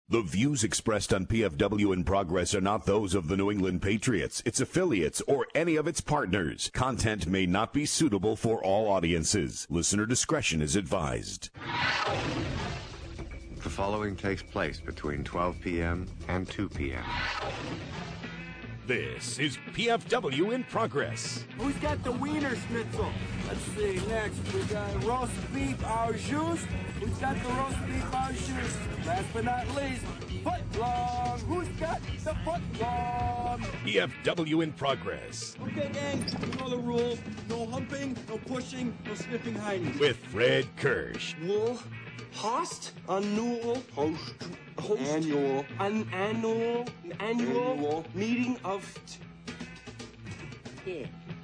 The views expressed on PFW in Progress are not those of the New England Patriots, its affiliates, or any of its partners. Content may not be suitable for all audiences. Listener discretion is advised. The following takes place between 12 p.m. and 2 p.m. This is PFW in Progress. Who's got the Wiener Schnitzel? Let's see, next we got roast beef au jus. Who's got the roast beef au jus? Last but not least, foot long. Who's got the foot long? PFW in Progress. Okay, gang, you know the rules. No humping, no pushing, no sniffing hiding. With Fred Kirsch. Wool, host, annual, host, annual, annual meeting of the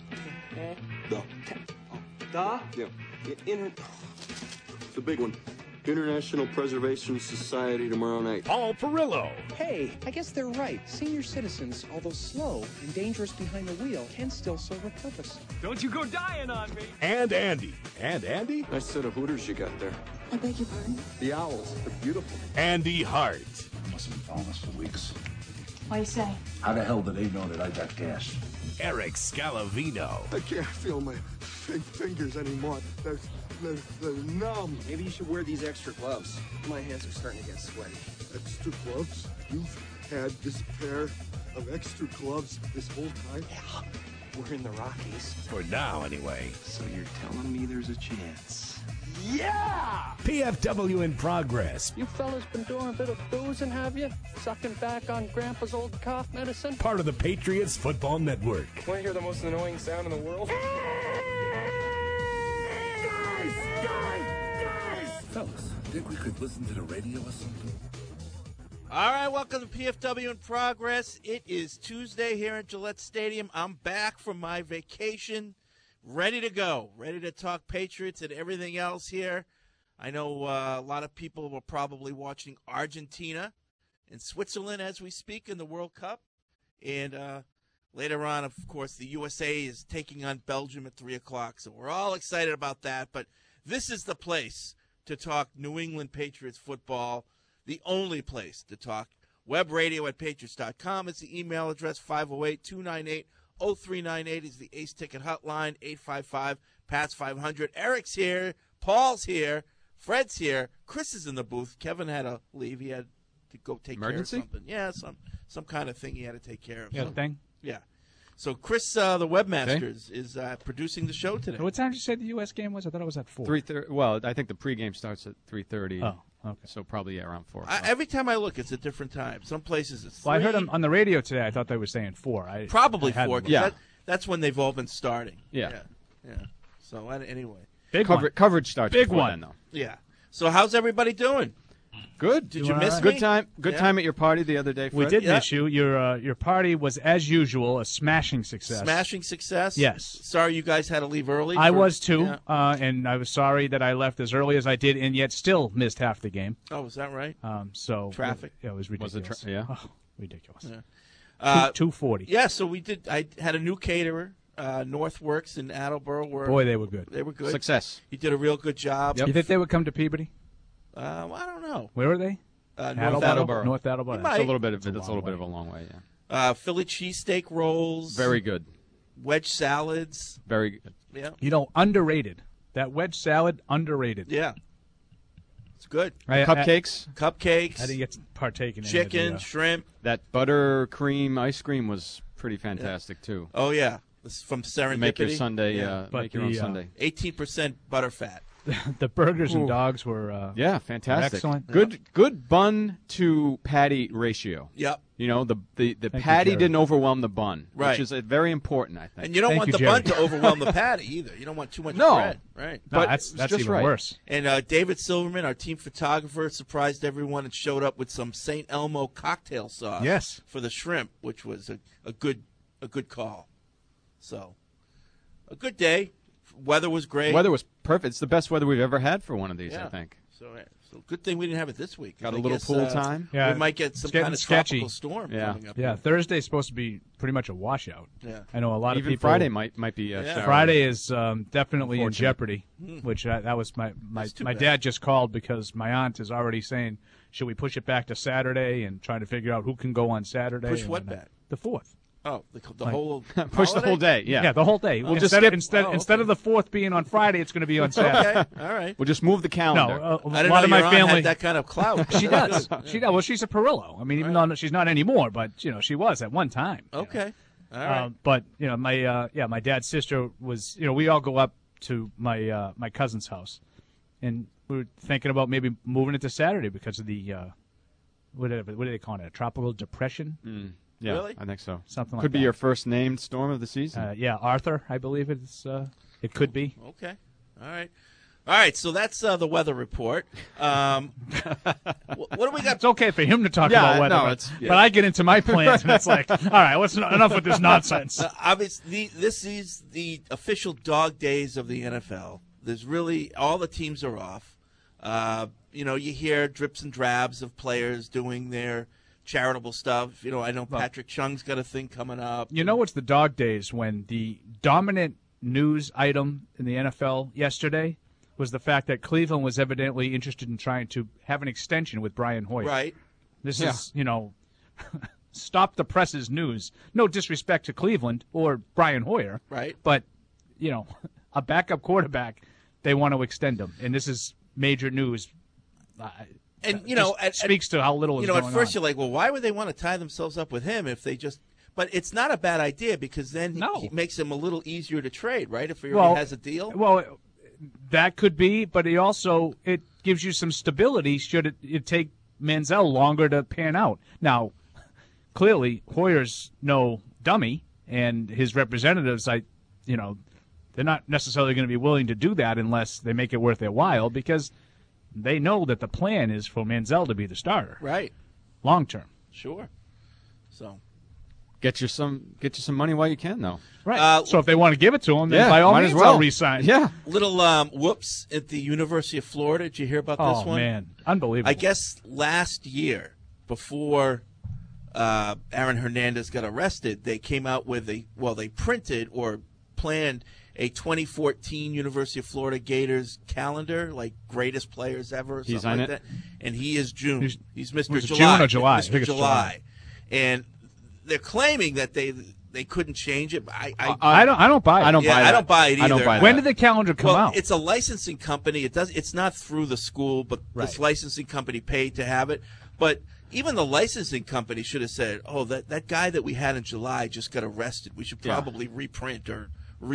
it's a big one. International Preservation Society tomorrow night. Paul Perillo. Hey, I guess they're right. Senior citizens, although slow and dangerous behind the wheel, can still serve a purpose. Don't you go dying on me. And Andy. And Andy? Nice set of Hooters you got there. I beg your pardon? The owls, they're beautiful. Andy Hart. Must have been following us for weeks. What do you say? How the hell do they know that I got gas? Eric Scalavino. I can't feel my fingers anymore. They're numb. Maybe you should wear these extra gloves. My hands are starting to get sweaty. Extra gloves? You've had this pair of extra gloves this whole time? Yeah, we're in the Rockies. For now, anyway. So you're telling me there's a chance? Yeah! PFW in Progress. You fellas been doing a bit of boozing, have you? Sucking back on Grandpa's old cough medicine? Part of the Patriots Football Network. Want to hear the most annoying sound in the world? Fellas, think we could listen to the radio or something? All right, welcome to PFW in Progress. It is Tuesday here at Gillette Stadium. I'm back from my vacation, ready to go, ready to talk Patriots and everything else here. I know a lot of people were probably watching Argentina and Switzerland as we speak in the World Cup. And later on, of course, the USA is taking on Belgium at 3 o'clock. So we're all excited about that. But this is the place to talk New England Patriots football, the only place to talk. Webradio@patriots.com is the email address. 508-298-0398 is the Ace Ticket hotline. 855-PATS-500. Eric's here. Paul's here. Fred's here. Chris is in the booth. Kevin had to leave. He had to go take Emergency? care of something. Yeah, some kind of thing he had to take care of. You got a thing? Yeah. So Chris, the webmaster, is producing the show today. What time did you say the U.S. game was? I thought it was at 4. 3:30. Well, I think the pregame starts at 3:30. Oh, okay. So probably around 4. Every time I look, it's a different time. Some places it's 3. Well, I heard them on the radio today. I thought they were saying 4. Probably 4. Yeah. That's when they've all been starting. Yeah. So anyway. Coverage starts Big before one. then, though. Yeah. So how's everybody doing? Good. Did you miss me? Good time. Good time at your party the other day, Fred. We did miss you. Your party was, as usual, a smashing success. Smashing success? Yes. Sorry you guys had to leave early. I was, too, and I was sorry that I left as early as I did and yet still missed half the game. Oh, is that right? So Traffic? It was ridiculous. Yeah. Ridiculous. Yeah. 240. Yeah, so we did. I had a new caterer, Northworks in Attleboro. Boy, they were good. They were good. Success. He did a real good job. You think they would come to Peabody? I don't know. Where are they? North Attleboro. North Attleboro. It's a little bit of a long way. Yeah. Philly cheesesteak rolls. Very good. Wedge salads. Very good. Yeah. Underrated. That wedge salad, underrated. Yeah. It's good. Cupcakes. Cupcakes. I didn't get to partake in chicken, any of the, shrimp. That buttercream ice cream was pretty fantastic too. Oh yeah, this is from Serendipity. Make your Sunday. Make your own Sunday. 18% butterfat. The burgers and dogs were fantastic. Excellent. Good bun to patty ratio. Yep. You know, the patty didn't overwhelm the bun, right, which is very important, I think. And you don't want the bun to overwhelm the patty either. You don't want too much bread. Right. No, but that's just even worse. And David Silverman, our team photographer, surprised everyone and showed up with some St. Elmo cocktail sauce for the shrimp, which was a good call. So, a good day. Weather was great. Weather was perfect. It's the best weather we've ever had for one of these, I think. So good thing we didn't have it this week. Got a little pool time. Yeah, we might get some it's getting kind of sketchy. tropical storm Yeah. coming up. Yeah, here. Thursday's supposed to be pretty much a washout. Yeah. I know a lot Even of people. Friday might be a shower. Friday is definitely in Unfortunate. jeopardy, which that was my too my bad. dad just called because my aunt is already saying, should we push it back to Saturday and trying to figure out who can go on Saturday? Push and what whatnot. back? The 4th. Oh, the whole Push the whole day. Yeah. Yeah, the whole day. We'll just instead, skip- instead of the 4th being on Friday, it's going to be on Saturday. Okay, all right. We'll just move the calendar. No, I a didn't lot know of my your aunt family had that kind of clout. She does. She does. Well, she's a Perillo. I mean, even though she's not anymore, but she was at one time. Okay. All right. But my dad's sister was. We all go up to my my cousin's house, and we were thinking about maybe moving it to Saturday because of the what do they call it? A tropical depression. Yeah, Really? I think so. Something like Could be that. your first named storm of the season. Yeah, Arthur, I believe it's. It could be. Okay. All right. All right. So that's the weather report. What do we got? It's okay for him to talk Yeah, about weather, no, but, it's- but I get into my plans and it's like, all right, enough with this nonsense. Obviously, this is the official dog days of the NFL. There's really all the teams are off. You hear drips and drabs of players doing their charitable stuff. I know Patrick Chung's got a thing coming up. It's the dog days when the dominant news item in the NFL yesterday was the fact that Cleveland was evidently interested in trying to have an extension with Brian Hoyer. Right. This is, stop the press's news. No disrespect to Cleveland or Brian Hoyer. Right. But, a backup quarterback, they want to extend him. And this is major news. And Just speaks to how little is going on. at first you're like, well, why would they want to tie themselves up with him if they just? But it's not a bad idea because then he makes him a little easier to trade, right? If he already has a deal. Well, that could be, but it gives you some stability. Should it take Manziel longer to pan out? Now, clearly Hoyer's no dummy, and his representatives, they're not necessarily going to be willing to do that unless they make it worth their while because they know that the plan is for Manziel to be the starter, Right. long term. Sure. So. Get you some money while you can, though. Right. So if they want to give it to him, then by all might means, as well. I'll resign. Yeah. Little whoops at the University of Florida. Did you hear about this one? Oh, man. Unbelievable. I guess last year, before Aaron Hernandez got arrested, they came out with they printed or planned a 2014 University of Florida Gators calendar, like greatest players ever, or He's something on like it? that. And he is June. He's Mr. Was it July. June or July? I Mr. think it's July. And they're claiming that they couldn't change it. But I don't buy it. I don't buy that. I don't buy it either. I don't buy When that. did the calendar come out? It's a licensing company. It's not through the school, but this licensing company paid to have it. But even the licensing company should have said, "Oh, that guy that we had in July just got arrested. We should probably reprint or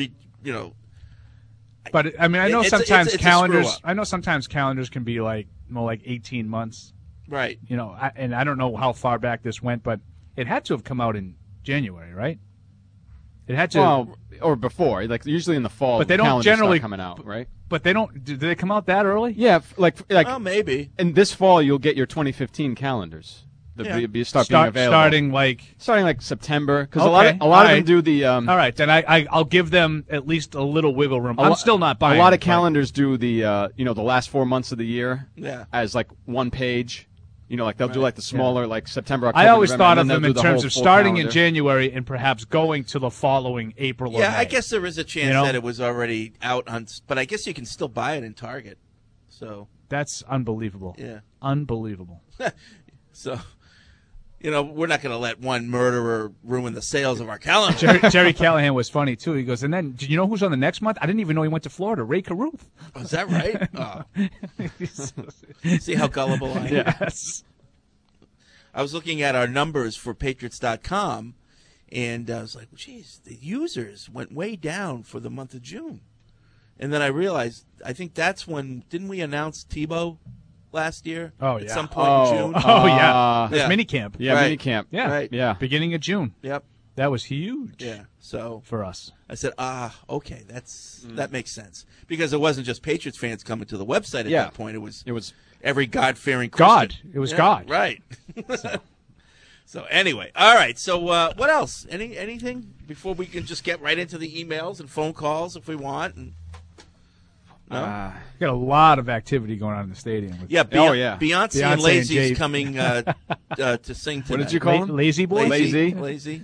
But I mean, I know It's sometimes a calendars. screw-up. I know sometimes calendars can be more like 18 months. Right. And I don't know how far back this went, but it had to have come out in January, right? It had to. Well, or before, like usually in the fall. But they don't calendars generally start coming out, right? But they don't. Do they come out that early? Yeah, like Oh, maybe. in this fall you'll get your 2015 calendars. Start being available. Starting like September, because Okay, a lot of them right. do the. all right, then I'll give them at least a little wiggle room. I'm still not buying. A lot it, of but- calendars do the the last 4 months of the year. Yeah. As like one page. Like they'll do like the smaller like September. October, I always November, thought and of then them they'll in do the terms whole of full starting in calendar. January and perhaps going to the following April. Or Yeah, May. I guess there is a chance You know? that it was already out on, but I guess you can still buy it in Target. So That's unbelievable. Yeah. Unbelievable. So, we're not going to let one murderer ruin the sales of our calendar. Jerry Callahan was funny too. He goes, and then do you know who's on the next month? I didn't even know he went to Florida. Ray Caruth. Oh, is that right? Oh. See how gullible I am? Yes. I was looking at our numbers for Patriots.com, and I was like, geez, the users went way down for the month of June. And then I realized, I think that's when, didn't we announce Tebow last year? Oh, At yeah. some point in June? Oh, yeah. Yeah. Mini camp. Yeah, Right. mini camp. Yeah. Right. Yeah. Beginning of June. Yep. That was huge. Yeah. So For us. I said, okay, that makes sense. Because it wasn't just Patriots fans coming to the website at Yeah. that point. It was every God-fearing God. Christian. It was Yeah, God. Right. So anyway, all right. So what else? Anything before we can just get right into the emails and phone calls if we want? And No? Got a lot of activity going on in the stadium. Yeah, Beyonce and Lazy is Jay. coming to sing tonight. What did you call him? Lazy Boy? Lazy.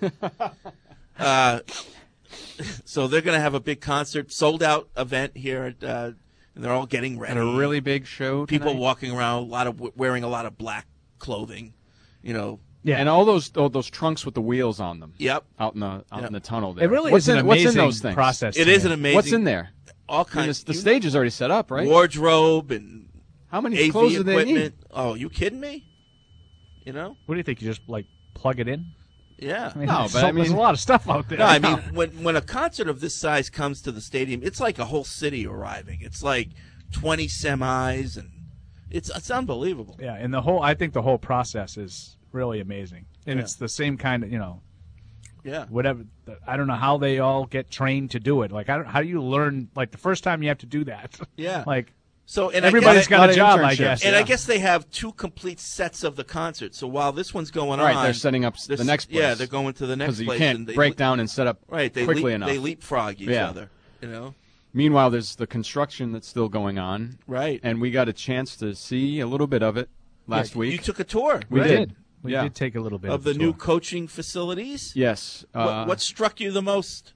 So they're going to have a big concert, sold-out event here, and they're all getting ready. And a really big show People tonight? walking around, wearing a lot of black clothing, Yeah, and all those trunks with the wheels on them. Yep. Out in the tunnel there. It really what's is an in, amazing what's in those things? process. It is an amazing. What's in there? All kinds. The stage is already set up, right? Wardrobe and how many AV clothes do they equipment. need? Oh, you kidding me? What do you think? You just plug it in? Yeah. I mean, No, but there's a lot of stuff out there. No, I mean when a concert of this size comes to the stadium, it's like a whole city arriving. It's like 20 semis, and it's unbelievable. Yeah, and I think the whole process is really amazing, and it's the same kind of Yeah. whatever. I don't know how they all get trained to do it. Like, how do you learn? Like the first time you have to do that. Yeah. Like, so and everybody's got a job, I internships. guess. And I guess they have 2 complete sets of the concert. So while this one's going on, They're setting up the next place. Yeah, they're going to the next place. Because you can't and they break down and set up quickly enough. They leapfrog each other. Meanwhile, there's the construction that's still going on. Right. And we got a chance to see a little bit of it last week. You took a tour. We did. We did take a little bit of the new coaching facilities. Yes. What struck you the most?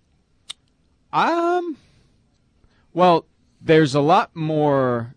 Well, there's a lot more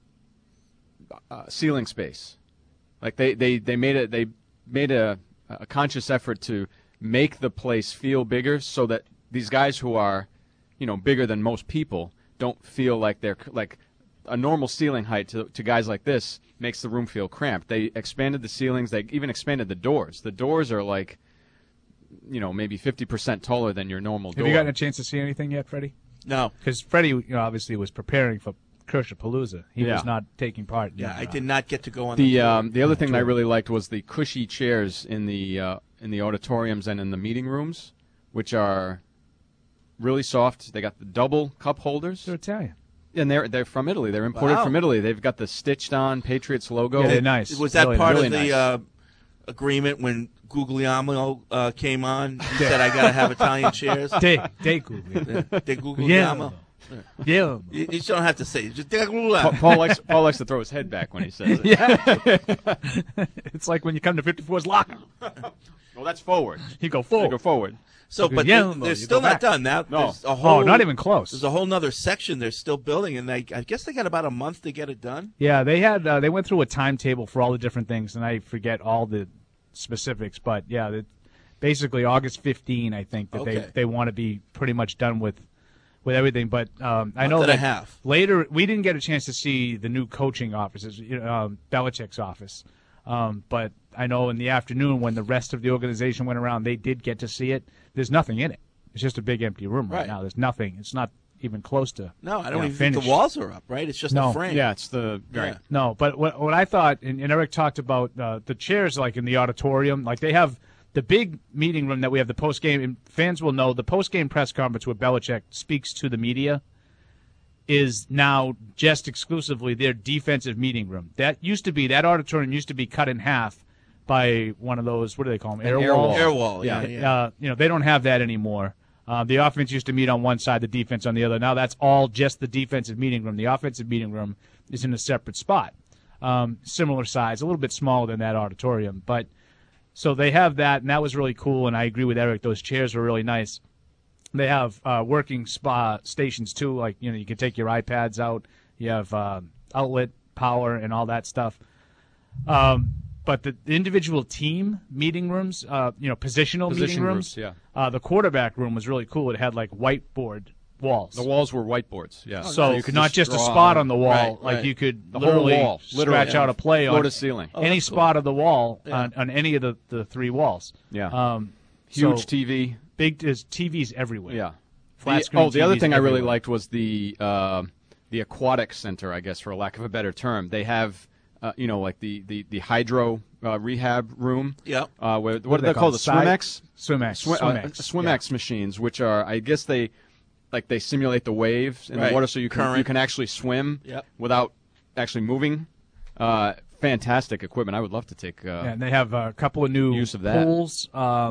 ceiling space. Like they made a conscious effort to make the place feel bigger, so that these guys who are, bigger than most people don't feel like they're like a normal ceiling height to guys like this makes the room feel cramped. They expanded the ceilings. They even expanded the doors. The doors are like, maybe 50% taller than your normal door. Have you gotten a chance to see anything yet, Freddie? No, because Freddie obviously was preparing for Kershaw-Palooza. He was not taking part. I did not get to go on the tour. The other thing that I really liked was the cushy chairs in the auditoriums and in the meeting rooms, which are really soft. They got the double cup holders. They're Italian. And they're from Italy. They're imported from Italy. They've got the stitched-on Patriots logo. Yeah, they're nice. Was that really part really of the nice. Agreement when Guglielmo came on? He said, I got to have Italian chairs. De Guglielmo. De Guglielmo. Yeah. You just don't have to say it. Just De Guglielmo. Paul likes to throw his head back when he says it. Yeah. It's like when you come to 54's locker. Well, that's forward. You go forward. You go forward. So, but Guglielmo, they're you still go not back. done. Now, No. there's a whole, not even close. There's a whole nother section they're still building, and I guess they got about a month to get it done. Yeah, they had they went through a timetable for all the different things, and I forget all the specifics, but yeah, basically August 15, I think that they want to be pretty much done with everything. But I know that later we didn't get a chance to see the new coaching offices, Belichick's office. But I know in the afternoon when the rest of the organization went around, they did get to see it. There's nothing in it. It's just a big empty room right now. There's nothing. It's not even close to. No, I don't even finished. think the walls are up. Right? It's just a frame. Yeah, it's the right. No, but what I thought, and Eric talked about the chairs, like in the auditorium, like they have the big meeting room that we have the post game. And fans will know the post game press conference where Belichick speaks to the media is now just exclusively their defensive meeting room. That auditorium used to be cut in half by one of those, what do they call them? Air wall. Yeah. They don't have that anymore. The offense used to meet on one side, the defense on the other. Now that's all just the defensive meeting room. The offensive meeting room is in a separate spot. Similar size, a little bit smaller than that auditorium. But so they have that, and that was really cool, and I agree with Eric. Those chairs were really nice. They have working spa stations, too. Like, you can take your iPads out. You have outlet power and all that stuff. But the individual team meeting rooms, positional meeting rooms, the quarterback room was really cool. It had like whiteboard walls. The walls were whiteboards, yeah. So you could not just a spot on the wall, you could the literally whole wall, scratch out a play floor on to ceiling. any spot of the wall on any of the 3 walls. Yeah. Huge TV. There's TVs everywhere. Yeah. Flat screen the other TVs thing I really everywhere. liked was the aquatic center, I guess, for lack of a better term. They have like the hydro rehab room. Yeah. What do they call the Swimex? Swimex machines, which are, I guess they simulate the waves in the water, so you can actually swim without actually moving. Fantastic equipment. I would love to take. And they have a couple of new use of that. pools,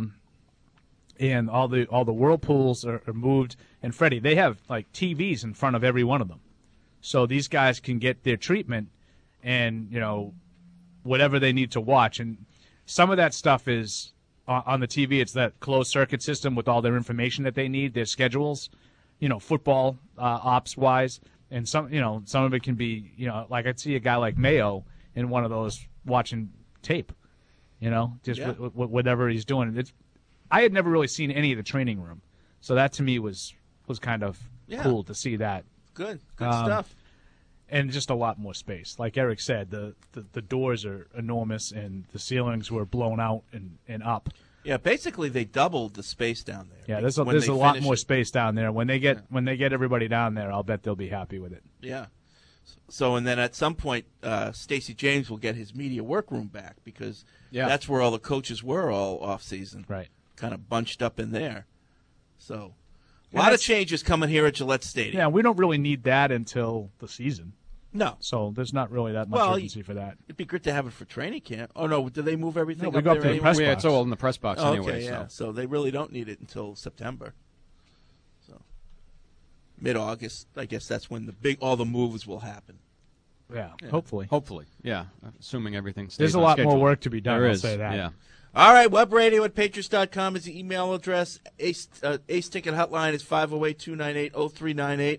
and all the whirlpools are moved. And Freddie, they have like TVs in front of every one of them. so these guys can get their treatment and, whatever they need to watch. And some of that stuff is on the TV. It's that closed circuit system with all their information that they need, their schedules, football ops wise. And some of it can be, like I'd see a guy like Mayo in one of those watching tape, whatever he's doing. I had never really seen any of the training room. So that to me was kind of cool to see that. Good stuff. And just a lot more space. Like Eric said, the doors are enormous and the ceilings were blown out and up. Yeah, basically they doubled the space down there. Yeah, there's a lot more space down there. When they get everybody down there, I'll bet they'll be happy with it. Yeah. So and then at some point, Stacey James will get his media workroom back because that's where all the coaches were all off season. Right. Kind of bunched up in there. So a lot of changes coming here at Gillette Stadium. Yeah, we don't really need that until the season. No. So there's not really that much urgency for that. It'd be good to have it for training camp. Oh, no, do they move everything we up go up there to the press anyway? box. It's all in the press box anyway. Okay, yeah. So they really don't need it until September. So mid-August, I guess that's when all the moves will happen. Yeah, hopefully. Hopefully, yeah, assuming everything stays There's a on lot schedule. more work to be done, There I'll is, say that. yeah. All right, webradio@patriots.com is the email address. Ace Ticket Hotline is 508-298-0398.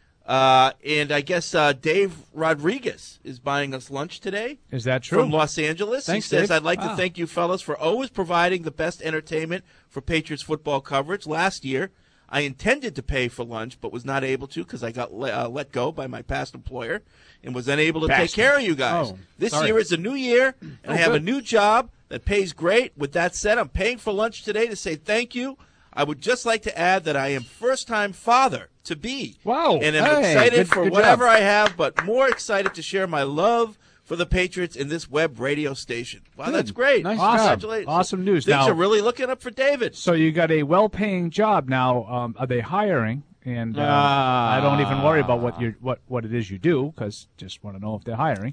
And I guess Dave Rodriguez is buying us lunch today. Is that true? From Los Angeles. Thanks, he says, Dave. I'd like to thank you fellas for always providing the best entertainment for Patriots football coverage. Last year, I intended to pay for lunch, but was not able to because I got let go by my past employer and was unable to take care of you guys. Oh, this sorry. year is a new year, and I have a new job that pays great. With that said, I'm paying for lunch today to say thank you. I would just like to add that I am first-time father-to-be. Wow. And I'm Hey, excited for good whatever job. I have, but more excited to share my love for the Patriots in this web radio station. Wow, that's great. Nice Awesome. job. Congratulations. Awesome news. Things Now- are really looking up for David. So you got a well-paying job now. Are they hiring? And I don't even worry about what it is you do because just want to know if they're hiring.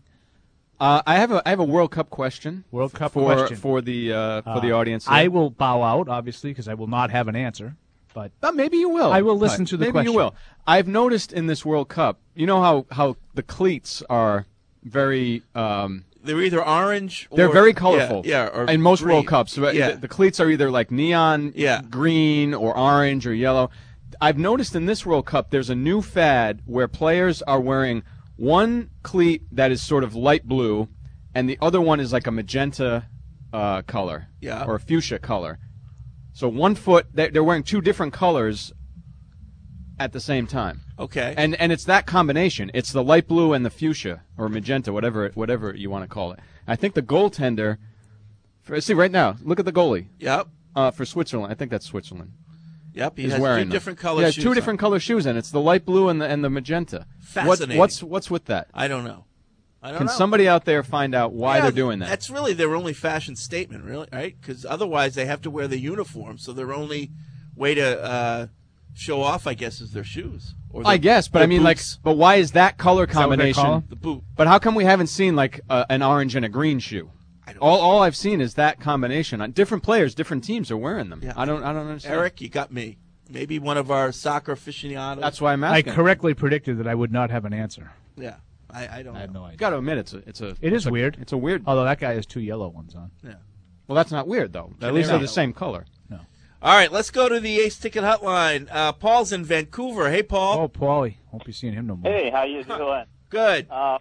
I have a World Cup question. World Cup for question. for the audience. I here. will bow out, obviously, because I will not have an answer. But Maybe you will. I will listen to the maybe question. you will. I've noticed in this World Cup, you know how the cleats are very. They're either orange or... They're very colorful. Yeah, or in most green. World Cups. Yeah. The cleats are either like neon green or orange or yellow. I've noticed in this World Cup there's a new fad where players are wearing one cleat that is sort of light blue and the other one is like a magenta color or a fuchsia color. So one foot, they're wearing two different colors at the same time. Okay. And it's that combination. It's the light blue and the fuchsia or magenta, whatever you want to call it. I think the goaltender. See right now, look at the goalie. Yep. For Switzerland, I think that's Switzerland. Yep. He He's has wearing two them. different color He has shoes two on. different color shoes, and it's the light blue and the magenta. Fascinating. What's with that? I don't know. Can somebody out there find out why they're doing that? That's really their only fashion statement, really, right? Because otherwise they have to wear the uniform, so their only way to show off, I guess, is their shoes. Or I guess, but I mean, boots. but why is that color that what they call combination? them? The boot. But how come we haven't seen like an orange and a green shoe? All I've seen is that combination. Different players, different teams are wearing them. Yeah. I don't understand. Eric, you got me. Maybe one of our soccer aficionados. That's why I'm I asking. correctly predicted that I would not have an answer. Yeah. I don't know. I have no idea. Got to admit, It is weird. It's a weird. Although that guy has two yellow ones on. Yeah. Well, that's not weird though. At least they're the same color. No. All right, let's go to the Ace Ticket Hotline. Paul's in Vancouver. Hey, Paul. Oh, Paulie. Won't be seeing him no more. Hey, how you doing? Good. I'm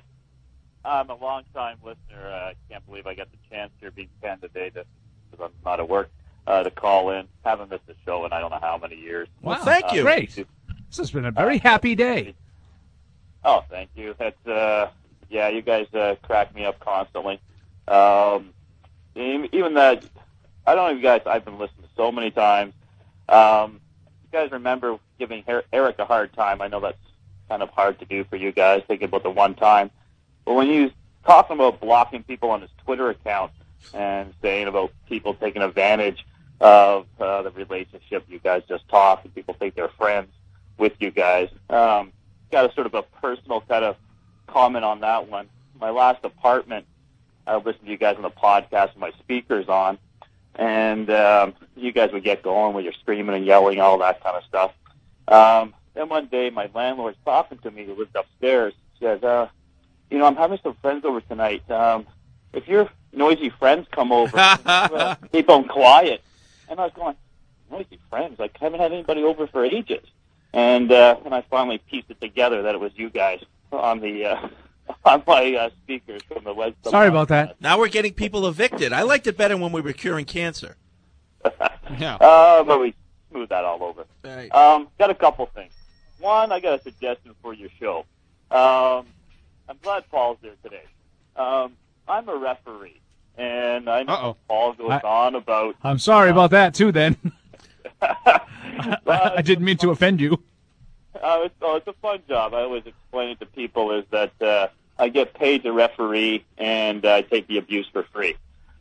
a long-time listener. I can't believe I got the chance here being candidate because I'm not at work to call in. Haven't missed a show in I don't know how many years. Well, thank you. Great. This has been a very happy day. Oh, thank you. That's you guys crack me up constantly. Even that, I don't know, you guys. I've been listening so many times. You guys remember giving Eric a hard time? I know that's kind of hard to do for you guys, thinking about the one time. But when you talking about blocking people on his Twitter account and saying about people taking advantage of the relationship you guys just talked, and people think they're friends with you guys, got a sort of a personal kind of comment on that one. My last apartment, I listened to you guys on the podcast with my speakers on, and you guys would get going when you're screaming and yelling, all that kind of stuff. Then one day, my landlord's talking to me, who lived upstairs, guys, I'm having some friends over tonight. If your noisy friends come over, keep them quiet. And I was going, noisy friends? Like, I haven't had anybody over for ages. And when I finally pieced it together that it was you guys on the on my speakers from the West. Sorry about that. Now we're getting people evicted. I liked it better when we were curing cancer. Yeah. But we smoothed that all over. Right. Got a couple things. One, I got a suggestion for your show. I'm glad Paul's there today. I'm a referee, and I know Paul goes on about... I'm sorry about that, too, then. I didn't mean to offend you. It's a fun job. I always explain it to people is that I get paid to referee, and I take the abuse for free.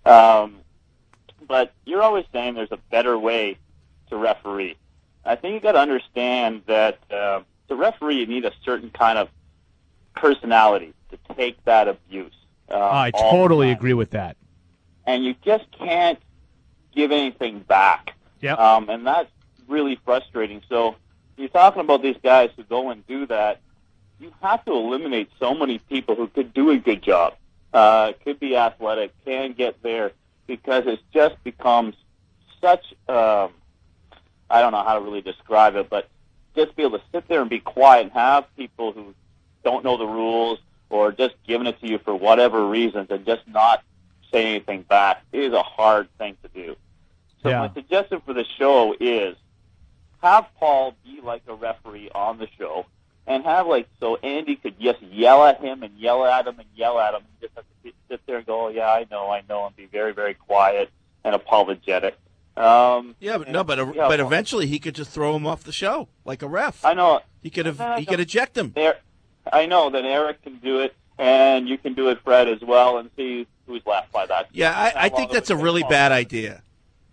But you're always saying there's a better way to referee. I think you got to understand that to referee, you need a certain kind of personality to take that abuse. I totally agree with that. And you just can't give anything back. Yep. And that's really frustrating. So you're talking about these guys who go and do that. You have to eliminate so many people who could do a good job, could be athletic, can get there, because it just becomes such, I don't know how to really describe it, but just be able to sit there and be quiet and have people who don't know the rules or just giving it to you for whatever reasons and just not say anything back is a hard thing to do. So my suggestion for the show is have Paul be like a referee on the show and have so Andy could just yell at him and yell at him and yell at him and just have to sit there and go, yeah, I know, and be very, very quiet and apologetic. But eventually he could just throw him off the show like a ref. I know. He could eject him. I know that Eric can do it, and you can do it, Fred, as well, and see who's left by that. Yeah, I think that's a really bad idea.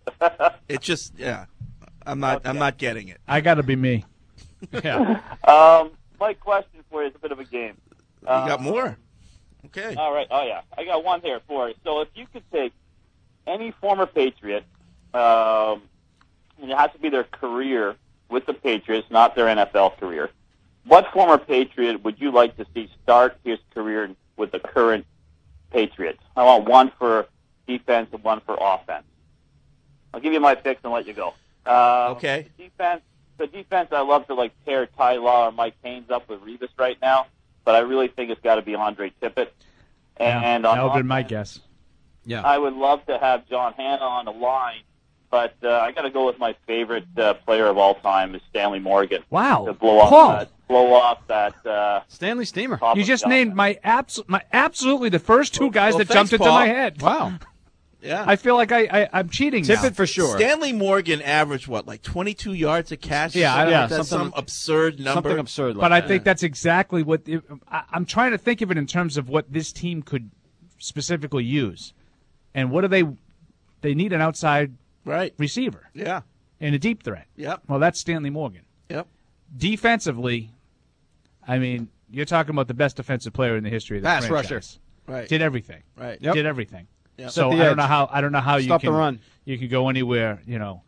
It just, I'm not getting it. I got to be me. Yeah. My question for you is a bit of a game. You got more? Okay. All right. Oh, yeah. I got one here for you. So if you could take any former Patriot, and it has to be their career with the Patriots, not their NFL career, what former Patriot would you like to see start his career with the current Patriots? I want one for defense and one for offense. I'll give you my picks and let you go. Okay. The defense, I love to pair Ty Law or Mike Haynes up with Revis right now, but I really think it's got to be Andre Tippett. And that would have been my guess. Yeah. I would love to have John Hanna on the line, but I got to go with my favorite player of all time is Stanley Morgan. Wow. To blow off that Stanley Steamer. You just named my absolutely the first two guys that jumped into my head. Wow. Yeah. I feel like I'm cheating now. Tippett for sure. Stanley Morgan averaged 22 yards a catch? Yeah, some absurd number. Something absurd like but that. I think that's exactly what I'm trying to think of it in terms of what this team could specifically use. And what do they need an outside receiver. Yeah. And a deep threat. Yep. Well, that's Stanley Morgan. Yep. Defensively, I mean, you're talking about the best defensive player in the history of the pass franchise. rusher. Right. Did everything. Right. Yep. Did everything. Yep. So I don't know how you Stop can the run. You can go anywhere,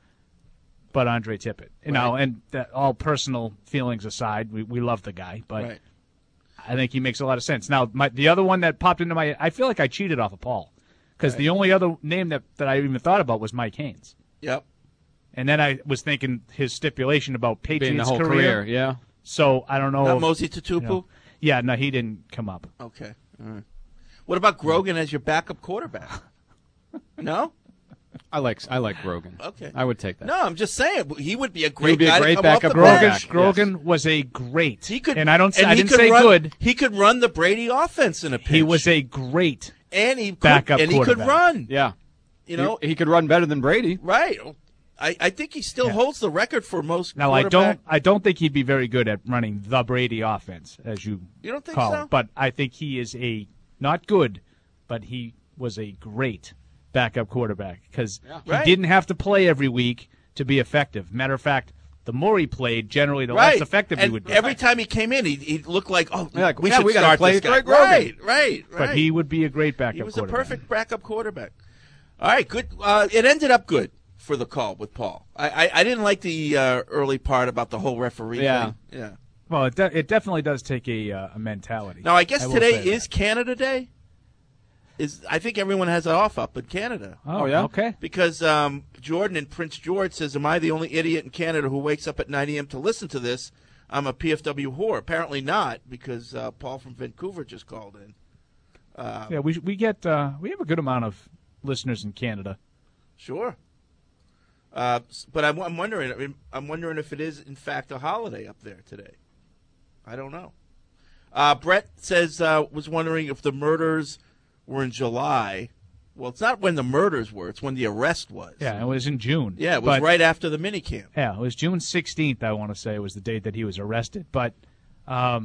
but Andre Tippett. And all personal feelings aside, we love the guy, but I think he makes a lot of sense. Now, the other one that popped into my, I feel like I cheated off of Paul because the only other name that I even thought about was Mike Haynes. Yep. And then I was thinking his stipulation about Patriots being the whole career. Yeah. So I don't know. Not Mosey Tutupu? No, he didn't come up. Okay. All right. What about Grogan as your backup quarterback? No? I like Grogan. Okay. I would take that. No, I'm just saying he would be a great guy to come backup off the quarterback. bench. Grogan was a great. He could, and I didn't say run, good. He could run the Brady offense in a pinch. He was a great backup quarterback. He could run. Yeah. He could run better than Brady. Right. I think he still holds the record for most. Now I don't think he'd be very good at running the Brady offense, as you don't think call so? it. But I think he is not good, but he was a great backup quarterback because he didn't have to play every week to be effective. Matter of fact, the more he played, generally the less effective he would be. Every time he came in, he looked like, we got to play this guy. Greg Right. But he would be a great backup quarterback. He was a perfect backup quarterback. All right, good. It ended up good for the call with Paul. I didn't like the early part about the whole referee thing. Yeah. Well, it definitely does take a mentality. Now, I guess will today say that. is Canada Day. I think everyone has it off up in Canada. Oh, yeah? Okay. Because Jordan in Prince George says, am I the only idiot in Canada who wakes up at 9 a.m. to listen to this? I'm a PFW whore. Apparently not, because Paul from Vancouver just called in. Yeah, we have a good amount of listeners in Canada. Sure. But I'm wondering if it is, in fact, a holiday up there today. I don't know. Brett says, was wondering if the murders were in July. Well, it's not when the murders were. It's when the arrest was. Yeah, it was in June. Yeah, it was right after the minicamp. Yeah, it was June 16th, I want to say, was the date that he was arrested. But I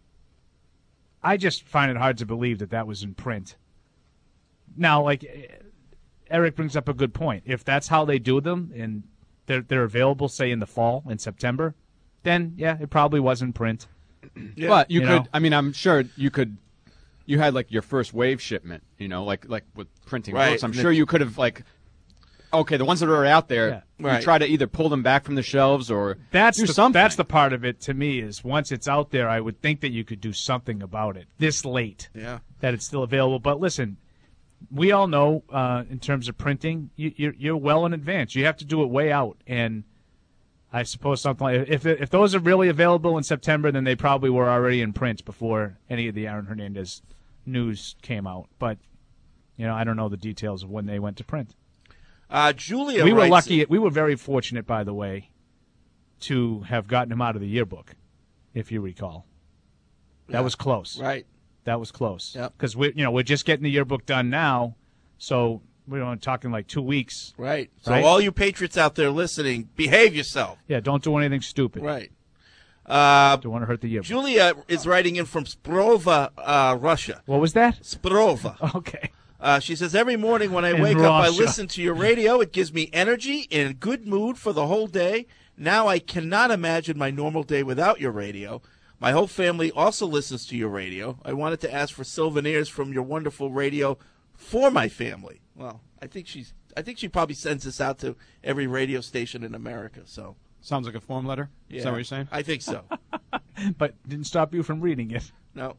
just find it hard to believe that was in print. Now, like, Eric brings up a good point. If that's how they do them and they're available, say, in the fall, in September, then, yeah, it probably was in print. Yeah. But you could, know? I mean, I'm sure you could. You had like your first wave shipment, like with printing books. I'm sure you could have okay, the ones that are out there, you try to either pull them back from the shelves or do something. That's the part of it to me is once it's out there, I would think that you could do something about it this late. Yeah, that it's still available. But listen, we all know in terms of printing, you're well in advance. You have to do it way out, and I suppose something like if those are really available in September, then they probably were already in print before any of the Aaron Hernandez news came out. But I don't know the details of when they went to print. Julia, we were lucky. We were very fortunate, by the way, to have gotten him out of the yearbook, if you recall. That was close. Right. That was close. Yep. Because we're just getting the yearbook done now, so. We're talking like 2 weeks. Right. So all you Patriots out there listening, behave yourself. Yeah, don't do anything stupid. Right. Don't want to hurt the yearbook. Julia is writing in from Sprova, Russia. What was that? Sprova. Okay. She says, every morning when I wake up, I listen to your radio. It gives me energy and a good mood for the whole day. Now I cannot imagine my normal day without your radio. My whole family also listens to your radio. I wanted to ask for souvenirs from your wonderful radio for my family. Well, I think she probably sends this out to every radio station in America. So sounds like a form letter. Yeah, is that what you're saying? I think so. But didn't stop you from reading it. No.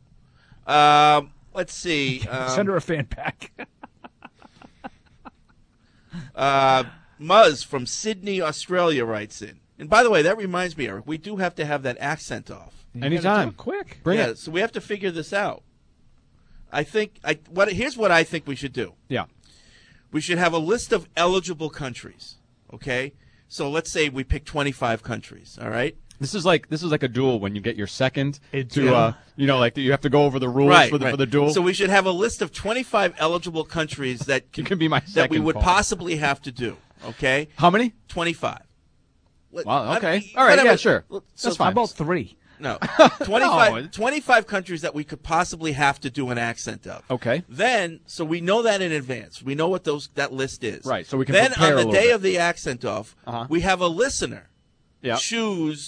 Let's see. Send her a fan pack. Muzz from Sydney, Australia writes in. And by the way, that reminds me, Eric, we do have to have that accent off. Anytime. Quick. Bring it. So we have to figure this out. Here's what I think we should do. Yeah. We should have a list of eligible countries, okay? So let's say we pick 25 countries, all right? This is like a duel when you get your second you have to go over the rules for the duel. So we should have a list of 25 eligible countries that you can be my second, that we would Paul. possibly have to do, okay? How many? 25. Wow, okay. All right, yeah, sure. So that's fine. How about 3? No. 25 countries that we could possibly have to do an accent of. Okay. Then, so we know that in advance. We know what that list is. Right, so we can then prepare on the day of the accent off, we have a listener choose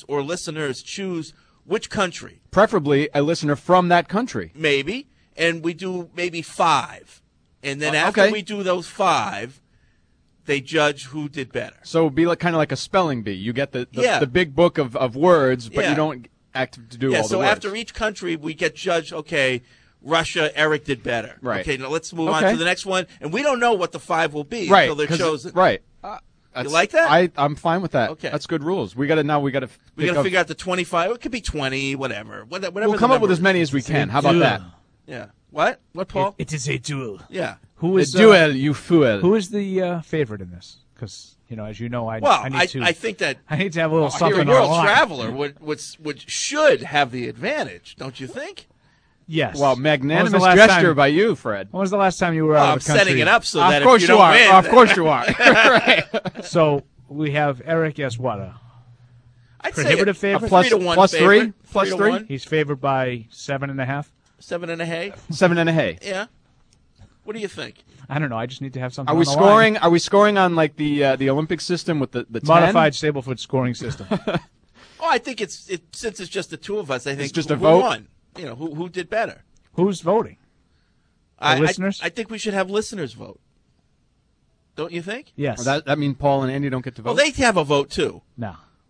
which country. Preferably a listener from that country. Maybe. And we do maybe 5. And then after we do those 5, they judge who did better. So it would be kind of like a spelling bee. You get the big book of words, but you don't act to do all the words. So after each country, we get judged, okay, Russia, Eric did better. Right. Okay, now let's move on to the next one. And we don't know what the 5 will be until they're chosen. Right. You like that? I'm fine with that. Okay. That's good rules. We got to figure out the 25. It could be 20, whatever. We'll come up with as many as we can. How about that? Yeah. What, Paul? It is a duel. Yeah. Who is duel, you fool? Who is the favorite in this? Because as you know, I think that I need to have a little something. The world traveler should have the advantage, don't you think? Yes. Well, magnanimous gesture by you, Fred. When was the last time you were out of the country? I'm setting it up so that if you don't win, of course you are. Right. So we have Eric. Yes, what I'd prohibitive say favorite? Plus 3. Plus 3. He's favored by 7.5. 7.5. 7.5. Yeah. What do you think? I don't know. I just need to have something. Are we scoring? Are we scoring on like the Olympic system with the 10? Modified Stablefoot scoring system? I think since it's just the two of us. I think it's just a who vote. Won? Who did better? Who's voting? Listeners? I think we should have listeners vote. Don't you think? Yes. Well, that means Paul and Andy don't get to vote. Well, they have a vote too. No.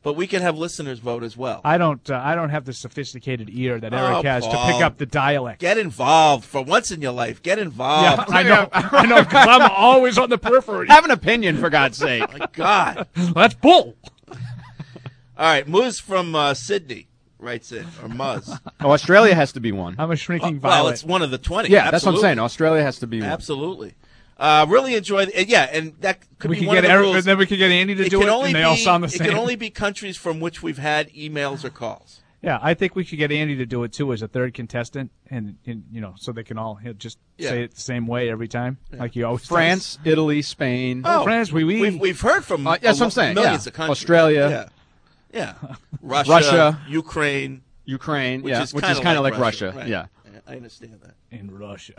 But we can have listeners vote as well. I don't have the sophisticated ear that Eric has to Paul. pick up the dialect. Get involved for once in your life. Get involved. I know, because I'm always on the periphery. Have an opinion, for God's sake. My God. That's bull. All right, Muz from Sydney writes in, or Muzz. Oh, Australia has to be one. I'm a shrinking Well, violet. it's one of the 20. Yeah, that's what I'm Absolutely. saying. Australia has to be one. Absolutely. Really enjoy and that could we be could one get of the Eric, rules. and then we could get Andy to do it, and they all sound the It same. can only be countries from which we've had emails or calls. Yeah, I think we should get Andy to do it too as a third contestant, and so they can all just say it the same way every time, like he always France, Italy, Spain. Oh, France, we've heard from that's what I'm saying. millions Yeah. of countries. Australia. Yeah. Russia, Russia. Ukraine, which is is kind of like Russia. Right. Yeah. I understand that. in Russia.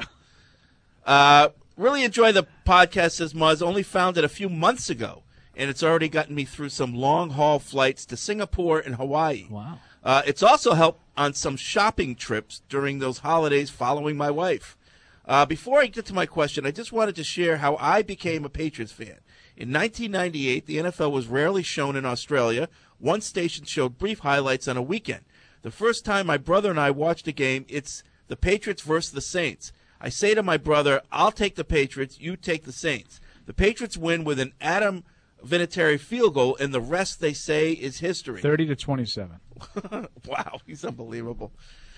Really enjoy the podcast, says Muzz. Only found it a few months ago, and it's already gotten me through some long-haul flights to Singapore and Hawaii. Wow. It's also helped on some shopping trips during those holidays following my wife. Before I get to my question, I just wanted to share how I became a Patriots fan. In 1998, the NFL was rarely shown in Australia. One station showed brief highlights on a weekend. The first time my brother and I watched a game, it's the Patriots versus the Saints. I say to my brother, I'll take the Patriots, you take the Saints. The Patriots win with an Adam Vinatieri field goal, and the rest, they say, is history. 30-27. Wow, he's unbelievable.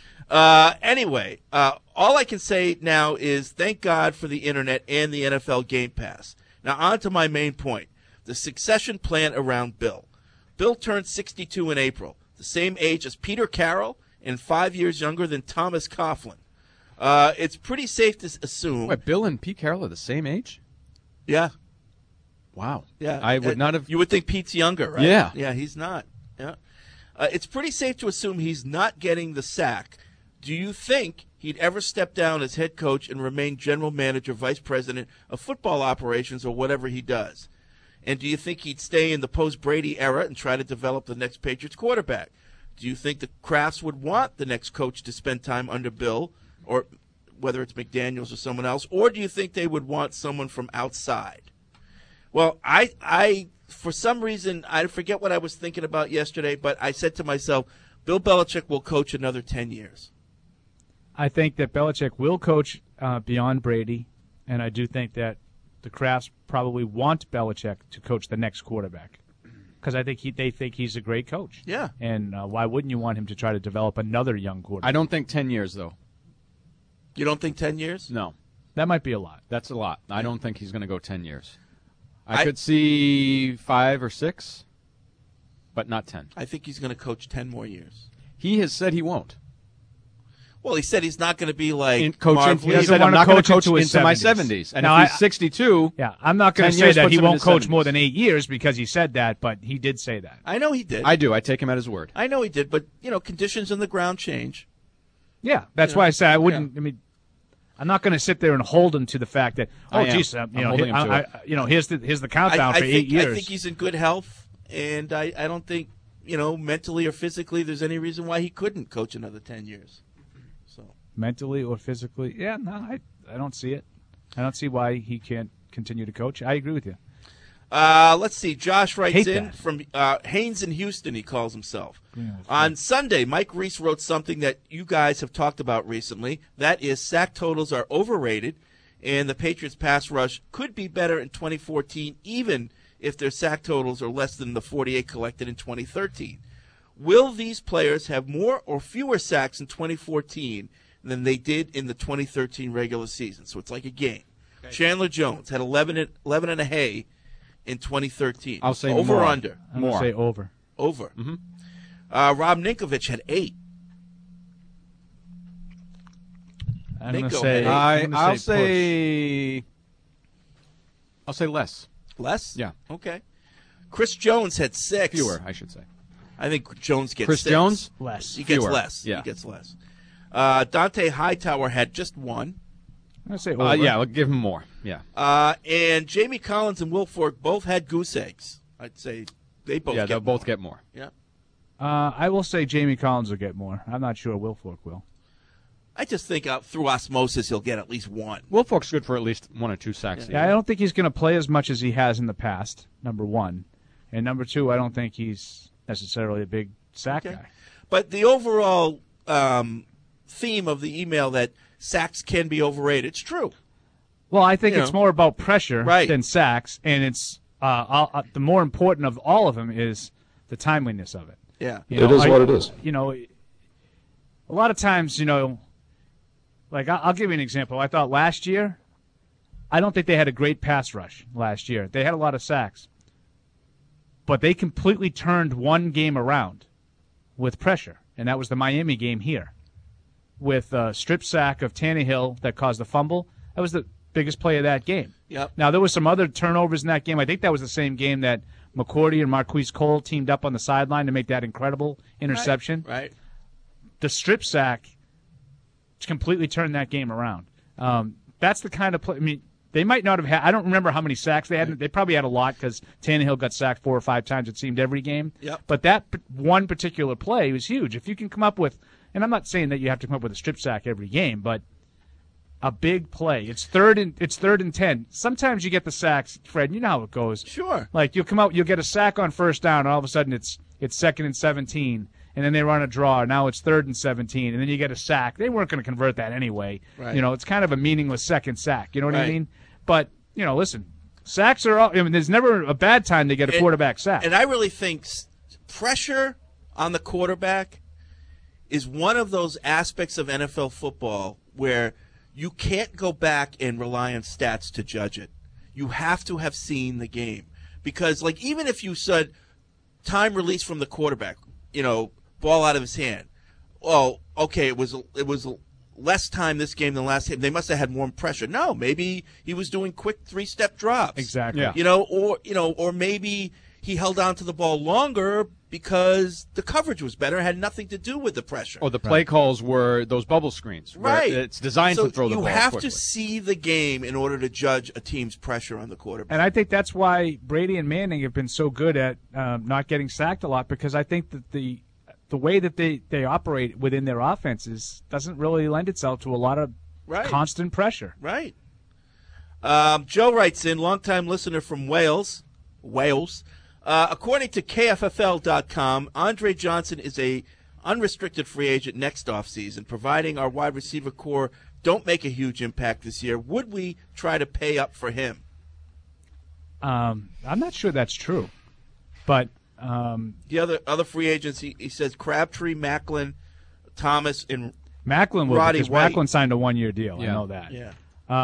Anyway, all I can say now is thank God for the Internet and the NFL Game Pass. Now, on to my main point, the succession plan around Bill. Bill turned 62 in April, the same age as Peter Carroll and 5 years younger than Thomas Coughlin. It's pretty safe to assume. Wait, Bill and Pete Carroll are the same age? Yeah. Wow. Yeah. I would not have. You would think Pete's younger, right? Yeah. Yeah, he's not. Yeah. It's pretty safe to assume he's not getting the sack. Do you think he'd ever step down as head coach and remain general manager, vice president of football operations, or whatever he does? And do you think he'd stay in the post-Brady era and try to develop the next Patriots quarterback? Do you think the Krafts would want the next coach to spend time under Bill, or whether it's McDaniels or someone else, or do you think they would want someone from outside? Well, I for some reason, I forget what I was thinking about yesterday, but I said to myself, Bill Belichick will coach another 10 years. I think that Belichick will coach beyond Brady, and I do think that the Krafts probably want Belichick to coach the next quarterback because I think they think he's a great coach. Yeah. And why wouldn't you want him to try to develop another young quarterback? I don't think 10 years, though. You don't think 10 years? No. That might be a lot. That's a lot. I don't think he's going to go 10 years. I could see 5 or 6, but not 10. I think he's going to coach 10 more years. He has said he won't. Well, he said he's not going to be like coaching. Marv He Lee. said I'm not going to coach into into my 70s. 70s. And Now, if he's 62, yeah, I'm not going to 10 say years that puts he him in won't his coach 70s. more than 8 years because he said that, but he did say that. I know he did. I do. I take him at his word. I know he did, but, conditions on the ground change. Yeah, that's why I say I wouldn't. I mean, I'm not going to sit there and hold him to the fact that geez, I'm holding him to it. here's the countdown for 8 years. I think he's in good health, and I don't think mentally or physically there's any reason why he couldn't coach another 10 years. So mentally or physically, yeah, no, I don't see it. I don't see why he can't continue to coach. I agree with you. Let's see. Josh writes Hate in that. from Haynes in Houston, he calls himself. Yeah, On Sunday, Mike Reese wrote something that you guys have talked about recently. That is, sack totals are overrated, and the Patriots' pass rush could be better in 2014, even if their sack totals are less than the 48 collected in 2013. Will these players have more or fewer sacks in 2014 than they did in the 2013 regular season? So it's like a game. Okay. Chandler Jones had 11 and a hay in 2013. I'll say over more. or under? I'm going to say over. Over. Mm-hmm. Rob Ninkovich had 8. I'm going to Ninko say. had I'll say less. Less? Yeah. Okay. Chris Jones had 6. Fewer, I should say. I think Jones gets Chris 6. Jones? Less. He gets Fewer. less. Yeah. He gets less. Dante Hightower had just 1. I'm going to say over. Yeah, I'll give him more. Yeah. And Jamie Collins and Will Fork both had goose eggs. I'd say they both Yeah, get they'll both more. get more. Yeah. I will say Jamie Collins will get more. I'm not sure Will Fork will. I just think through osmosis he'll get at least 1. Will Fork's good for at least 1 or 2 sacks. Yeah, I don't think he's going to play as much as he has in the past, number one. And number two, I don't think necessarily a big sack Okay. guy. But the overall theme of the email that sacks can be overrated, it's true. Well, I think You it's know. more about pressure Right. than sacks, and it's the more important of all of them is the timeliness of it. Yeah. It is what it is. You know, a lot of times, you know, like I'll give you an example. I thought last year, I don't think they had a great pass rush last year. They had a lot of sacks, but they completely turned one game around with pressure, and that was the Miami game here with a strip sack of Tannehill that caused the fumble. That was the biggest play of that game. Yep. Now, there was some other turnovers in that game. I think that was the same game that McCourty and Marquise Cole teamed up on the sideline to make that incredible interception. Right. The strip sack completely turned that game around. That's the kind of play. I mean, they might not have had – I don't remember how many sacks they had. They probably had a lot because Tannehill got sacked 4 or 5 times, it seemed, every game. Yep. But that one particular play was huge. If you can come up with – and I'm not saying that you have to come up with a strip sack every game, but – a big play. It's third and 10. Sometimes you get the sacks, Fred. You know how it goes. Sure. Like you'll get a sack on first down, and all of a sudden it's 2nd and 17, and then they run a draw. Now it's 3rd and 17, and then you get a sack. They weren't going to convert that anyway. Right. You know, it's kind of a meaningless second sack. You know what I Right. mean? But you know, listen, sacks are all. I mean, there's never a bad time to get a quarterback sack. And I really think pressure on the quarterback is one of those aspects of NFL football where you can't go back and rely on stats to judge it. You have to have seen the game. Because, like, even if you said time release from the quarterback, you know, ball out of his hand, well, okay, it was less time this game than last game. They must have had more pressure. No, maybe he was doing quick 3-step drops. Exactly. Yeah. You know, or maybe he held on to the ball longer because the coverage was better. It had nothing to do with the pressure. Or the play calls were those bubble screens. where Right. It's designed so to throw the ball you have quickly. to see the game in order to judge a team's pressure on the quarterback. And I think that's why Brady and Manning have been so good at not getting sacked a lot, because I think that the way that they operate within their offenses doesn't really lend itself to a lot of Right. constant pressure. Right. Joe writes in, longtime listener from Wales. According to KFFL.com, Andre Johnson is a unrestricted free agent next offseason, providing our wide receiver core don't make a huge impact this year. Would we try to pay up for him? I'm not sure that's true, but The other free agents, he says Crabtree, Macklin, Thomas, and Macklin will, Roddy because White. Macklin signed a 1-year deal. I Yeah. know that. Yeah.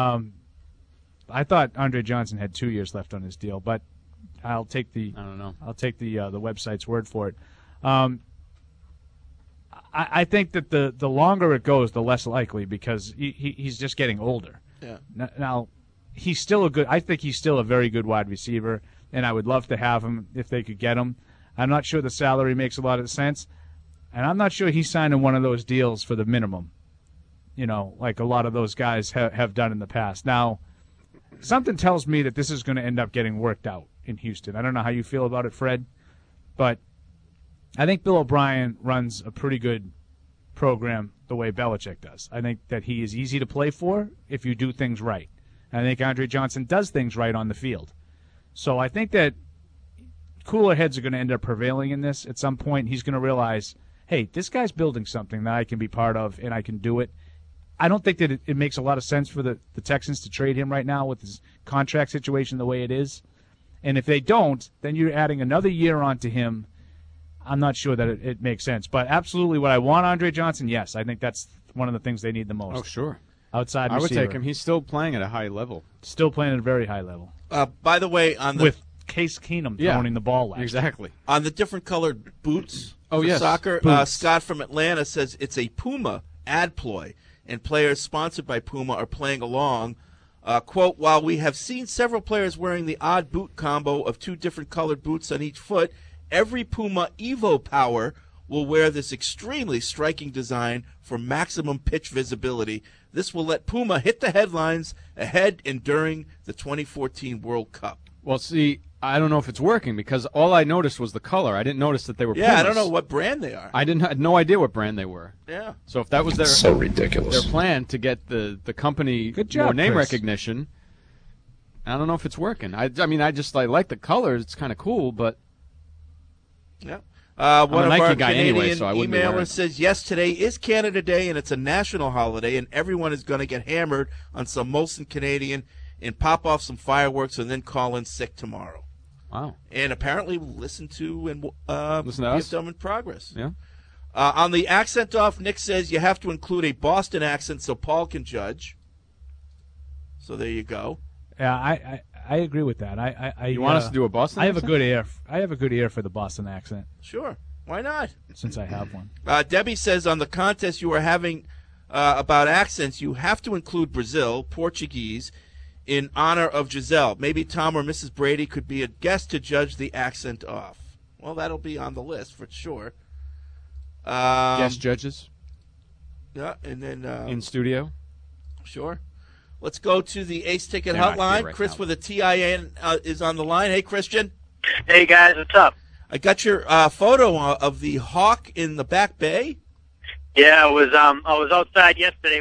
I thought Andre Johnson had 2 years left on his deal, but I'll take the I don't know. I'll take the website's word for it. I think that the longer it goes, the less likely, because he's just getting older. Yeah. Now, he's still I think he's still a very good wide receiver, and I would love to have him if they could get him. I'm not sure the salary makes a lot of sense, and I'm not sure he's signing one of those deals for the minimum, you know, like a lot of those guys have done in the past. Now, something tells me that this is going to end up getting worked out in Houston. I don't know how you feel about it, Fred, but I think Bill O'Brien runs a pretty good program the way Belichick does. I think that he is easy to play for if you do things right. And I think Andre Johnson does things right on the field. So I think that cooler heads are going to end up prevailing in this. At some point, he's going to realize, hey, this guy's building something that I can be part of, and I can do it. I don't think that it makes a lot of sense for the Texans to trade him right now with his contract situation the way it is. And if they don't, then you're adding another year onto him. I'm not sure that it makes sense. But absolutely what I want Andre Johnson, yes. I think that's one of the things they need the most. Oh, sure. Outside I would receiver. take him. He's still playing at a high level. Still playing at a very high level. By the way, on the With Case Keenum throwing the ball last Exactly. on the different colored boots Oh, for yes. soccer, Boots. Scott from Atlanta says it's a Puma ad ploy, and players sponsored by Puma are playing along. Quote, while we have seen several players wearing the odd boot combo of 2 different colored boots on each foot, every Puma Evo Power will wear this extremely striking design for maximum pitch visibility. This will let Puma hit the headlines ahead and during the 2014 World Cup. Well, see, I don't know if it's working because all I noticed was the color. I didn't notice that they were Yeah, I Pumas. don't know what brand they are. I had no idea what brand they were. Yeah. So if that was So ridiculous. their plan to get the company Good job, more name Chris. recognition, I don't know if it's working. I mean, I like the colors. It's kind of cool, but Yeah. One a of Nike our guy Canadian anyway, so I wouldn't be worried. emailers says, yes, today is Canada Day, and it's a national holiday, and everyone is going to get hammered on some Molson Canadian and pop off some fireworks and then call in sick tomorrow. Wow. And apparently listen to Listen to us? PFW in Progress. Yeah. On the accent off, Nick says you have to include a Boston accent so Paul can judge. So there you go. Yeah, I agree with that. You want us to do a Boston I have accent? a good ear. I have a good ear for the Boston accent. Sure. Why not? Since I have one. Debbie says on the contest you are having about accents, you have to include Brazil, Portuguese, in honor of Giselle. Maybe Tom or Mrs. Brady could be a guest to judge the accent off. Well, that'll be on the list for sure. Guest judges? Yeah, and then... in studio? Sure. Let's go to the Ace Ticket They're not Hotline. here right Chris now. with a TIN is on the line. Hey, Christian. Hey, guys, what's up? I got your photo of the hawk in the back bay. Yeah, I was outside yesterday,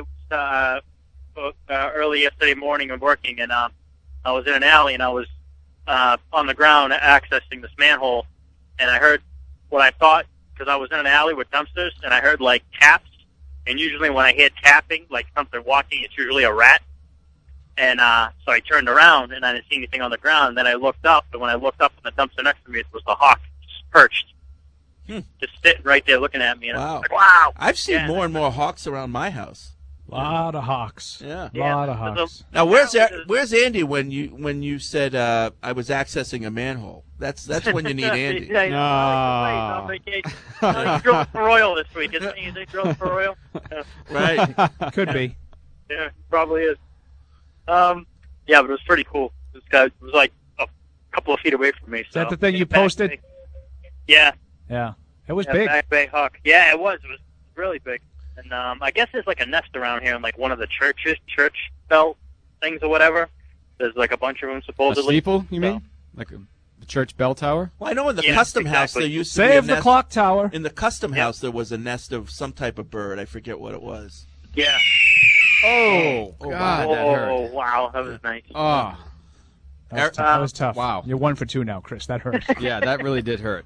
early yesterday morning and working, and I was in an alley, and I was on the ground accessing this manhole, and I heard what I thought, because I was in an alley with dumpsters, and I heard, like, taps, and usually when I hear tapping, like something walking, it's usually a rat. And so I turned around, and I didn't see anything on the ground. And then I looked up, and when I looked up in the dumpster next to me, it was the hawk just perched, just sitting right there looking at me. And I was like, wow. I've seen more and more hawks around my house. Lot of hawks. Yeah. Lot of hawks. Now, where's Andy when you said I was accessing a manhole? That's when you need Andy. Yeah, no. On vacation. He's drilling for oil this week, isn't he? Is he drilling for oil? Yeah. Right. Could be. Yeah, probably is. Yeah, but it was pretty cool. This guy was like a couple of feet away from me. Is that the thing you Back posted? Bay. Yeah. Yeah. It was Yeah, big. Back Bay hawk. Yeah, it was. It was really big. And I guess there's like a nest around here in like one of the church bell things or whatever. There's like a bunch of them A supposedly. steeple, you mean? Like the church bell tower? Well, I know in the Yeah, custom house exactly. there used to be Save a the nest. clock tower. In the custom house there was a nest of some type of bird. I forget what it was. Yeah. Oh, God, that hurt. Oh, wow, that was nice. Oh, That was tough. Wow. You're 1 for 2 now, Chris. That hurt. yeah, that really did hurt.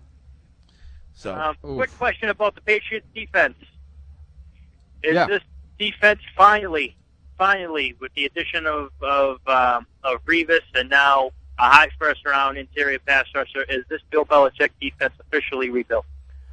So, quick question about the Patriots defense. Is Yeah. this defense finally, with the addition of Revis and now a high first-round interior pass rusher, is this Bill Belichick defense officially rebuilt?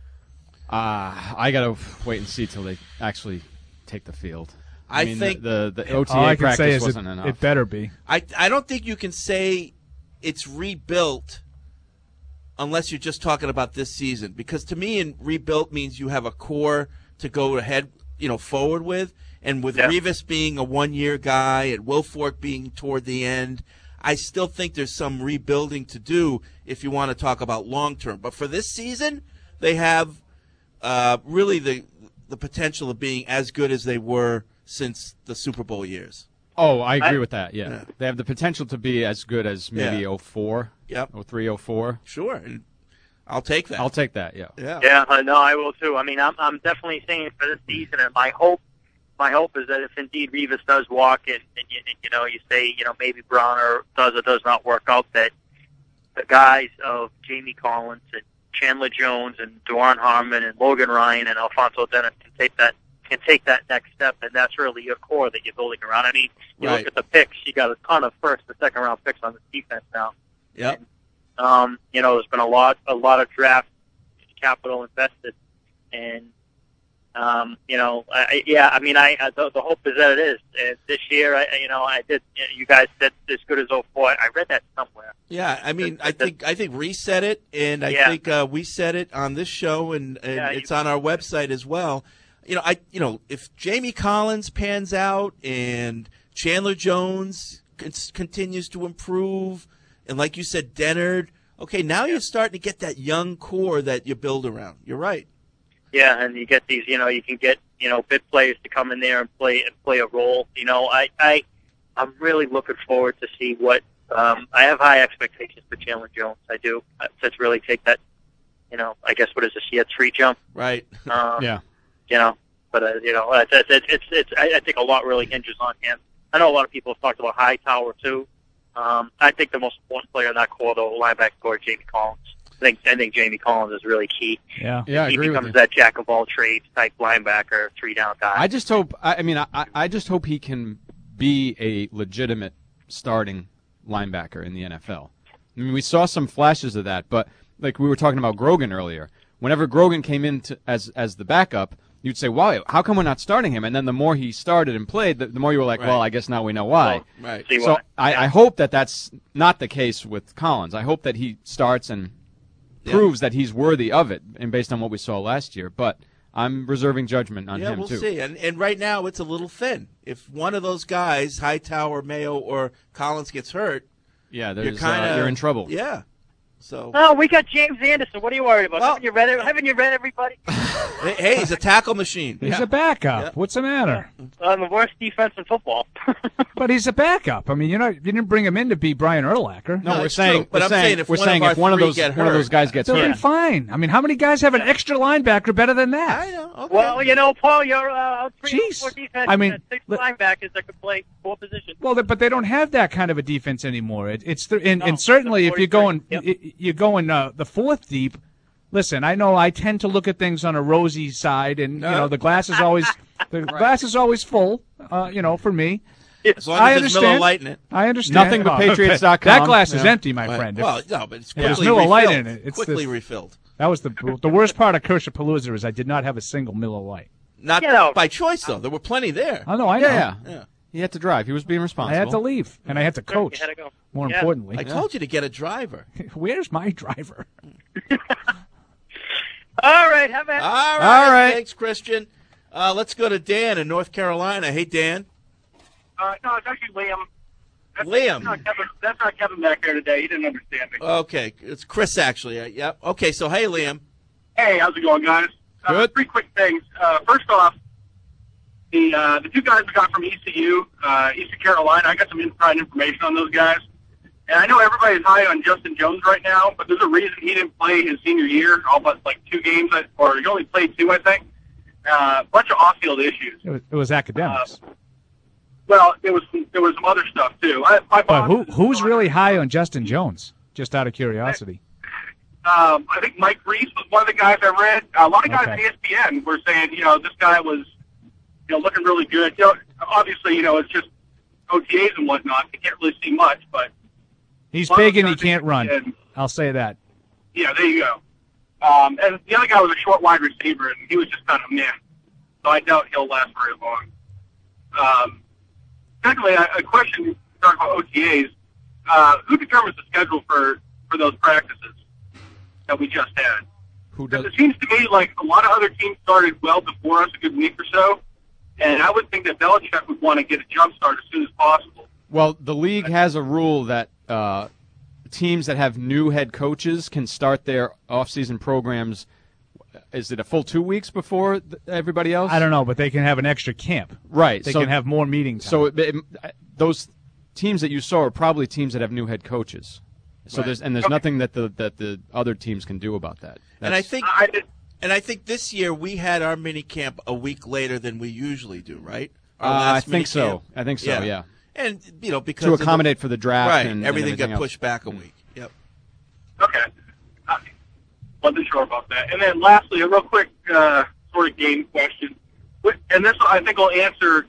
I gotta wait and see till they actually take the field. I mean, think the All OTA I can practice say is wasn't enough. it better be. I don't think you can say it's rebuilt unless you're just talking about this season, because to me, rebuilt means you have a core to go ahead, forward with, and with Revis being a one-year guy and Wilfork being toward the end, I still think there's some rebuilding to do if you want to talk about long-term. But for this season, they have really the potential of being as good as they were since the Super Bowl years. Oh, I agree with that, yeah. They have the potential to be as good as maybe 04, Yep. 03, 04. Sure, and I'll take that. I'll take that, yeah. Yeah, no, I will too. I mean, I'm definitely saying for this season, and my hope is that if indeed Revis does walk, and you say maybe Bronner does or does not work out, that the guys of Jamie Collins and Chandler Jones and Duran Harmon and Logan Ryan and Alfonso Dennis can take that next step, and that's really your core that you're building around. I mean, you look at the picks; you got a ton of first and second round picks on this defense now. Yeah. There's been a lot of draft capital invested, and the hope is that it is. And this year, you guys said as good as 04. I read that somewhere. Yeah, I mean, I think Reese said it, and I think we said it on this show, and it's on our website as well. If Jamie Collins pans out and Chandler Jones continues to improve, and like you said, Dennard, okay, now you're starting to get that young core that you build around. You're right. Yeah, and you get these, you can get, bit players to come in there and play a role. I'm really looking forward to see what, I have high expectations for Chandler Jones. I do. Let's really take that, I guess, what is this? He had 3 jump. Right. Yeah. But I think a lot really hinges on him. I know a lot of people have talked about Hightower too. I think the most important player in that core, though, linebacker core, Jamie Collins. I think Jamie Collins is really key. Yeah, I agree with He becomes you. that jack of all trades type linebacker, 3-down guy. I just hope. I just hope he can be a legitimate starting linebacker in the NFL. I mean, we saw some flashes of that, but like we were talking about Grogan earlier. Whenever Grogan came in as the backup, you'd say, "Wow, how come we're not starting him?" And then the more he started and played, the more you were like, Right. "Well, I guess now we know why." Well, right. See So why. I hope that that's not the case with Collins. I hope that he starts and proves that he's worthy of it, and based on what we saw last year. But I'm reserving judgment on him we'll too. see. And right now it's a little thin. If one of those guys, Hightower, Mayo, or Collins gets hurt, Yeah, you're in trouble. Yeah. So Oh, we got James Anderson. What are you worried about? Well- Haven't you read everybody? hey, he's a tackle machine. He's a backup. Yeah. What's the matter? The worst defense in football. But he's a backup. I mean, you didn't bring him in to be Brian Urlacher. No, we're it's saying, true. But we're I'm saying, saying if we're one saying of if our one of three those get one of hurt, those guys gets They'll be hurt. fine. I mean, how many guys have an extra linebacker better than that? I know. Okay. Well, Paul, you're out 3 Jeez. 4 defense. I mean, 6 linebackers that could play 4 positions. Well, but they don't have that kind of a defense anymore. And certainly if you're going the fourth deep. Listen, I know I tend to look at things on a rosy side, and the glass is always glass is always full. For me, As long I as there's Miller understand. Lite in it. I understand. Nothing but Patriots.com. That glass is Yeah. empty, my friend. Well, no, but it's There's quickly Miller refilled. Lite in it. It's quickly the- refilled. That was the worst part of Kershapalooza is I did not have a single Miller Lite. Not by choice, though. There were plenty there. Oh no, I know. Yeah. He had to drive. He was being I responsible. had to leave, and I had to coach. You had to go. More Yeah. importantly, I told you to get a driver. Where's my driver? All right, have at it. All All right. Thanks, Christian. Let's go to Dan in North Carolina. Hey, Dan. No, it's actually Liam. Liam. That's not Kevin back there today. He didn't understand me. Okay, it's Chris, actually. Yep. Okay, so hey, Liam. Hey, how's it going, guys? Good. 3 quick things. First off, the 2 guys we got from ECU, Eastern Carolina, I got some inside information on those guys. And I know everybody's high on Justin Jones right now, but there's a reason he didn't play his senior year, all but like 2 games, or he only played 2, I think. Bunch of off-field issues. It was academics. Well, there was some other stuff too. My But boss who's really high on Justin Jones? Just out of curiosity. I think Mike Reese was one of the guys I read. A lot of guys Okay. at ESPN were saying, this guy was, looking really good. Obviously, it's just OTAs and whatnot. You can't really see much, but He's Well, big and he I think can't he run. did. I'll say that. yeah, there you go. And the other guy was a short wide receiver, and he was just kind of meh. So I doubt he'll last very long. Secondly, a question talking about OTAs. Who determines the schedule for those practices that we just had? Who Because does? it seems to me like a lot of other teams started well before us, a good week or so, and I would think that Belichick would want to get a jump start as soon as possible. Well, the league has a rule that teams that have new head coaches can start their off-season programs. Is it a full 2 weeks before everybody else? I don't know, but they can have an extra camp. Right. They so, can have more meeting time. So those teams that you saw are probably teams that have new head coaches. So Right. there's nothing that the other teams can do about that. And I That's- think this year we had our mini camp a week later than we usually do, right? Our I last think mini so. camp. I think so. Yeah. And because To of the- accommodate for the draft right? and everything got everything pushed back a week. Yep. Okay. Wasn't sure about that. And then lastly, a real quick sort of game question. And this, I think, will answer,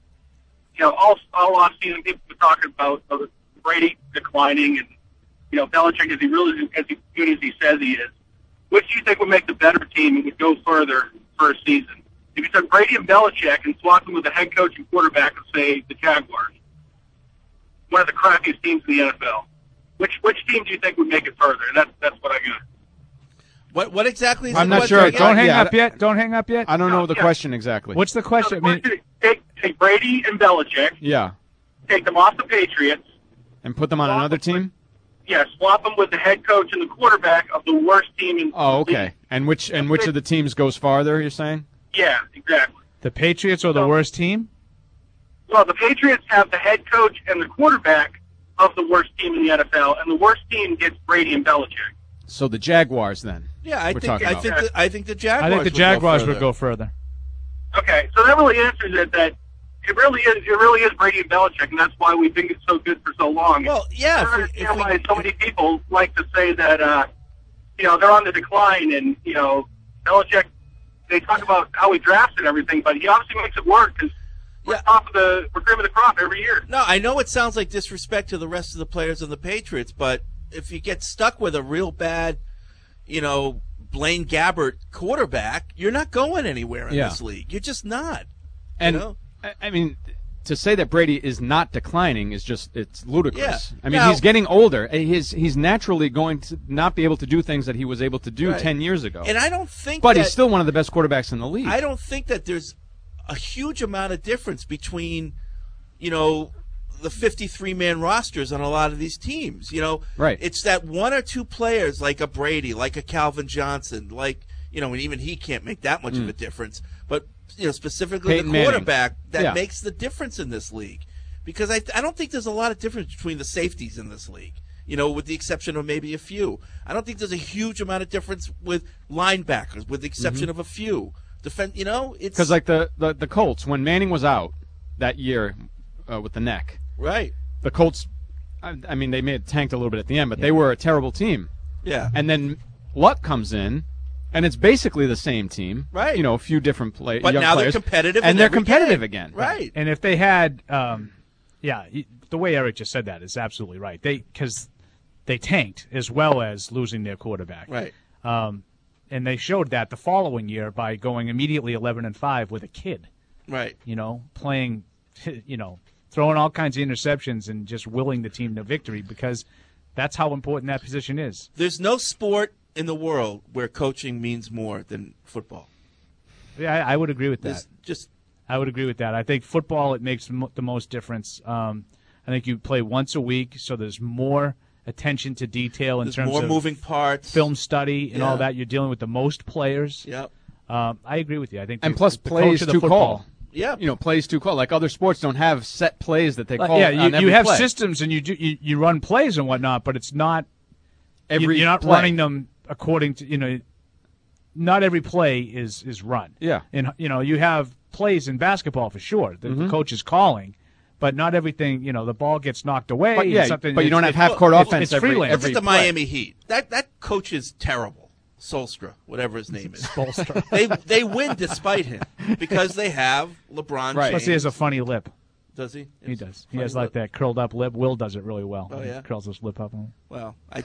all off-season people were talking about Brady declining and, Belichick, is he really as good as he says he is? Which do you think would make the better team and would go further for a season? If you took Brady and Belichick and swapped them with the head coach and quarterback of, say, the Jaguars, one of the crappiest teams in the NFL, which team do you think would make it further? And that's what I got. What exactly is I'm the not question sure. again? Don't hang up yet. Don't hang up yet. I don't know the Yeah. question exactly. What's the question? I mean, Take Brady and Belichick, Yeah. take them off the Patriots, And put them on another team? swap them with the head coach and the quarterback of the worst team in Oh, the okay. league. And which of the teams goes farther, you're saying? Yeah, exactly. the Patriots are the worst team. Well, the Patriots have the head coach and the quarterback of the worst team in the NFL, and the worst team gets Brady and Belichick. So the Jaguars then. Yeah, I we're think talking I about. think the, I think the Jaguars. I think the would Jaguars go would further. go further. Okay, so that really answers it. That it really is Brady and Belichick, and that's why we've been so good for so long. Well, yeah. I don't understand why so many people like to say that they're on the decline, and Belichick. They talk about how he drafts and everything, but he obviously makes it work because we're cream of the crop every year. No, I know it sounds like disrespect to the rest of the players on the Patriots, but if you get stuck with a real bad, Blaine Gabbert quarterback, you're not going anywhere in this league. You're just not. And I mean, to say that Brady is not declining is it's ludicrous. Yeah. I mean, he's getting older. He's naturally going to not be able to do things that he was able to do 10 years ago. And I don't think But he's still one of the best quarterbacks in the league. I don't think that there's a huge amount of difference between, the 53-man rosters on a lot of these teams. Right. It's that one or two players like a Brady, like a Calvin Johnson, and even he can't make that much of a difference. But specifically Peyton the quarterback Manning. that makes the difference in this league. Because I don't think there's a lot of difference between the safeties in this league, with the exception of maybe a few. I don't think there's a huge amount of difference with linebackers, with the exception of a few. It's because like the Colts, when Manning was out that year with the neck, right? The Colts, I mean, they may have tanked a little bit at the end, but they were a terrible team. Yeah. And then Luck comes in. And it's basically the same team, right? A few different but young now players, they're competitive, and they're competitive again, right? And if they had, the way Eric just said that is absolutely right. Because they tanked as well as losing their quarterback, right? And they showed that the following year by going immediately 11-5 with a kid, right? Playing, throwing all kinds of interceptions and just willing the team to victory because that's how important that position is. There's no sport in the world where coaching means more than football. Yeah, I would agree with that. I would agree with that. I think football, it makes the most difference. I think you play once a week, so there's more attention to detail in terms more of moving parts, film study, and all that. You're dealing with the most players. Yep. I agree with you. I think, and plus plays to call. Yeah, plays to call. Like other sports don't have set plays that they call. You have play. systems and you run plays and whatnot, but it's not. You're not play. running them according to not every play is run. Yeah. And you have plays in basketball for sure that the coach is calling, but not everything. The ball gets knocked away. But you don't have half-court offense every Look at the play. Miami Heat. That coach is terrible. Solskjaer, whatever his name is. They win despite him because they have LeBron James. Plus he has a funny lip. Does he? He does. He has like that curled up lip. Will does it really well. Oh yeah. He curls his lip up. Well, I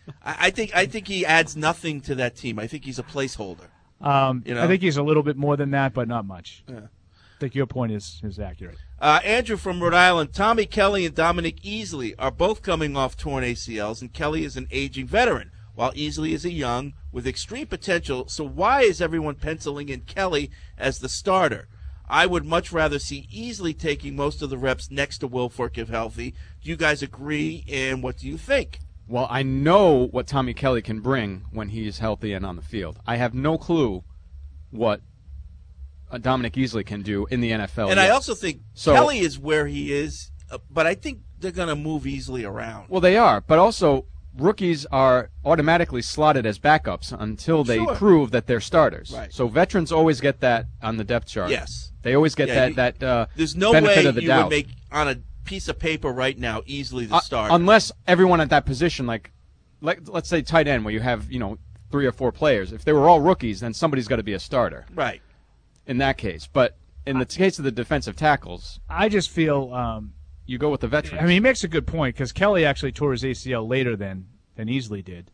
think he adds nothing to that team. I think he's a placeholder. I think he's a little bit more than that, but not much. Yeah. I think your point is accurate. Andrew from Rhode Island, Tommy Kelly and Dominic Easley are both coming off torn ACLs, and Kelly is an aging veteran, while Easley is a young with extreme potential. So why is everyone penciling in Kelly as the starter? I would much rather see Easley taking most of the reps next to Wilfork if healthy. Do you guys agree, and what do you think? Well, I know what Tommy Kelly can bring when he's healthy and on the field. I have no clue what Dominic Easley can do in the NFL. And I also think Kelly is where he is, but I think they're going to move Easley around. Well, they are, but also rookies are automatically slotted as backups until they prove that they're starters. Right. So veterans always get that on the depth chart. Yes. They always get that there's no benefit way of the you doubt. would make on a piece of paper right now easily the starter. Unless everyone at that position, like let's say tight end, where you have 3 or 4 players. If they were all rookies, then somebody's got to be a starter. Right. In that case, but in the case of the defensive tackles, I just feel you go with the veterans. I mean, he makes a good point because Kelly actually tore his ACL later than Easley did.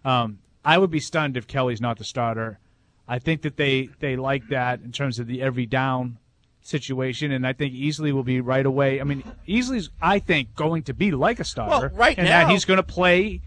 I would be stunned if Kelly's not the starter. I think that they like that in terms of the every down situation, and I think Easley will be right away. I mean, Easley's, I think, going to be like a starter. Well, right and now, that he's going to play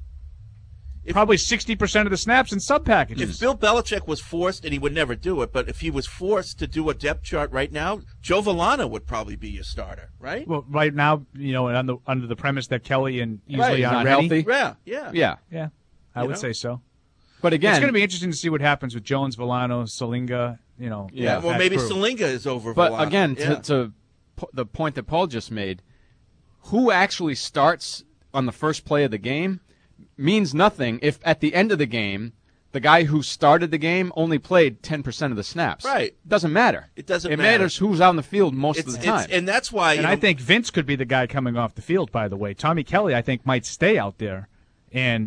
probably 60% of the snaps in sub packages. If Bill Belichick was forced, and he would never do it, but if he was forced to do a depth chart right now, Joe Villano would probably be your starter, right? Well, right now, under the premise that Kelly and Easley aren't ready. Yeah. I would say so. But again, it's going to be interesting to see what happens with Jones, Villano, Salinga. Well, maybe Salinga is over. But Villano. again, to the point that Paul just made, who actually starts on the first play of the game means nothing if at the end of the game the guy who started the game only played 10% of the snaps. Right. It doesn't matter. It doesn't matter. It matters who's out in the field most of the time. And that's why. And I think Vince could be the guy coming off the field, by the way. Tommy Kelly, I think, might stay out there and,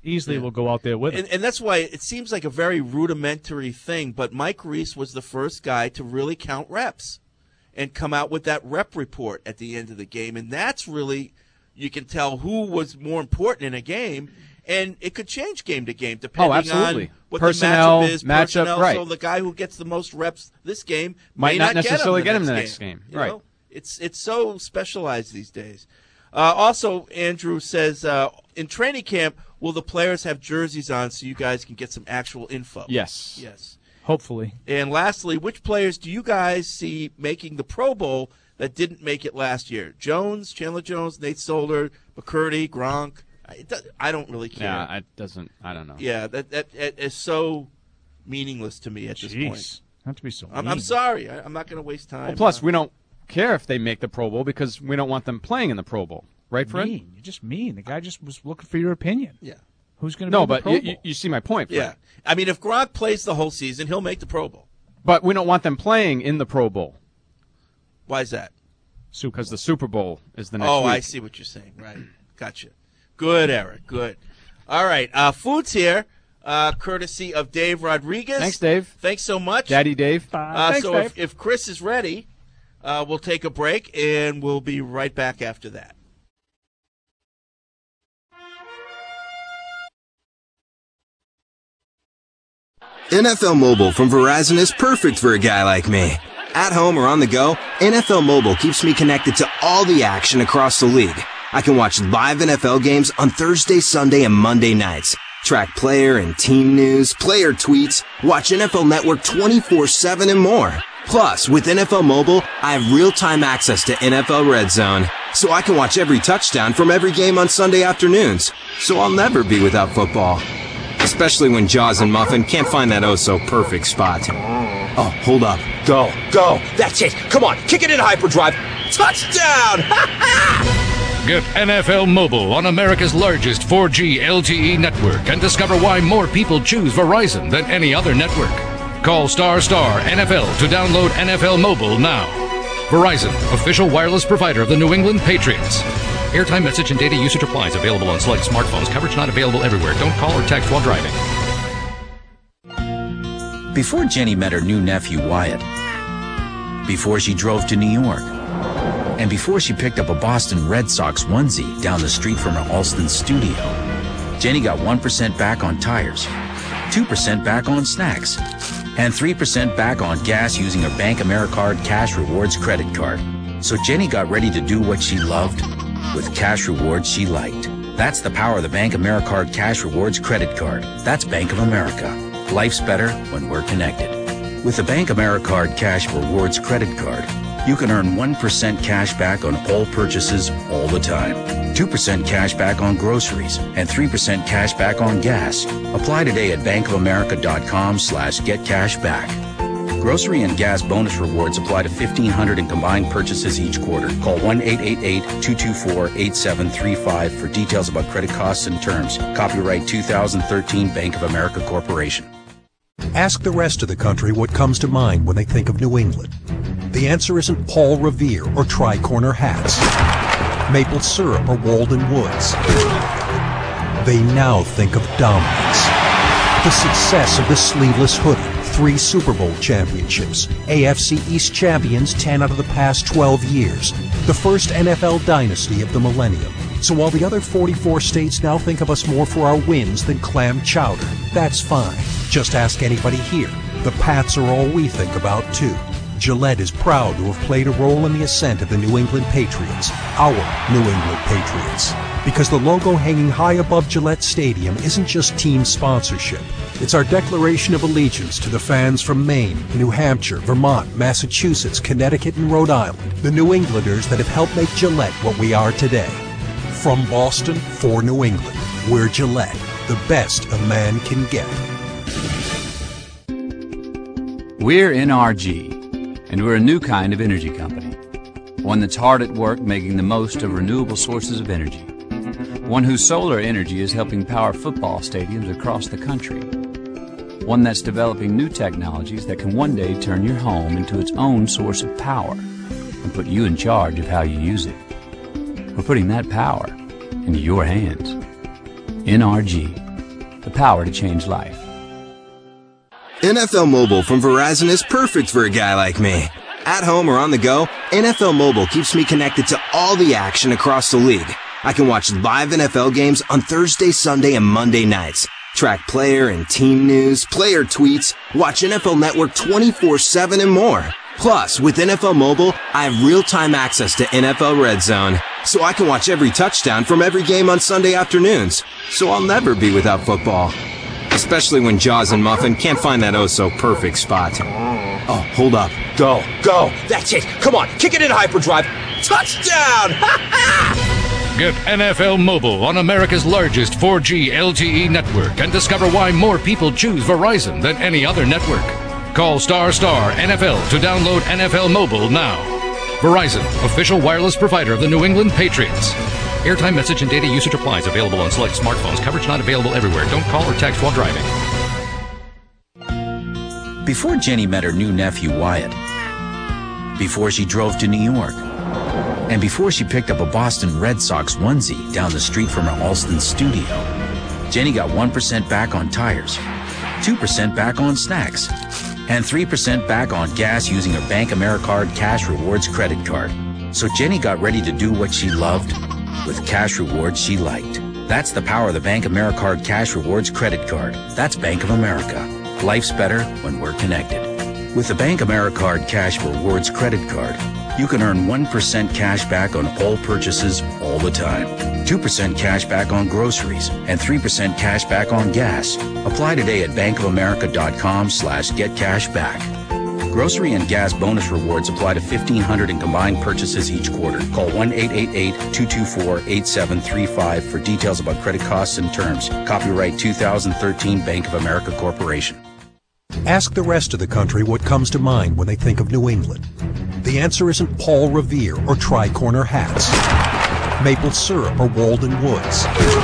easily will go out there with it. And that's why it seems like a very rudimentary thing, but Mike Reese was the first guy to really count reps and come out with that rep report at the end of the game. And that's really, you can tell who was more important in a game, and it could change game to game depending on what personnel, the matchup is. Matchup, right. So the guy who gets the most reps this game might not necessarily get him in the next next game. You Right. know? It's so specialized these days. Also, Andrew says, in training camp, will the players have jerseys on so you guys can get some actual info? Yes. Yes. Hopefully. And lastly, which players do you guys see making the Pro Bowl that didn't make it last year? Jones, Chandler Jones, Nate Solder, McCurdy, Gronk. I don't really care. Yeah, it doesn't. I don't know. Yeah, that is so meaningless to me at this point. Not to be so. I'm sorry. I'm not going to waste time. Well, plus, we don't care if they make the Pro Bowl because we don't want them playing in the Pro Bowl. Right, Fred? Mean. You're just mean. The guy just was looking for your opinion. Yeah. Who's going to be in the Pro Bowl? You see my point, Fred. Yeah. I mean, if Gronk plays the whole season, he'll make the Pro Bowl. But we don't want them playing in the Pro Bowl. Why is that? Because the Super Bowl is the next week. I see what you're saying. Right. Gotcha. Good, Eric. Good. All right. Food's here, courtesy of Dave Rodriguez. Thanks, Dave. Thanks so much. Daddy Dave. Thanks, so Dave. if Chris is ready, we'll take a break, and we'll be right back after that. NFL Mobile from Verizon is perfect for a guy like me. At home or on the go, NFL Mobile keeps me connected to all the action across the league. I can watch live NFL games on Thursday, Sunday, and Monday nights. Track player and team news, player tweets, watch NFL Network 24/7 and more. Plus, with NFL Mobile, I have real-time access to NFL Red Zone, so I can watch every touchdown from every game on Sunday afternoons. So I'll never be without football. Especially when Jaws and Muffin can't find that oh-so-perfect spot. Oh, hold up. Go. That's it. Come on, kick it in hyperdrive. Touchdown! Get NFL Mobile on America's largest 4G LTE network and discover why more people choose Verizon than any other network. Call ** NFL to download NFL Mobile now. Verizon, official wireless provider of the New England Patriots. Airtime, message, and data usage applies. Available on select smartphones. Coverage not available everywhere. Don't call or text while driving. Before Jenny met her new nephew, Wyatt, before she drove to New York, and before she picked up a Boston Red Sox onesie down the street from her Alston studio, Jenny got 1% back on tires, 2% back on snacks, and 3% back on gas using her Bank AmeriCard Cash Rewards credit card. So Jenny got ready to do what she loved with cash rewards she liked. That's the power of the Bank AmeriCard Cash Rewards credit card. That's Bank of America. Life's better when we're connected. With the Bank AmeriCard Cash Rewards credit card, you can earn 1% cash back on all purchases all the time, 2% cash back on groceries, and 3% cash back on gas. Apply today at bankofamerica.com/getcashback. Grocery and gas bonus rewards apply to 1,500 in combined purchases each quarter. Call 1-888-224-8735 for details about credit costs and terms. Copyright 2013 Bank of America Corporation. Ask the rest of the country what comes to mind when they think of New England. The answer isn't Paul Revere or tri-corner hats, maple syrup or Walden Woods. They now think of dominance. The success of the sleeveless hoodie, 3 Super Bowl championships, AFC East champions 10 out of the past 12 years, the first NFL dynasty of the millennium. So while the other 44 states now think of us more for our wins than clam chowder, that's fine. Just ask anybody here. The Pats are all we think about, too. Gillette is proud to have played a role in the ascent of the New England Patriots, our New England Patriots. Because the logo hanging high above Gillette Stadium isn't just team sponsorship. It's our declaration of allegiance to the fans from Maine, New Hampshire, Vermont, Massachusetts, Connecticut, and Rhode Island, the New Englanders that have helped make Gillette what we are today. From Boston for New England, we're Gillette, the best a man can get. We're NRG, and we're a new kind of energy company. One that's hard at work making the most of renewable sources of energy. One whose solar energy is helping power football stadiums across the country. One that's developing new technologies that can one day turn your home into its own source of power and put you in charge of how you use it. We're putting that power into your hands. NRG. The power to change life. NFL Mobile from Verizon is perfect for a guy like me. At home or on the go, NFL Mobile keeps me connected to all the action across the league. I can watch live NFL games on Thursday, Sunday, and Monday nights. Track player and team news, player tweets, watch NFL Network 24/7 and more. Plus, with NFL Mobile, I have real-time access to NFL Red Zone, so I can watch every touchdown from every game on Sunday afternoons. So I'll never be without football. Especially when Jaws and Muffin can't find that oh-so-perfect spot. Oh, hold up. Go. That's it. Come on, kick it in hyperdrive. Touchdown! Get NFL Mobile on America's largest 4G LTE network and discover why more people choose Verizon than any other network. Call ** NFL to download NFL Mobile now. Verizon, official wireless provider of the New England Patriots. Airtime, message, and data usage applies. Available on select smartphones. Coverage not available everywhere. Don't call or text while driving. Before Jenny met her new nephew Wyatt, before she drove to New York, and before she picked up a Boston Red Sox onesie down the street from her Alston studio, Jenny got 1% back on tires, 2% back on snacks, and 3% back on gas using her Bank AmeriCard Cash Rewards credit card. So Jenny got ready to do what she loved with cash rewards she liked. That's the power of the Bank AmeriCard Cash Rewards credit card. That's Bank of America. Life's better when we're connected. With the Bank AmeriCard Cash Rewards credit card, you can earn 1% cash back on all purchases all the time, 2% cash back on groceries, and 3% cash back on gas. Apply today at bankofamerica.com/getcashback. Grocery and gas bonus rewards apply to 1,500 in combined purchases each quarter. Call 1-888-224-8735 for details about credit costs and terms. Copyright 2013 Bank of America Corporation. Ask the rest of the country what comes to mind when they think of New England. The answer isn't Paul Revere or tri-corner hats, maple syrup or Walden Woods.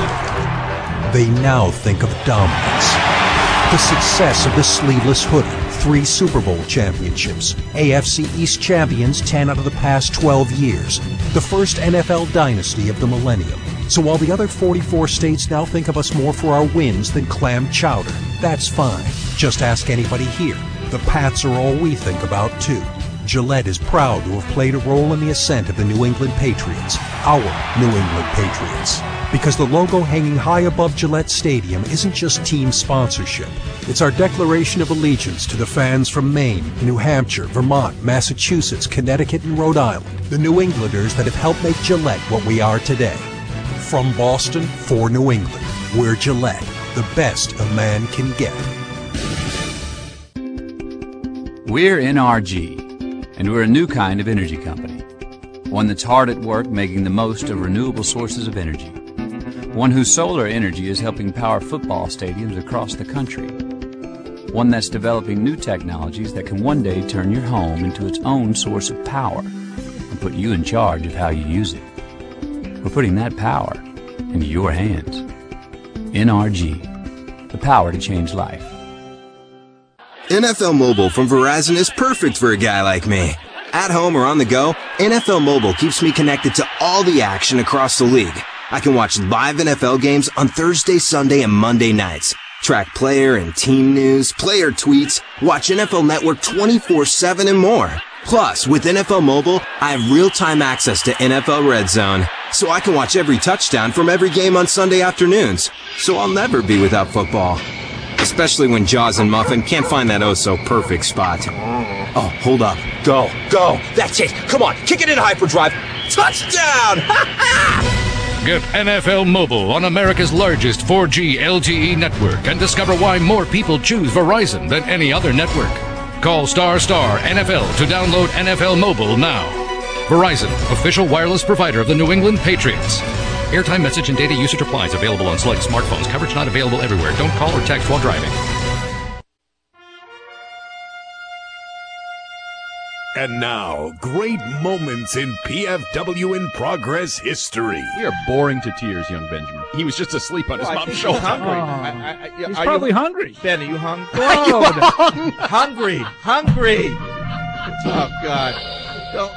They now think of dominance. The success of the sleeveless hoodie, 3 Super Bowl championships, AFC East champions 10 out of the past 12 years, the first NFL dynasty of the millennium. So while the other 44 states now think of us more for our wins than clam chowder, that's fine. Just ask anybody here. The Pats are all we think about, too. Gillette is proud to have played a role in the ascent of the New England Patriots, our New England Patriots. Because the logo hanging high above Gillette Stadium isn't just team sponsorship. It's our declaration of allegiance to the fans from Maine, New Hampshire, Vermont, Massachusetts, Connecticut, and Rhode Island. The New Englanders that have helped make Gillette what we are today. From Boston for New England, we're Gillette, the best a man can get. We're NRG, and we're a new kind of energy company. One that's hard at work making the most of renewable sources of energy. One whose solar energy is helping power football stadiums across the country. One that's developing new technologies that can one day turn your home into its own source of power and put you in charge of how you use it. We're putting that power into your hands. NRG, the power to change life. NFL Mobile from Verizon is perfect for a guy like me. At home or on the go, NFL Mobile keeps me connected to all the action across the league. I can watch live NFL games on Thursday, Sunday, and Monday nights. Track player and team news, player tweets, watch NFL Network 24/7 and more. Plus, with NFL Mobile, I have real-time access to NFL Red Zone, so I can watch every touchdown from every game on Sunday afternoons. So I'll never be without football. Especially when Jaws and Muffin can't find that oh-so-perfect spot. Oh, hold up. Go. That's it. Come on, kick it in hyperdrive. Touchdown! Get NFL Mobile on America's largest 4G LTE network and discover why more people choose Verizon than any other network. Call ** NFL to download NFL Mobile now. Verizon, official wireless provider of the New England Patriots. Airtime, message, and data usage applies. Available on select smartphones. Coverage not available everywhere. Don't call or text while driving. And now, great moments in PFW in Progress history. We are boring to tears, young Benjamin. He was just asleep on his mom's shoulder. Hungry. He's probably hungry. Ben, are you hungry? Hungry. Oh, God. Don't.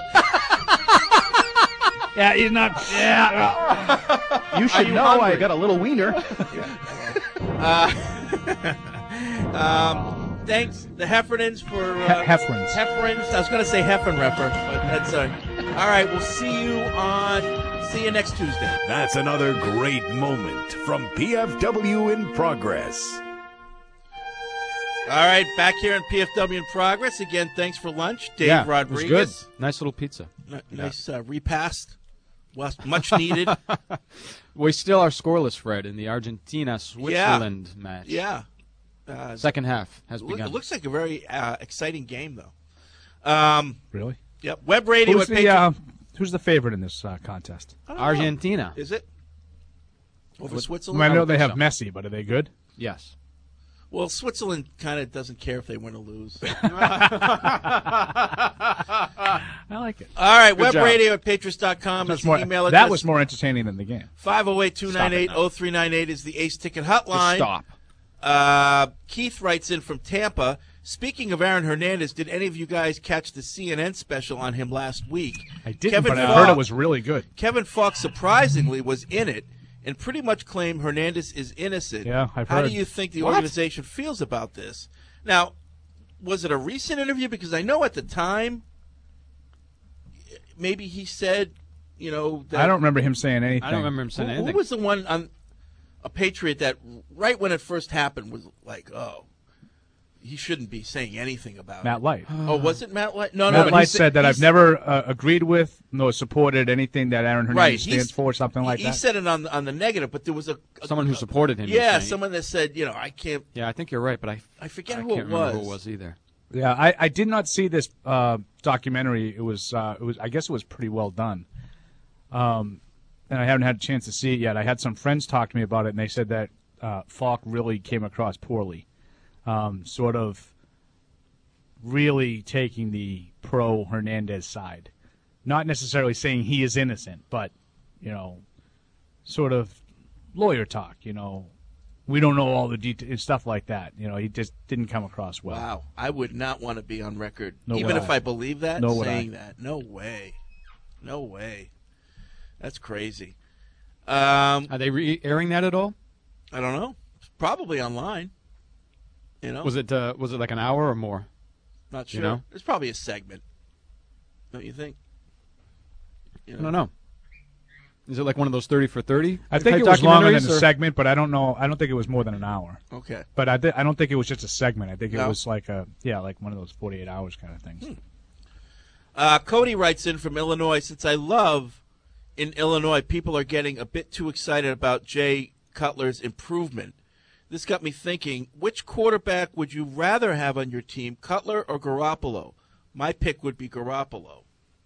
Yeah, he's not. Yeah. You should know I got a little wiener. Thanks, the Heffernans, for Heffrans. Heffrans. I was going to say Heffenreffer, but that's all right. We'll see you next Tuesday. That's another great moment from PFW in Progress. All right, back here in PFW in Progress again. Thanks for lunch, Dave Rodriguez. It was good. Nice little pizza. Nice repast. Much needed. We still are scoreless, Fred, in the Argentina-Switzerland match. Yeah. Second half has begun. It looks like a very exciting game, though. Really? Yep. Web radio. Who's the favorite in this contest? Argentina. Is it? Over Switzerland? I know they have Messi, but are they good? Yes. Well, Switzerland kind of doesn't care if they win or lose. I like it. All right, Good job. webradio@patriots.com is the email address. That was more entertaining than the game. 508-298-0398 is the Ace Ticket hotline. Just stop. Keith writes in from Tampa. Speaking of Aaron Hernandez, did any of you guys catch the CNN special on him last week? I didn't, but I heard it was really good. Kevin Falk surprisingly was in it and pretty much claimed Hernandez is innocent. Yeah, I've How heard. do you think the organization feels about this? Now, was it a recent interview? Because I know at the time, maybe he said, that I don't remember him saying anything. I don't remember him saying anything. Who was the one on a Patriot that right when it first happened was like, oh, he shouldn't be saying anything about it? Matt Light. Oh, was it Matt Light? No, Matt Light said that I've never agreed with nor supported anything that Aaron Hernandez stands for, something like that. He said it on the negative, but there was someone who supported him. Yeah, someone that said, I can't. Yeah, I think you're right, but I forget who can't it remember was. who it was either. Yeah, I did not see this documentary. It was I guess it was pretty well done. And I haven't had a chance to see it yet. I had some friends talk to me about it, and they said that Falk really came across poorly, sort of really taking the pro-Hernandez side. Not necessarily saying he is innocent, but, sort of lawyer talk, We don't know all the details, stuff like that. He just didn't come across well. Wow. I would not want to be on record, No even way. if I believe that, No way. saying that. No way. No way. That's crazy. Are they airing that at all? I don't know. Probably online. Was it like an hour or more? Not sure. It's probably a segment. Don't you think? I don't know. Is it like one of those 30 for 30? I think it was longer than a documentaries, or- segment, but I don't know. I don't think it was more than an hour. Okay. But I don't think it was just a segment. I think it No? was like like one of those 48 hours kind of things. Cody writes in from Illinois, since I love in Illinois, people are getting a bit too excited about Jay Cutler's improvement. This got me thinking, which quarterback would you rather have on your team, Cutler or Garoppolo? My pick would be Garoppolo.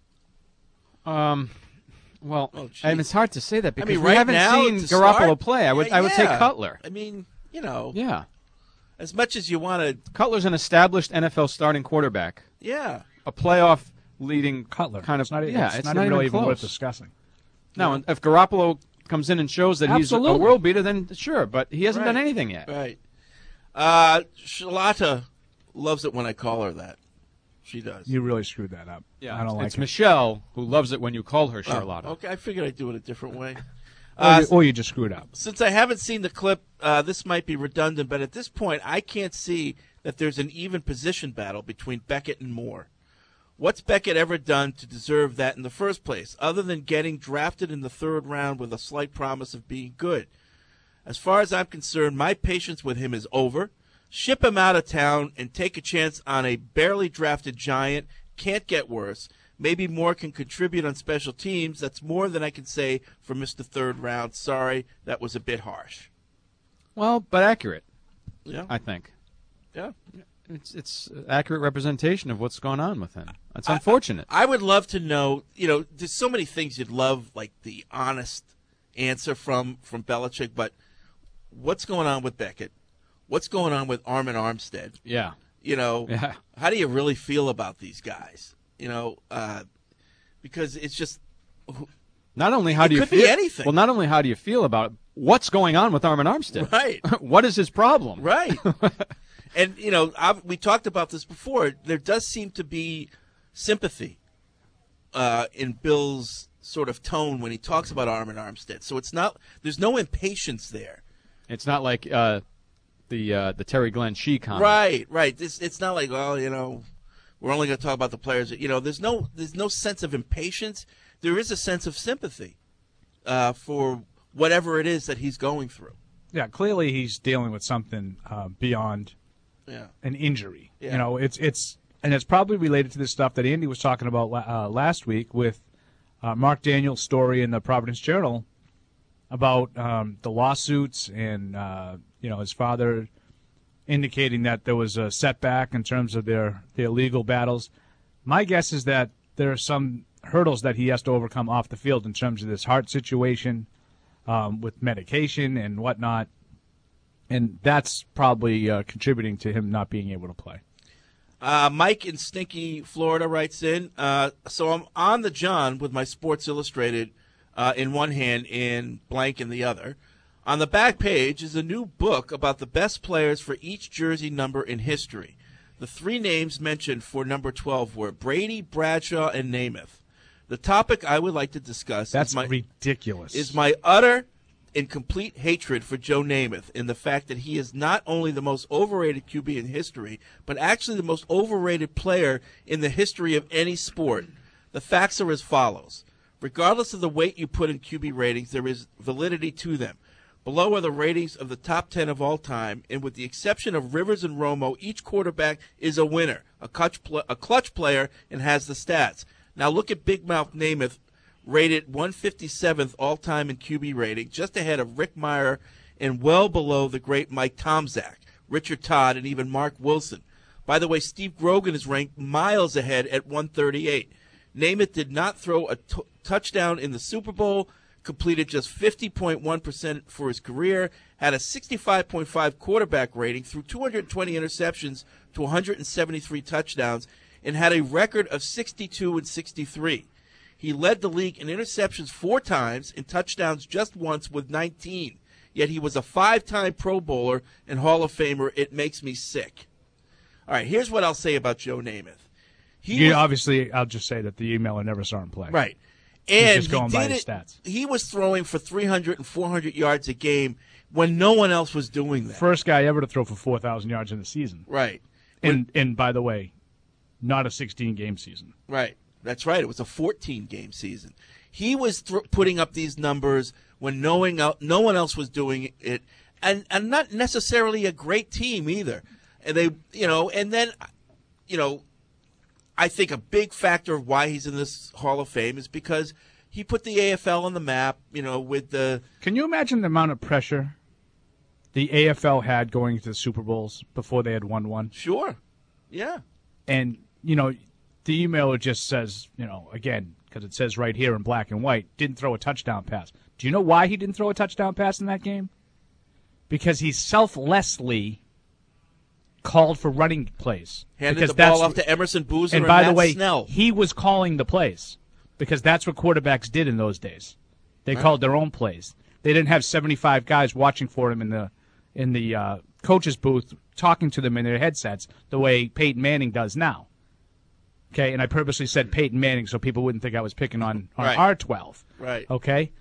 Well, it's hard to say that because we right haven't now, seen to Garoppolo start, play. I would say Cutler. I mean, Yeah. as much as you want to. Cutler's an established NFL starting quarterback. Yeah. A playoff leading Cutler. kind of. It's not, yeah, it's not really even close. worth discussing. Now, if Garoppolo comes in and shows that he's a Absolutely. world beater, then sure, but he hasn't Right. done anything yet. Right. Shalata loves it when I call her that. She does. You really screwed that up. Yeah, I don't like it's it. Michelle who loves it when you call her Charlotta. Okay, I figured I'd do it a different way. Or you just screwed up. Since I haven't seen the clip, this might be redundant, but at this point, I can't see that there's an even position battle between Beckett and Moore. What's Beckett ever done to deserve that in the first place, other than getting drafted in the third round with a slight promise of being good? As far as I'm concerned, my patience with him is over. Ship him out of town and take a chance on a barely drafted giant. Can't get worse. Maybe Moore can contribute on special teams. That's more than I can say for Mr. Third Round. Sorry, that was a bit harsh. Well, but accurate. Yeah. I think. Yeah. It's accurate representation of what's going on with him. That's unfortunate. I would love to know, there's so many things you'd love, like the honest answer from Belichick, but what's going on with Beckett? What's going on with Armin Armstead? Yeah. Yeah. How do you really feel about these guys? Because it's just Not only how do you could feel be anything. Well, not only how do you feel about it, what's going on with Armin Armstead? Right. What is his problem? Right. And, we talked about this before. There does seem to be sympathy in Bill's sort of tone when he talks about Armin Armstead. So it's not – there's no impatience there. It's not like the Terry Glenn Shee comment. Right. It's not like, well, we're only going to talk about the players. There's no sense of impatience. There is a sense of sympathy for whatever it is that he's going through. Yeah, clearly he's dealing with something beyond an injury. Yeah. It's probably related to this stuff that Andy was talking about last week with Mark Daniels' story in the Providence Journal about the lawsuits and his father indicating that there was a setback in terms of their legal battles. My guess is that there are some hurdles that he has to overcome off the field in terms of this heart situation with medication and whatnot, and that's probably contributing to him not being able to play. Mike in Stinky, Florida writes in, so I'm on the John with my Sports Illustrated in one hand and blank in the other. On the back page is a new book about the best players for each jersey number in history. The 3 names mentioned for number 12 were Brady, Bradshaw, and Namath. The topic I would like to discuss ridiculous. Is my utter and complete hatred for Joe Namath in the fact that he is not only the most overrated QB in history, but actually the most overrated player in the history of any sport. The facts are as follows. Regardless of the weight you put in QB ratings, there is validity to them. Below are the ratings of the top 10 of all time, and with the exception of Rivers and Romo, each quarterback is a winner, a clutch player, and has the stats. Now look at Big Mouth Namath, rated 157th all-time in QB rating, just ahead of Rick Meyer and well below the great Mike Tomczak, Richard Todd, and even Mark Wilson. By the way, Steve Grogan is ranked miles ahead at 138. Namath did not throw a touchdown in the Super Bowl, completed just 50.1% for his career, had a 65.5 quarterback rating, threw 220 interceptions to 173 touchdowns, and had a record of 62-63. He led the league in interceptions 4 times and touchdowns just once with 19. Yet he was a 5-time Pro Bowler and Hall of Famer. It makes me sick. All right, here's what I'll say about Joe Namath. Obviously, I'll just say that the emailer never saw him play. Right. He's And just going by his stats. He was throwing for 300 and 400 yards a game when no one else was doing that. First guy ever to throw for 4,000 yards in a season. Right. And by the way, not a 16-game season. Right. That's right. It was a 14-game season. He was putting up these numbers when no one else was doing it, and not necessarily a great team either. And they, and then, I think a big factor of why he's in this Hall of Fame is because he put the AFL on the map, with the... Can you imagine the amount of pressure the AFL had going into the Super Bowls before they had won one? Sure. Yeah. And, the emailer just says, again, because it says right here in black and white, didn't throw a touchdown pass. Do you know why he didn't throw a touchdown pass in that game? Because he selflessly called for running plays. Handed the ball off to Emerson Boozer and by Matt the way, Snell. He was calling the plays because that's what quarterbacks did in those days. They called their own plays. They didn't have 75 guys watching for him in the coach's booth talking to them in their headsets the way Peyton Manning does now. Okay, and I purposely said Peyton Manning so people wouldn't think I was picking on Right. R12. Right. Okay?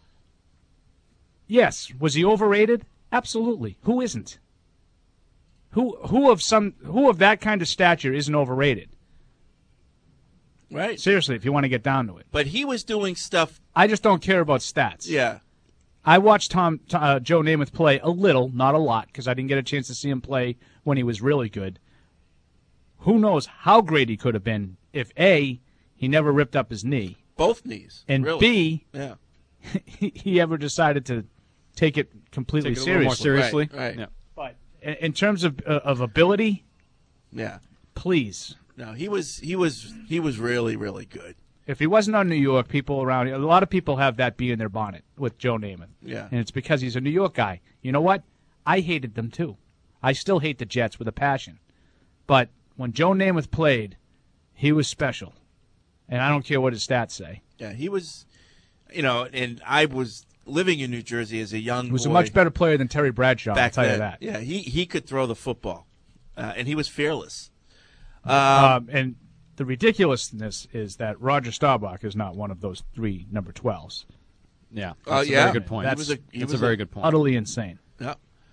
Yes. Was he overrated? Absolutely. Who isn't? Who of that kind of stature isn't overrated? Right. Seriously, if you want to get down to it. But he was doing stuff... I just don't care about stats. Yeah. I watched Joe Namath play a little, not a lot, because I didn't get a chance to see him play when he was really good. Who knows how great he could have been if, A, he never ripped up his knee. Both knees. And really. B, yeah. he ever decided to take it completely Take it a little more seriously. Right. Yeah. But in terms of ability, Yeah. please. No, he was really, really good. If he wasn't on New York, people around here, a lot of people have that bee in their bonnet with Joe Namath. Yeah. And it's because he's a New York guy. You know what? I hated them too. I still hate the Jets with a passion. But when Joe Namath played, he was special. And I don't care what his stats say. Yeah, he was, and I was living in New Jersey as a young boy. He was a much better player than Terry Bradshaw, I'll tell you that. Yeah, he could throw the football. And he was fearless. And the ridiculousness is that Roger Staubach is not one of those 3 number 12s. Yeah. Oh, That's a yeah. very good point. That's That's a very good point. Utterly insane. Yeah.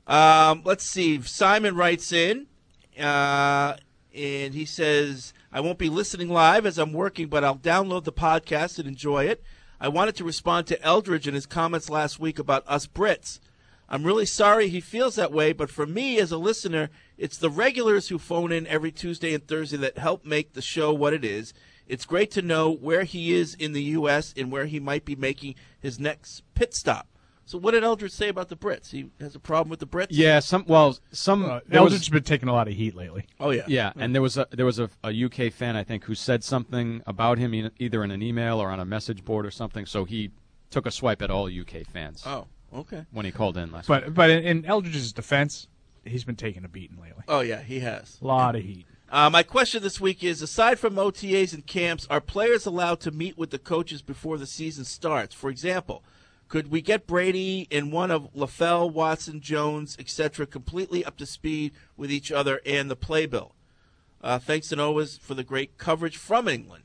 Let's see. Simon writes in, and he says, I won't be listening live as I'm working, but I'll download the podcast and enjoy it. I wanted to respond to Eldridge and his comments last week about us Brits. I'm really sorry he feels that way, but for me as a listener, it's the regulars who phone in every Tuesday and Thursday that help make the show what it is. It's great to know where he is in the U.S. and where he might be making his next pit stop. So what did Eldridge say about the Brits? He has a problem with the Brits? Yeah, Eldridge's been taking a lot of heat lately. Oh yeah, yeah. And there was a UK fan, I think, who said something about him either in an email or on a message board or something. So he took a swipe at all UK fans. Oh, okay. When he called in last week. But in Eldridge's defense, he's been taking a beating lately. Oh yeah, he has. A lot of heat. My question this week is, aside from OTAs and camps, are players allowed to meet with the coaches before the season starts? For example, could we get Brady and one of LaFell, Watson, Jones, etc., completely up to speed with each other and the playbill? Thanks and always for the great coverage from England.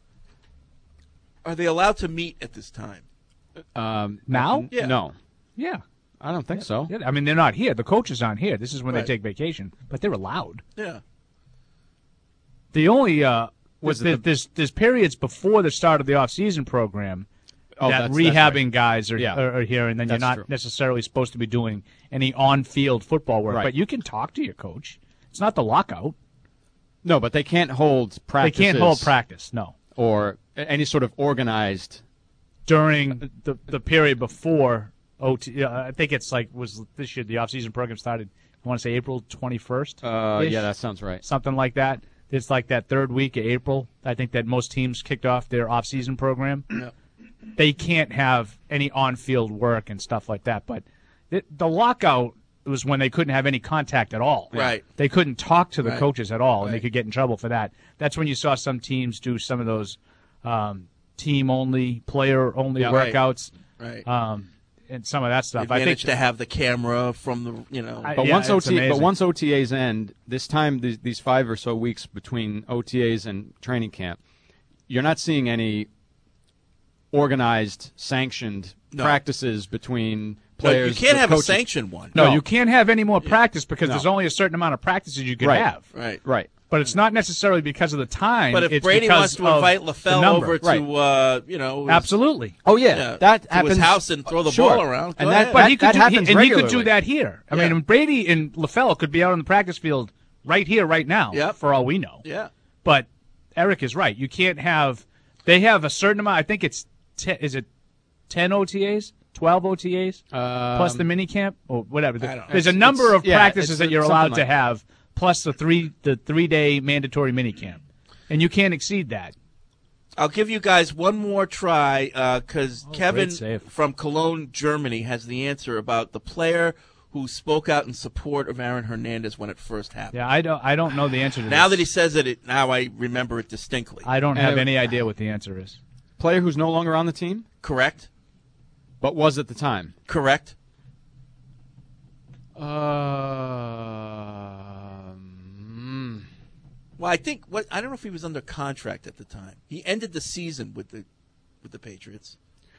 Are they allowed to meet at this time? Now? Yeah. No. Yeah. I don't think so. Yeah, I mean, they're not here. The coaches aren't here. This is when Right. they take vacation. But they're allowed. Yeah. The only there's periods before the start of the off-season program that rehabbing right. guys are here, and then That's you're not true. necessarily supposed to be doing any on-field football work. Right. But you can talk to your coach. It's not the lockout. No, but they can't hold practices. They can't hold practice, no. Or any sort of organized. During the period before OT, I think it's was this year the off-season program started, I want to say April 21st? Yeah, that sounds right. Something like that. It's like that third week of April. I think that most teams kicked off their off-season program. Yeah. They can't have any on-field work and stuff like that. But the lockout was when they couldn't have any contact at all. Right. They couldn't talk to the Right. coaches at all, and they Right. could get in trouble for that. That's when you saw some teams do some of those team-only, player-only Yeah. Right. workouts. Right. And some of that stuff. They managed to have the camera from the, But yeah, once it's amazing. once OTAs end, this time these 5 or so weeks between OTAs and training camp, you're not seeing any organized, sanctioned practices between players. you can't with have coaches. a sanctioned one. No, you can't have any more practice because No. there's only a certain amount of practices you can Right. have. Right. Right. But it's not necessarily because of the time. But if it's Brady because wants to of invite the LaFell number. over to, his, Absolutely. Oh yeah, that to happens. his house and throw the Sure. ball around. And Go that- ahead. But he could do, happens he could do regularly. that here. I mean, Brady and LaFell could be out on the practice field right here, right now, Yep. for all we know. Yeah. But Eric is right. You can't have – they have a certain amount. I think it's is it 10 OTAs, 12 OTAs, plus the mini camp or whatever. I don't know. There's a number of practices it's that you're something allowed like to have, plus the 3-day mandatory mini camp. And you can't exceed that. I'll give you guys one more try because Kevin great save. from Cologne, Germany, has the answer about the player who spoke out in support of Aaron Hernandez when it first happened. Yeah, I don't know the answer to Now this. that he says it, now I remember it distinctly. I don't have any idea what the answer is. Player who's no longer on the team, Correct? but was at the time. Correct? Well, I think I don't know if he was under contract at the time. He ended the season with the Patriots.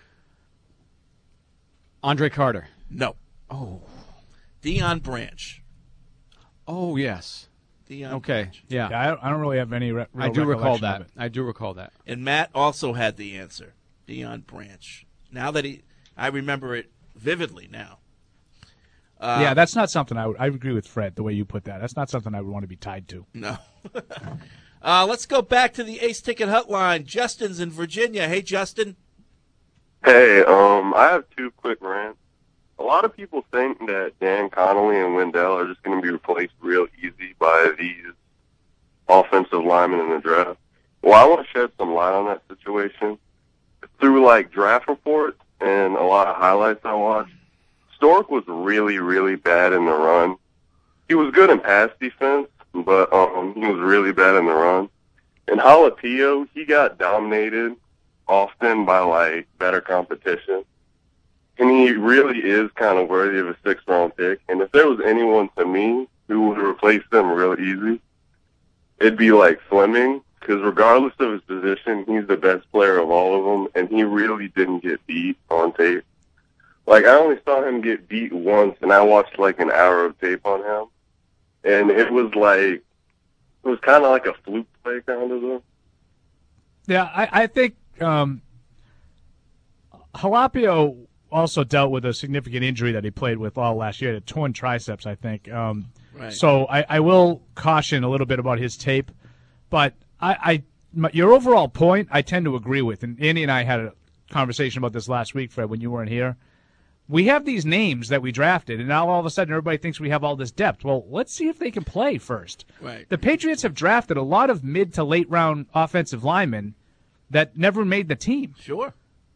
Andre Carter. No. Oh. Deion Branch. Oh yes. Deion Okay. Branch. Yeah. I don't really have any real I do recall recollection of that. it. I do recall that. And Matt also had the answer. Deion Branch. Now that I remember it vividly now. Yeah, that's not something I agree with Fred, the way you put that. That's not something I would want to be tied to. No. Let's go back to the Ace Ticket Hotline. Justin's in Virginia. Hey, Justin. Hey, I have 2 quick rants. A lot of people think that Dan Connolly and Wendell are just going to be replaced real easy by these offensive linemen in the draft. Well, I want to shed some light on that situation. Through, draft reports and a lot of highlights I watched, Stork was really, really bad in the run. He was good in pass defense, but he was really bad in the run. And Jalapeno, he got dominated often by, better competition. And he really is kind of worthy of a 6th-round pick. And if there was anyone to me who would replace them real easy, it'd be Fleming, because regardless of his position, he's the best player of all of them, and he really didn't get beat on tape. Like, I only saw him get beat once, and I watched, like, an hour of tape on him. And it was kind of like a fluke play kind of though. Yeah, I think Jalapio also dealt with a significant injury that he played with all last year, a torn triceps, I think. Right. So I will caution a little bit about his tape. But your overall point, I tend to agree with. And Andy and I had a conversation about this last week, Fred, when you weren't here. We have these names that we drafted, and now all of a sudden everybody thinks we have all this depth. Well, let's see if they can play first. Right. The Patriots have drafted a lot of mid to late round offensive linemen that never made the team. Sure.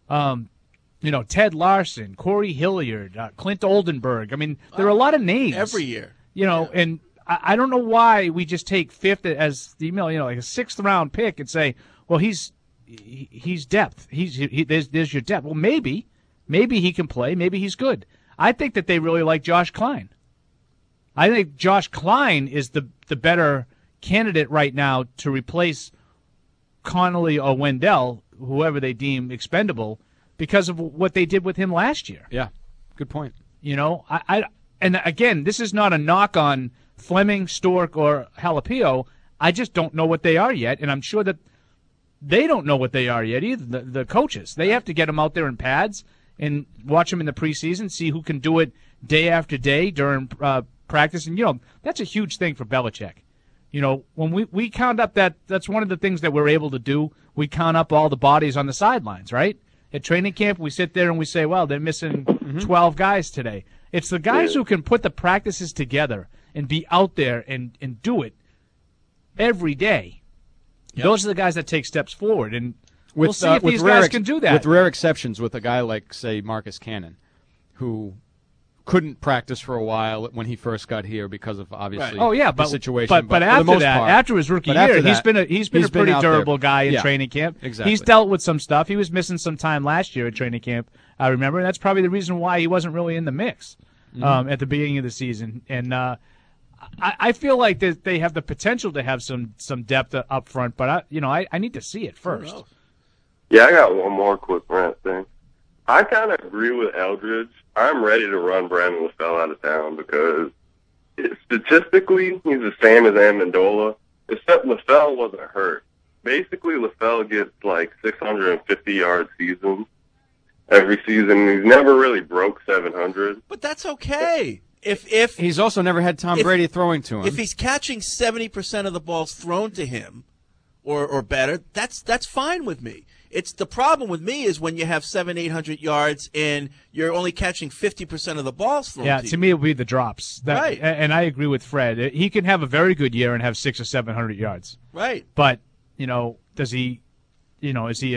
Ted Larson, Corey Hilliard, Clint Oldenburg. I mean, there are a lot of names every year. And I don't know why we just take fifth as the like a sixth round pick and say, well, he's depth. There's your depth. Well, maybe he can play. Maybe he's good. I think that they really like Josh Klein. I think Josh Klein is the better candidate right now to replace Connolly or Wendell, whoever they deem expendable, because of what they did with him last year. Yeah, good point. And again, this is not a knock on Fleming, Stork, or Jalapio. I just don't know what they are yet, and I'm sure that they don't know what they are yet either, the coaches. They have to get them out there in pads and watch them in the preseason, see who can do it day after day during practice. And, that's a huge thing for Belichick. When we count up that's one of the things that we're able to do. We count up all the bodies on the sidelines, right? At training camp, we sit there and we say, well, they're missing 12 guys today. It's the guys who can put the practices together and be out there and do it every day. Yep. Those are the guys that take steps forward. And we'll see if these guys can do that. With rare exceptions, with a guy like, say, Marcus Cannon, who couldn't practice for a while when he first got here because of obviously the situation. But after that, after his rookie year, he's been a pretty durable guy in training camp. Exactly. He's dealt with some stuff. He was missing some time last year at training camp, I remember, and that's probably the reason why he wasn't really in the mix at the beginning of the season. And I feel like that they have the potential to have some depth up front, but I need to see it first. Yeah, I got one more quick rant thing. I kind of agree with Eldridge. I'm ready to run Brandon LaFell out of town because statistically he's the same as Amendola, except LaFell wasn't hurt. Basically, LaFell gets like 650-yard seasons every season. He's never really broke 700. But that's okay. If he's also never had Tom Brady throwing to him. If he's catching 70% of the balls thrown to him or better, that's fine with me. It's the problem with me is when you have 700-800 yards and you're only catching 50% of the balls thrown. Yeah, to to me it would be the drops. Right. And I agree with Fred. He can have a very good year and have 600 or 700 yards. Right. But does he? Is he a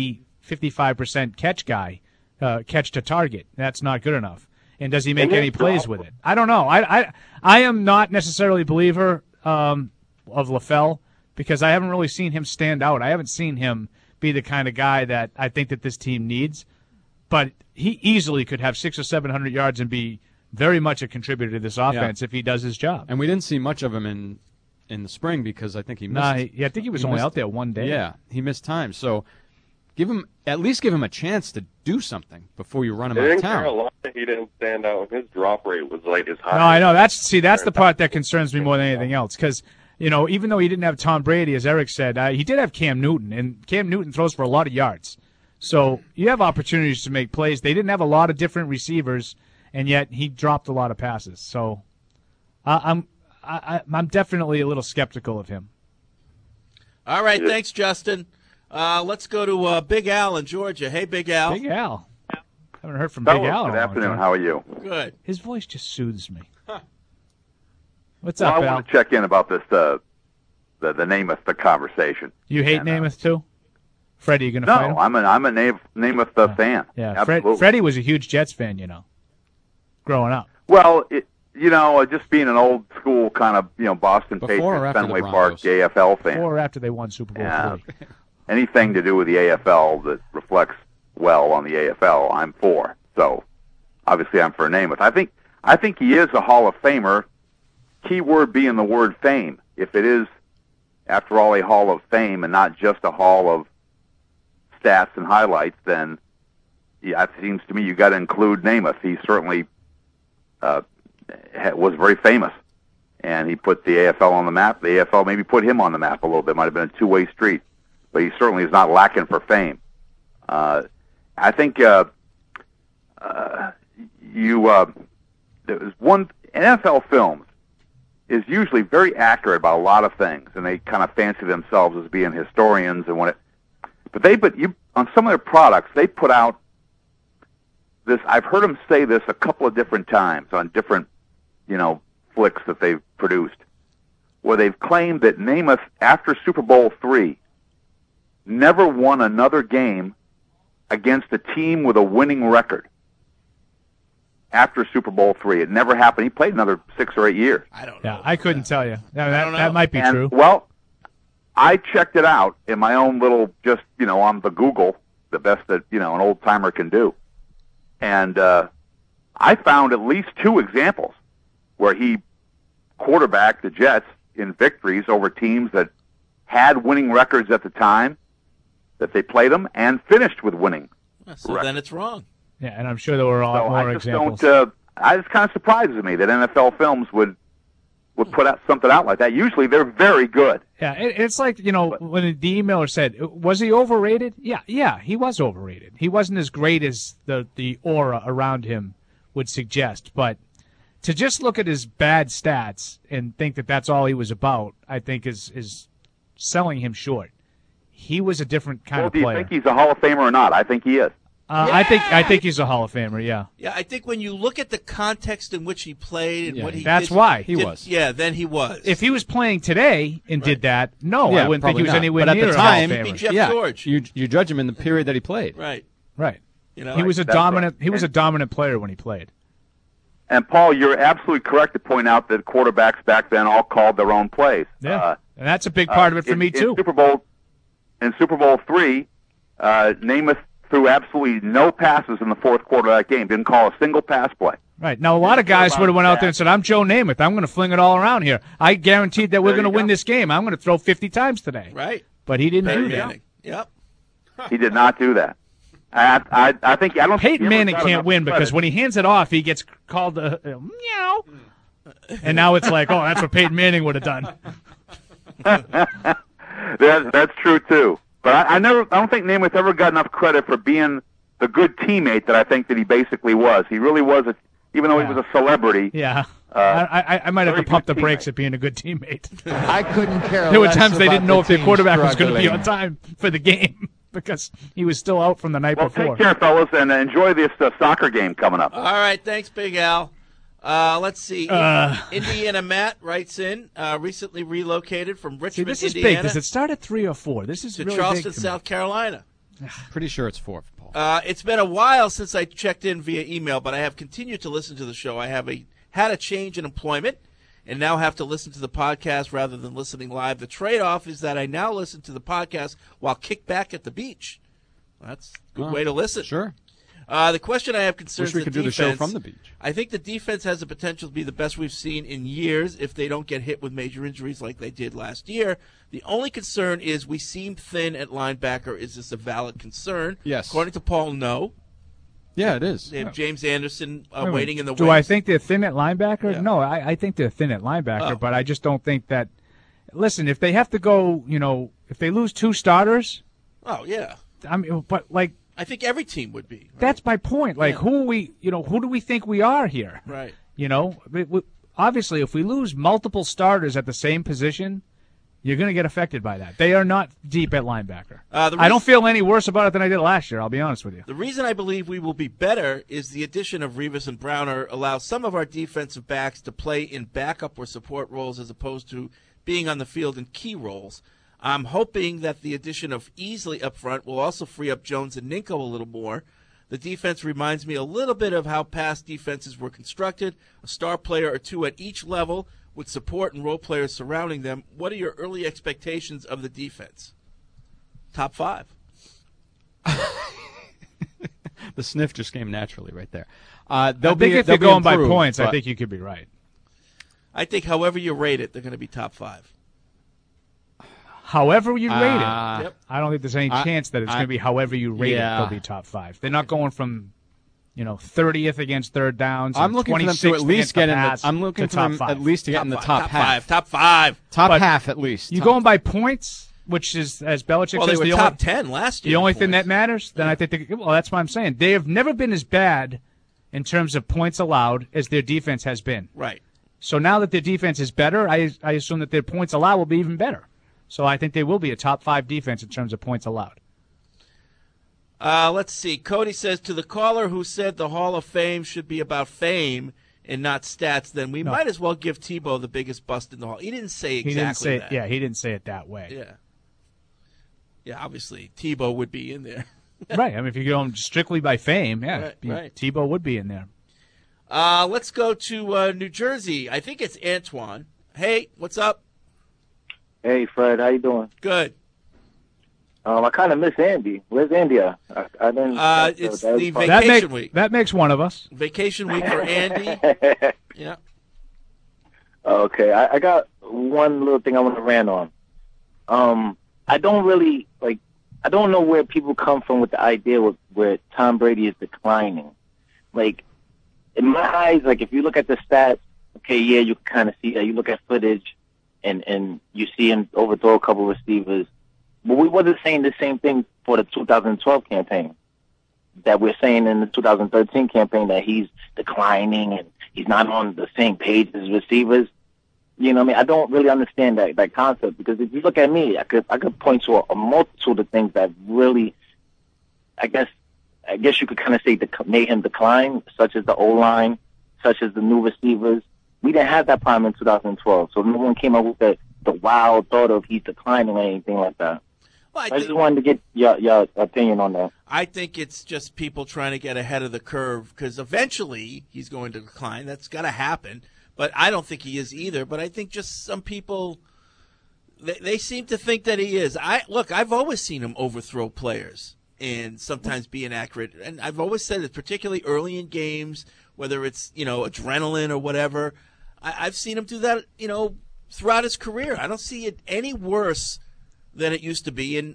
55% catch guy? Catch to target. That's not good enough. And does he make any plays with it? I don't know. I am not necessarily a believer of LaFell because I haven't really seen him stand out. I haven't seen him be the kind of guy that I think that this team needs. But he easily could have 600 or 700 yards and be very much a contributor to this offense if he does his job. And we didn't see much of him in the spring because I think he missed. I think he was only out there one day. Yeah, he missed time. So at least give him a chance to do something before you run him out of town. In Carolina, he didn't stand out. His drop rate was like as high. No, I know. That's the part that concerns me more than anything else because even though he didn't have Tom Brady, as Eric said, he did have Cam Newton, and Cam Newton throws for a lot of yards. So you have opportunities to make plays. They didn't have a lot of different receivers, and yet he dropped a lot of passes. So I'm definitely a little skeptical of him. All right, thanks, Justin. Let's go to Big Al in Georgia. Hey, Big Al. Big Al. Haven't heard from Big Al in a long time. Good afternoon. How are you? Good. His voice just soothes me. What's well, up, I Al? want to check in about this, the Namath the conversation. You hate Namath too? Freddie, you going to fight him? No, I'm a Namath fan. Yeah, absolutely. Freddie was a huge Jets fan, growing up. Well, just being an old school kind of, Boston Patriots, Fenway Park, AFL fan. Before or after they won Super Bowl III. Anything to do with the AFL that reflects well on the AFL, I'm for. So, obviously, I'm for Namath. I think he is a Hall of Famer. Key word being the word fame. If it is, after all, a Hall of Fame and not just a Hall of stats and highlights, then it seems to me you got to include Namath. He certainly was very famous, and he put the AFL on the map. The AFL maybe put him on the map a little bit. Might have been a two-way street, but he certainly is not lacking for fame. I think there's one NFL Films is usually very accurate about a lot of things, and they kind of fancy themselves as being historians and on some of their products they put out this. I've heard them say this a couple of different times on different, flicks that they've produced, where they've claimed that Namath after Super Bowl III never won another game against a team with a winning record. After Super Bowl III, it never happened. He played another 6 or 8 years. I don't know. Yeah, I couldn't tell you. That might be true. Well, I checked it out in my own little, just, on the Google, the best that, an old-timer can do. And I found at least 2 examples where he quarterbacked the Jets in victories over teams that had winning records at the time that they played them and finished with winning So records. then it's wrong. Yeah, and I'm sure there were a lot more examples. It kind of surprises me that NFL Films would put out something out like that. Usually they're very good. Yeah, it's like, when the emailer said, was he overrated? Yeah, he was overrated. He wasn't as great as the aura around him would suggest. But to just look at his bad stats and think that that's all he was about, I think is selling him short. He was a different kind of player. Do you think he's a Hall of Famer or not? I think he is. I think he's a Hall of Famer. Yeah. Yeah, I think when you look at the context in which he played and what he that's did, why he was. Yeah, then he was. If he was playing today and did that, I wouldn't think he was anywhere but near at the a Hall time, of Famer. Jeff George. You judge him in the period that he played. Right. He was a dominant. He was a dominant player when he played. And Paul, you're absolutely correct to point out that quarterbacks back then all called their own plays. Yeah, and that's a big part of it for me too. In Super Bowl III, Namath threw absolutely no passes in the fourth quarter of that game. Didn't call a single pass play. Right. Now, a lot of guys would have went out there and said, I'm Joe Namath. I'm going to fling it all around here. I guaranteed that we're going to win this game. I'm going to throw 50 times today. Right. But he didn't do that. Yep. He did not do that. I think Peyton Manning can't win because when he hands it off, he gets called a meow. And now it's like, oh, that's what Peyton Manning would have done. That's true, too. But I don't think Namath ever got enough credit for being the good teammate that I think that he basically was. He really was, even though he was a celebrity. Yeah. I might have to pump the brakes at being a good teammate. I couldn't care There were less times they about didn't know the if their team quarterback was going to be struggling. on time for the game because he was still out from the night before. Take care, fellas, and enjoy this soccer game coming up. All right, thanks, Big Al. Let's see. Indiana Matt writes in, recently relocated from Richmond, See, this is Indiana. big. Does it start at 3 or 4? This is to really Charleston, big to South Carolina. Pretty sure it's 4, Paul. It's been a while since I checked in via email, but I have continued to listen to the show. I have had a change in employment and now have to listen to the podcast rather than listening live. The trade-off is that I now listen to the podcast while kicked back at the beach. That's a good way to listen. Sure. The question I have concerns Wish we the could do the defense. show from the beach. I think the defense has the potential to be the best we've seen in years if they don't get hit with major injuries like they did last year. The only concern is we seem thin at linebacker. Is this a valid concern? Yes. According to Paul, no. Yeah, it is. They have James Anderson Wait, waiting in the Do wings. I think they're thin at linebacker? Yeah. No, I think they're thin at linebacker, Oh. but I just don't think that. Listen, if they have to go, if they lose 2 starters, Oh, yeah. I mean, but like I think every team would be. Right? that's my point. Like, who are we? Who do we think we are here? Right. Obviously, if we lose multiple starters at the same position, you're going to get affected by that. They are not deep at linebacker. I don't feel any worse about it than I did last year. I'll be honest with you. The reason I believe we will be better is the addition of Rivas and Browner allows some of our defensive backs to play in backup or support roles as opposed to being on the field in key roles. I'm hoping that the addition of Easley up front will also free up Jones and Ninko a little more. The defense reminds me a little bit of how past defenses were constructed, a star player or 2 at each level with support and role players surrounding them. What are your early expectations of the defense? Top 5. The sniff just came naturally right there. I think if they're going by points, I think you could be right. I think however you rate it, they're going to be top 5. However you rate it, Yep. I don't think there's any chance that it's going to be however you rate it. They'll be top 5. They're not going from, 30th against third downs. I'm looking for them to at least get in the. I'm looking for them at least to get in the top half. Top 5. Top half at least. You going by points, which is, as Belichick Well, says, they were the top only, 10 last year. The only thing that matters, then I think that's what I'm saying. They have never been as bad in terms of points allowed as their defense has been. Right. So now that their defense is better, I assume that their points allowed will be even better. So I think they will be a top 5 defense in terms of points allowed. Let's see. Cody says, to the caller who said the Hall of Fame should be about fame and not stats, then we might as well give Tebow the biggest bust in the Hall. He didn't say exactly that. Yeah, he didn't say it that way. Yeah. Yeah, obviously, Tebow would be in there. Right. I mean, if you're going strictly by fame, right. Tebow would be in there. Let's go to New Jersey. I think it's Antoine. Hey, what's up? Hey, Fred. How you doing? Good. I kind of miss Andy. Where's Andy at? I didn't. It's the vacation week. That makes one of us. Vacation week for Andy. Yeah. Okay. I got one little thing I want to rant on. I don't really I don't know where people come from with the idea where Tom Brady is declining. Like, in my eyes, if you look at the stats, okay, yeah, you can kind of see that. You look at footage, and you see him overthrow a couple of receivers. But we wasn't saying the same thing for the 2012 campaign that we're saying in the 2013 campaign, that he's declining and he's not on the same page as receivers. You know what I mean? I don't really understand that concept, because if you look at me, I could point to a multitude of things that really, I guess you could kind of say made him decline, such as the O-line, such as the new receivers. We didn't have that problem in 2012, so no one came up with the wild thought of he's declining or anything like that. Well, I just wanted to get your opinion on that. I think it's just people trying to get ahead of the curve, because eventually he's going to decline. That's got to happen. But I don't think he is either. But I think just some people, they seem to think that he is. I've always seen him overthrow players and sometimes be inaccurate. And I've always said it, particularly early in games, whether it's, adrenaline or whatever. I've seen him do that, throughout his career. I don't see it any worse than it used to be. And,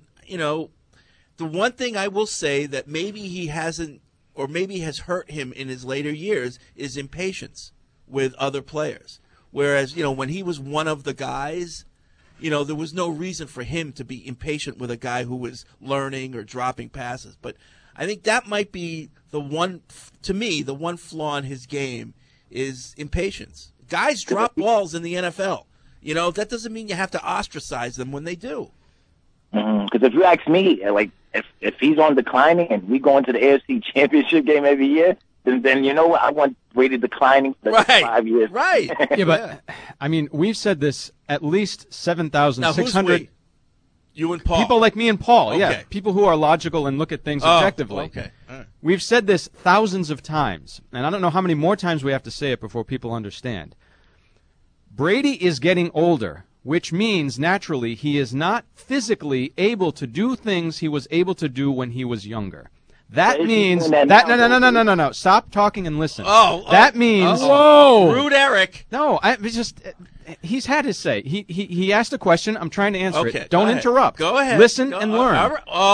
the one thing I will say that maybe he hasn't, or maybe has hurt him in his later years, is impatience with other players. Whereas, when he was one of the guys, there was no reason for him to be impatient with a guy who was learning or dropping passes. But I think that might be the one flaw in his game is impatience. Guys drop balls in the NFL. That doesn't mean you have to ostracize them when they do. Because if you ask me, if he's on declining and we go into the AFC Championship game every year, then you know what? I want Brady declining for the next 5 years. Right. Yeah, but I mean, we've said this at least 7,600. You and Paul. People like me and Paul. Okay. Yeah, people who are logical and look at things objectively. Okay. All right. We've said this thousands of times, and I don't know how many more times we have to say it before people understand. Brady is getting older, which means naturally he is not physically able to do things he was able to do when he was younger. That means that no. Stop talking and listen. That means whoa, rude Eric. No, he's had his say. He asked a question. I'm trying to answer it. Don't ahead. interrupt. Go ahead. Listen and learn.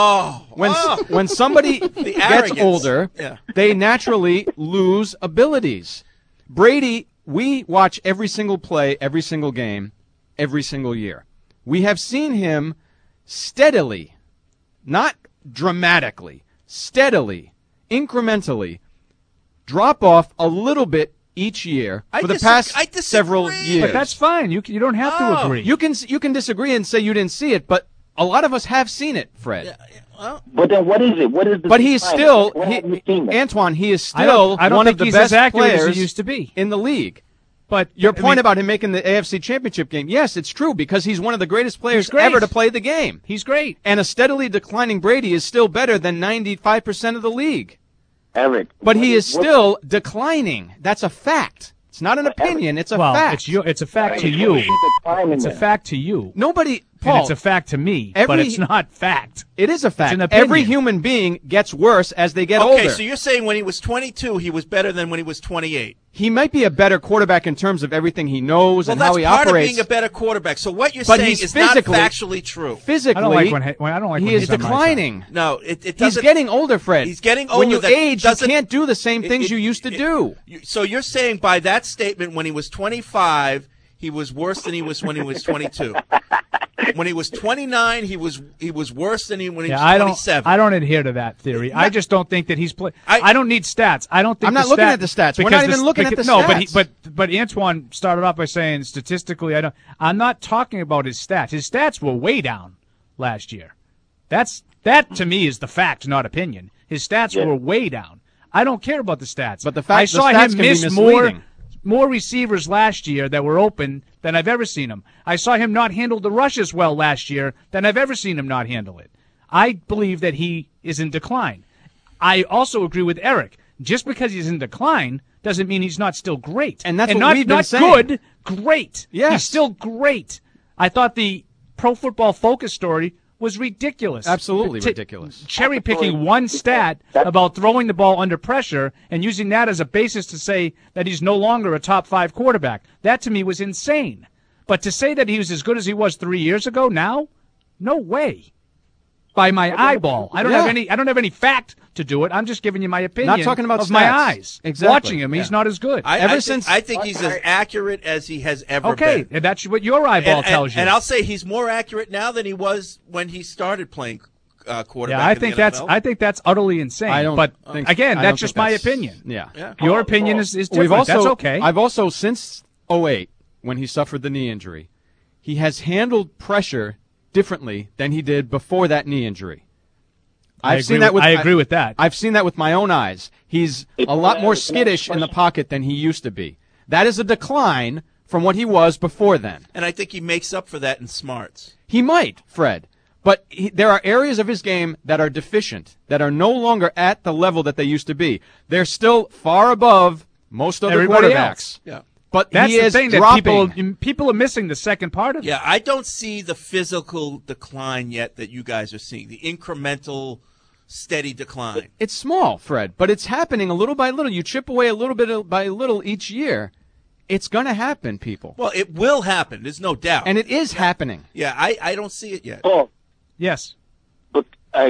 When somebody gets older, they naturally lose abilities. Brady, we watch every single play, every single game, every single year. We have seen him steadily, not dramatically, steadily, incrementally, drop off a little bit each year for the past several years. But that's fine. You don't have to agree. You can disagree and say you didn't see it, but a lot of us have seen it, Fred. But then what is it? What is the? But he's still Antoine. He is still one of the best players as he used to be in the league. But your point about him making the AFC Championship game, yes, it's true, because he's one of the greatest players ever to play the game. He's great. And a steadily declining Brady is still better than 95% of the league. Eric. But he is still declining. That's a fact. It's not an opinion. It's a fact. It's a fact to you. It's a fact to you. Nobody, Paul, and it's a fact to me, but it's not fact. It is a It's fact. an opinion. Every human being gets worse as they get Okay, older. so you're saying when he was 22, he was better than when he was 28. He might be a better quarterback in terms of everything he knows Well, and how he that's part operates. of being a better quarterback. So what you're But saying he's is not physically- factually true. Physically, I don't like when he is he's on my side. declining. No, it He's doesn't. getting older, Fred. He's getting older. When you That age, you doesn't- can't do the same things you used to do. So you're saying by that statement, when he was 25, he was worse than he was when he was 22. When he was 29, he was worse than when he was 27. I don't adhere to that theory. I just don't think that he's playing. I don't need stats. I don't think I'm not looking at the stats. We're not even looking at the no, stats. but Antoine started off by saying statistically, I'm not talking about his stats. His stats were way down last year. That to me is the fact, not opinion. His stats were way down. I don't care about the stats. But the fact I saw the stats him can be miss misleading. more receivers last year that were open than I've ever seen him. I saw him not handle the rush as well last year than I've ever seen him not handle it. I believe that he is in decline. I also agree with Eric. Just because he's in decline doesn't mean he's not still great. And that's what what we've been not saying. Good, great. Yes. He's still great. I thought the Pro Football Focus story was ridiculous. Absolutely ridiculous. Cherry picking one stat about throwing the ball under pressure and using that as a basis to say that he's no longer a top 5 quarterback. That to me was insane. But to say that he was as good as he was 3 years ago now, no way. By my eyeball. I don't have any fact to do it. I'm just giving you my opinion Not talking about of my stats. eyes. Exactly. Watching him, he's not as good. I think he's as accurate as he has ever Okay, been. and that's what your eyeball tells you. And I'll say he's more accurate now than he was when he started playing quarterback. Yeah, I in think the NFL. I think that's utterly insane. I don't but think- again, I that's don't just think my that's- opinion. Yeah. Your opinion is different. We've also, that's okay. I've also, since 2008, when he suffered the knee injury, he has handled pressure differently than he did before that knee injury. I agree with that. I've seen that with my own eyes. He's a lot more skittish in the pocket than he used to be. That is a decline from what he was before then. And I think he makes up for that in smarts. He might, Fred. But there are areas of his game that are deficient, that are no longer at the level that they used to be. They're still far above most other Everybody quarterbacks. else. Yeah. But That's he the is thing dropping. that people are missing the second part of it. Yeah, I don't see the physical decline yet that you guys are seeing. The incremental, steady decline. It's small, Fred, but it's happening a little by little. You chip away a little bit by little each year. It's going to happen, people. Well, it will happen. There's no doubt. And it is happening. Yeah, I don't see it yet. Paul. Yes. But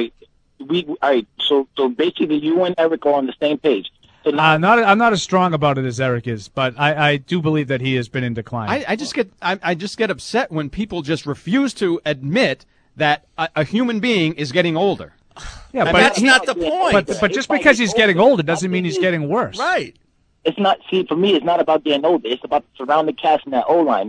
so basically you and Eric are on the same page. So now, I'm not as strong about it as Eric is, but I do believe that he has been in decline. I just get upset when people just refuse to admit that a human being is getting older. Yeah, And but that's not the point. But just because he's getting older doesn't mean he's getting worse. Right. it's not. See, for me, it's not about getting older. It's about the surrounding cast in that O line.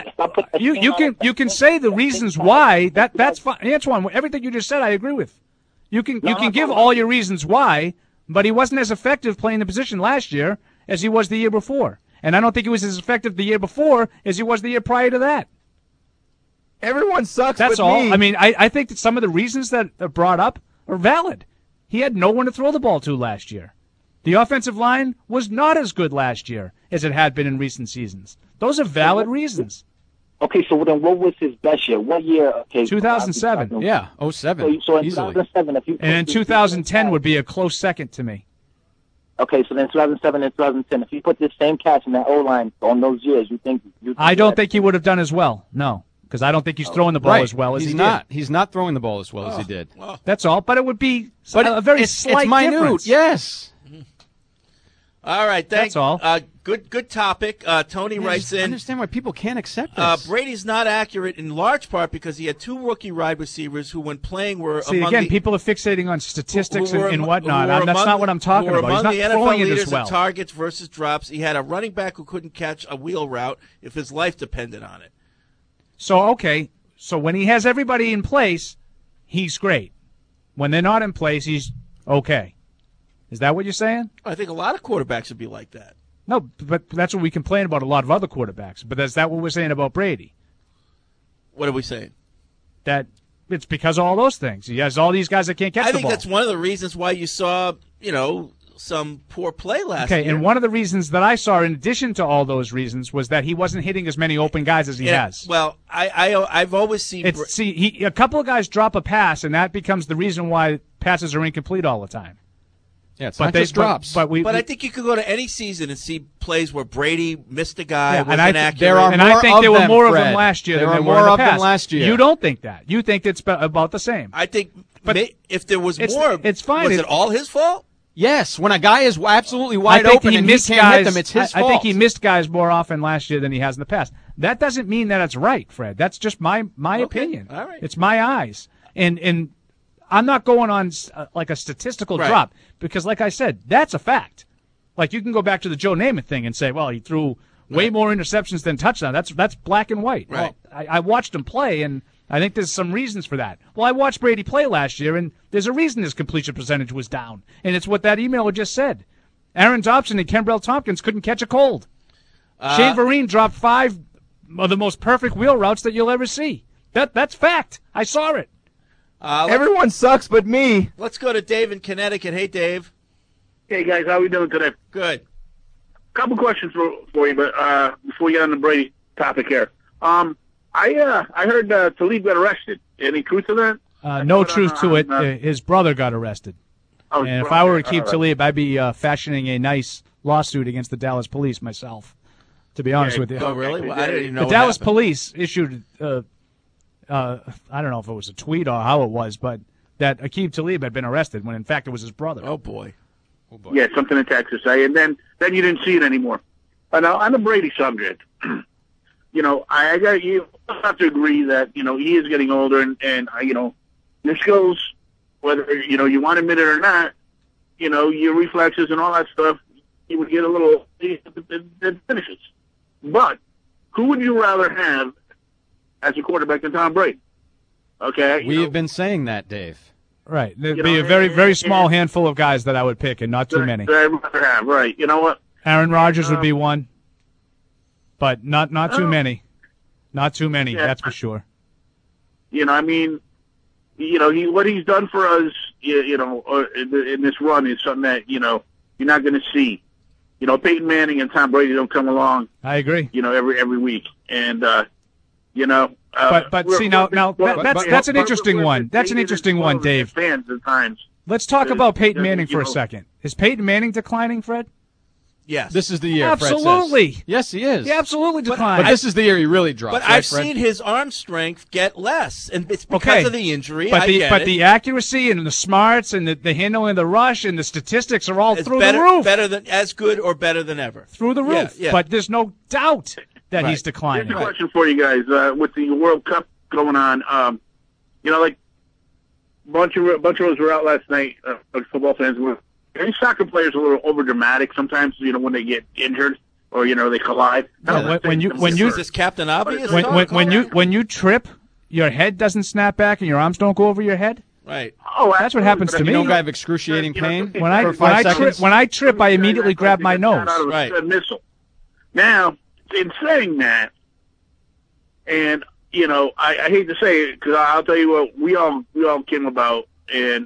You can say the reasons why. That's fine, Antoine. Everything you just said, I agree with. You can give all your reasons why, but he wasn't as effective playing the position last year as he was the year before, and I don't think he was as effective the year before as he was the year prior to that. Everyone sucks. That's but all. me. I mean, I think that some of the reasons that are brought up are valid. He had no one to throw the ball to last year. The offensive line was not as good last year as it had been in recent seasons. Those are valid reasons. Okay, so then what was his best year? What year? Okay, 2007. Yeah, 07. So in easily. 2007, if you And in 2010 would be a close second to me. Okay, so then 2007 and 2010, if you put this same cast in that O line on those years, you think I don't think he would have done as well. No, because I don't think he's throwing the ball Right. as well as he's he not. did. He's not throwing the ball as well as he did. That's all. But it would be But a very it's slight minute. difference. Yes. All right, thanks. That's all. Good topic. Tony writes I in. understand why people can't accept this. Brady's not accurate in large part because he had two rookie wide receivers who, when playing, were See, among again, the, people are fixating on statistics who were and am- whatnot. who were That's among- not what I'm talking who were about. He's among not the throwing NFL it leaders as well. in targets versus drops. He had a running back who couldn't catch a wheel route if his life depended on it. So when he has everybody in place, he's great. When they're not in place, he's okay. Is that what you're saying? I think a lot of quarterbacks would be like that. No, but that's what we complain about a lot of other quarterbacks. But is that what we're saying about Brady? What are we saying? That it's because of all those things. He has all these guys that can't catch I the think ball. that's one of the reasons why you saw, some poor play last Okay, year. and one of the reasons that I saw, in addition to all those reasons, was that he wasn't hitting as many open guys as he has. Well, I've always seen. A couple of guys drop a pass, and that becomes the reason why passes are incomplete all the time. Yeah, it's not just drops. But I think you could go to any season and see plays where Brady missed a guy, Yeah, was and I inaccurate. think there were more of them last year than there were in the past. last year. You don't think that. You think it's about the same. I think if there was It's- more, it's fine. Was it all his fault? Yes, when a guy is absolutely I wide think open he and he missed can't guys, hit them, it's his I fault. think he missed guys more often last year than he has in the past. That doesn't mean that it's right, Fred. That's just my opinion. All right. It's my eyes. And I'm not going on like a statistical Right. drop because, like I said, that's a fact. Like, you can go back to the Joe Namath thing and say, well, he threw way more interceptions than touchdowns. That's black and white. Right. Well, I watched him play, and I think there's some reasons for that. Well, I watched Brady play last year, and there's a reason his completion percentage was down, and it's what that emailer just said. Aaron Dobson and Kenbrell Tompkins couldn't catch a cold. Shane Vereen dropped 5 of the most perfect wheel routes that you'll ever see. That's fact. I saw it. Everyone sucks but me. Let's go to Dave in Connecticut. Hey, Dave. Hey, guys, how we doing today? Good. Couple questions for you, but before we get on the Brady topic here. I heard Talib got arrested. Any truth to that? No truth to it. His brother got arrested. Oh, And his if I were brother. Aqib All right. Talib, I'd be fashioning a nice lawsuit against the Dallas police myself, to be honest with you. Oh, really? Well, I didn't even know The what Dallas happened. police issued, I don't know if it was a tweet or how it was, but that Aqib Talib had been arrested when, in fact, it was his brother. Oh, boy. Yeah, something in Texas, and then you didn't see it anymore. Now, on the Brady subject, I got you have to agree that he is getting older, and your skills, whether you want to admit it or not, your reflexes and all that stuff, you would get a little it finishes. But who would you rather have as a quarterback than Tom Brady? Okay, We have been saying that, Dave. Right. There'd be a very, very small handful of guys that I would pick, and not too many. that I'd rather have. Right? You know what? Aaron Rodgers would be one, but not too Oh. many. Not too many, Yeah. that's for sure. What he's done for us, in this run is something that you're not going to see. Peyton Manning and Tom Brady don't come along. I agree. Every week, and But see now that's an interesting one. That's an interesting one, Dave. Fans at times. Let's talk about Peyton Manning for a second. Is Peyton Manning declining, Fred? Yes. This is the year, Fred says. Absolutely. Yes, he is. He absolutely declined. But this is the year he really drops. But right, I've Fred? seen his arm strength get less, and it's because of the injury. But I the accuracy and the smarts and the handling of the rush and the statistics are all It's through better, the roof. better than as good or better than ever. Through the roof. Yeah. But there's no doubt that Right. he's declining. Here's a question for you guys. With the World Cup going on, like bunch of us were out last night. Football fans were. Any soccer players are a little over dramatic sometimes. When they get injured or they collide. When you Is this Captain Obvious? when you trip, your head doesn't snap back and your arms don't go over your head. Right. Oh, that's what happens to me. You don't have excruciating pain When I trip, I immediately grab my nose. Out of a missile. Now, in saying that, and I hate to say it because I'll tell you what we all came about, and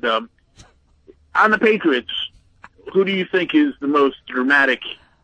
on the Patriots, who do you think is the most dramatic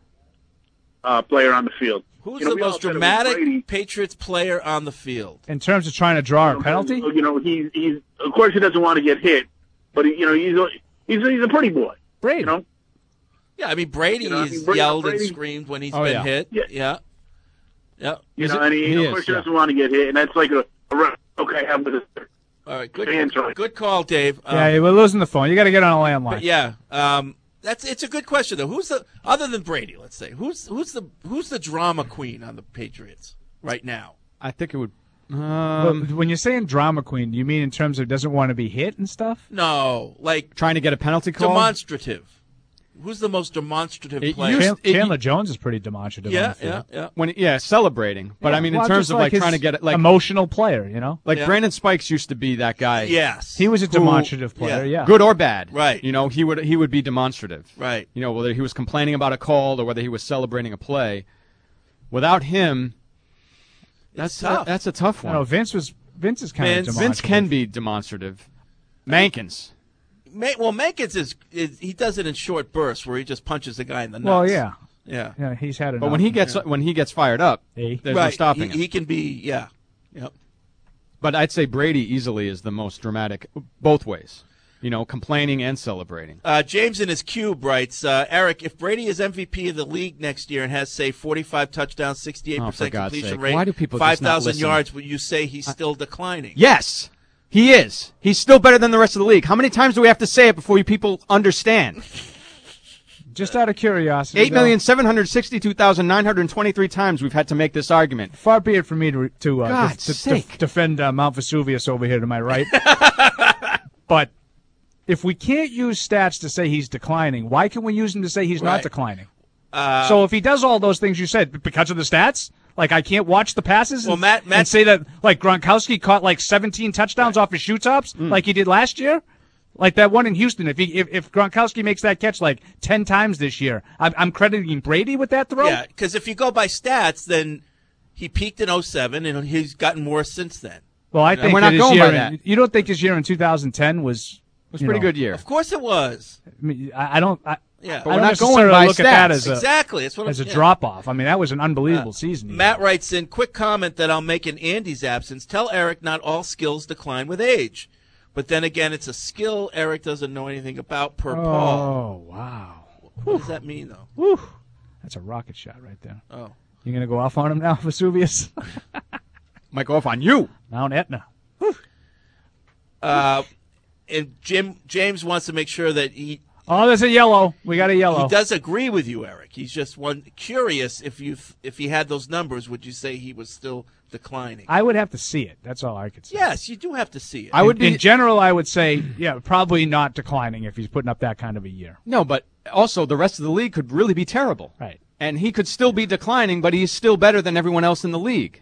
player on the field? Who's the most dramatic Patriots player on the field? In terms of trying to draw a penalty? He's of course he doesn't want to get hit, but he's a pretty boy. Brady. Yeah, I mean Brady has yelled and screamed when he's been hit. Yeah. And he of course he doesn't want to get hit, and that's like okay. I'm with it. All right, good call, Dave. Yeah, we're losing the phone. You got to get on a landline. But yeah, it's a good question though. Who's the other than Brady? Let's say who's the drama queen on the Patriots right now? I think it would. When you're saying drama queen, do you mean in terms of doesn't want to be hit and stuff? No, like trying to get a penalty call. Demonstrative. Who's the most demonstrative player? Chandler Jones is pretty demonstrative. Yeah. Celebrating. But I mean, in terms of like trying to get it, like emotional player, like Brandon Spikes used to be that guy. Yes, he was a demonstrative player. Yeah, good or bad. Right. He would be demonstrative. Right. Whether he was complaining about a call or whether he was celebrating a play. Without him, that's a tough one. No, Vince is kind of demonstrative. Vince can be demonstrative. Mankins. Mankins is he does it in short bursts where he just punches the guy in the nuts. Well, yeah. Yeah, he's had enough. But when he gets fired up, there's no stopping him. He can be, Yep. But I'd say Brady easily is the most dramatic, both ways. Complaining and celebrating. James in his cube writes, Eric, if Brady is MVP of the league next year and has, say, 45 touchdowns, 68% completion rate, why do people 5,000 yards, would you say he's still declining? Yes, he is. He's still better than the rest of the league. How many times do we have to say it before you people understand? Just out of curiosity, 8,762,923 times we've had to make this argument. Far be it from me to defend Mount Vesuvius over here to my right. But if we can't use stats to say he's declining, why can we use them to say he's not declining? So if he does all those things you said, because of the stats, like I can't watch the passes and say that like Gronkowski caught like 17 touchdowns off his shoe tops like he did last year? Like that one in Houston, if Gronkowski makes that catch like 10 times this year, I'm crediting Brady with that throw? Yeah, because if you go by stats, then he peaked in 2007, and he's gotten worse since then. Well, I think we're not going by that. You don't think his year in 2010 was a pretty good year? Of course it was. I mean, I don't. But I we're don't not going necessarily by look stats. at that as exactly. That's what as a drop off. I mean, that was an unbelievable season. Matt writes in, quick comment that I'll make in Andy's absence. Tell Eric not all skills decline with age. But then again, it's a skill Eric doesn't know anything about per Paul. Oh, wow. What does that mean, though? Whew. That's a rocket shot right there. Oh. You going to go off on him now, Vesuvius? Might go off on you. Mount Etna. And James wants to make sure that he... Oh, there's a yellow. We got a yellow. He does agree with you, Eric. He's just curious if he had those numbers, would you say he was still declining? I would have to see it. That's all I could say. Yes, you do have to see it. In general, I would say, probably not declining if he's putting up that kind of a year. No, but also the rest of the league could really be terrible. Right. And he could still be declining, but he's still better than everyone else in the league.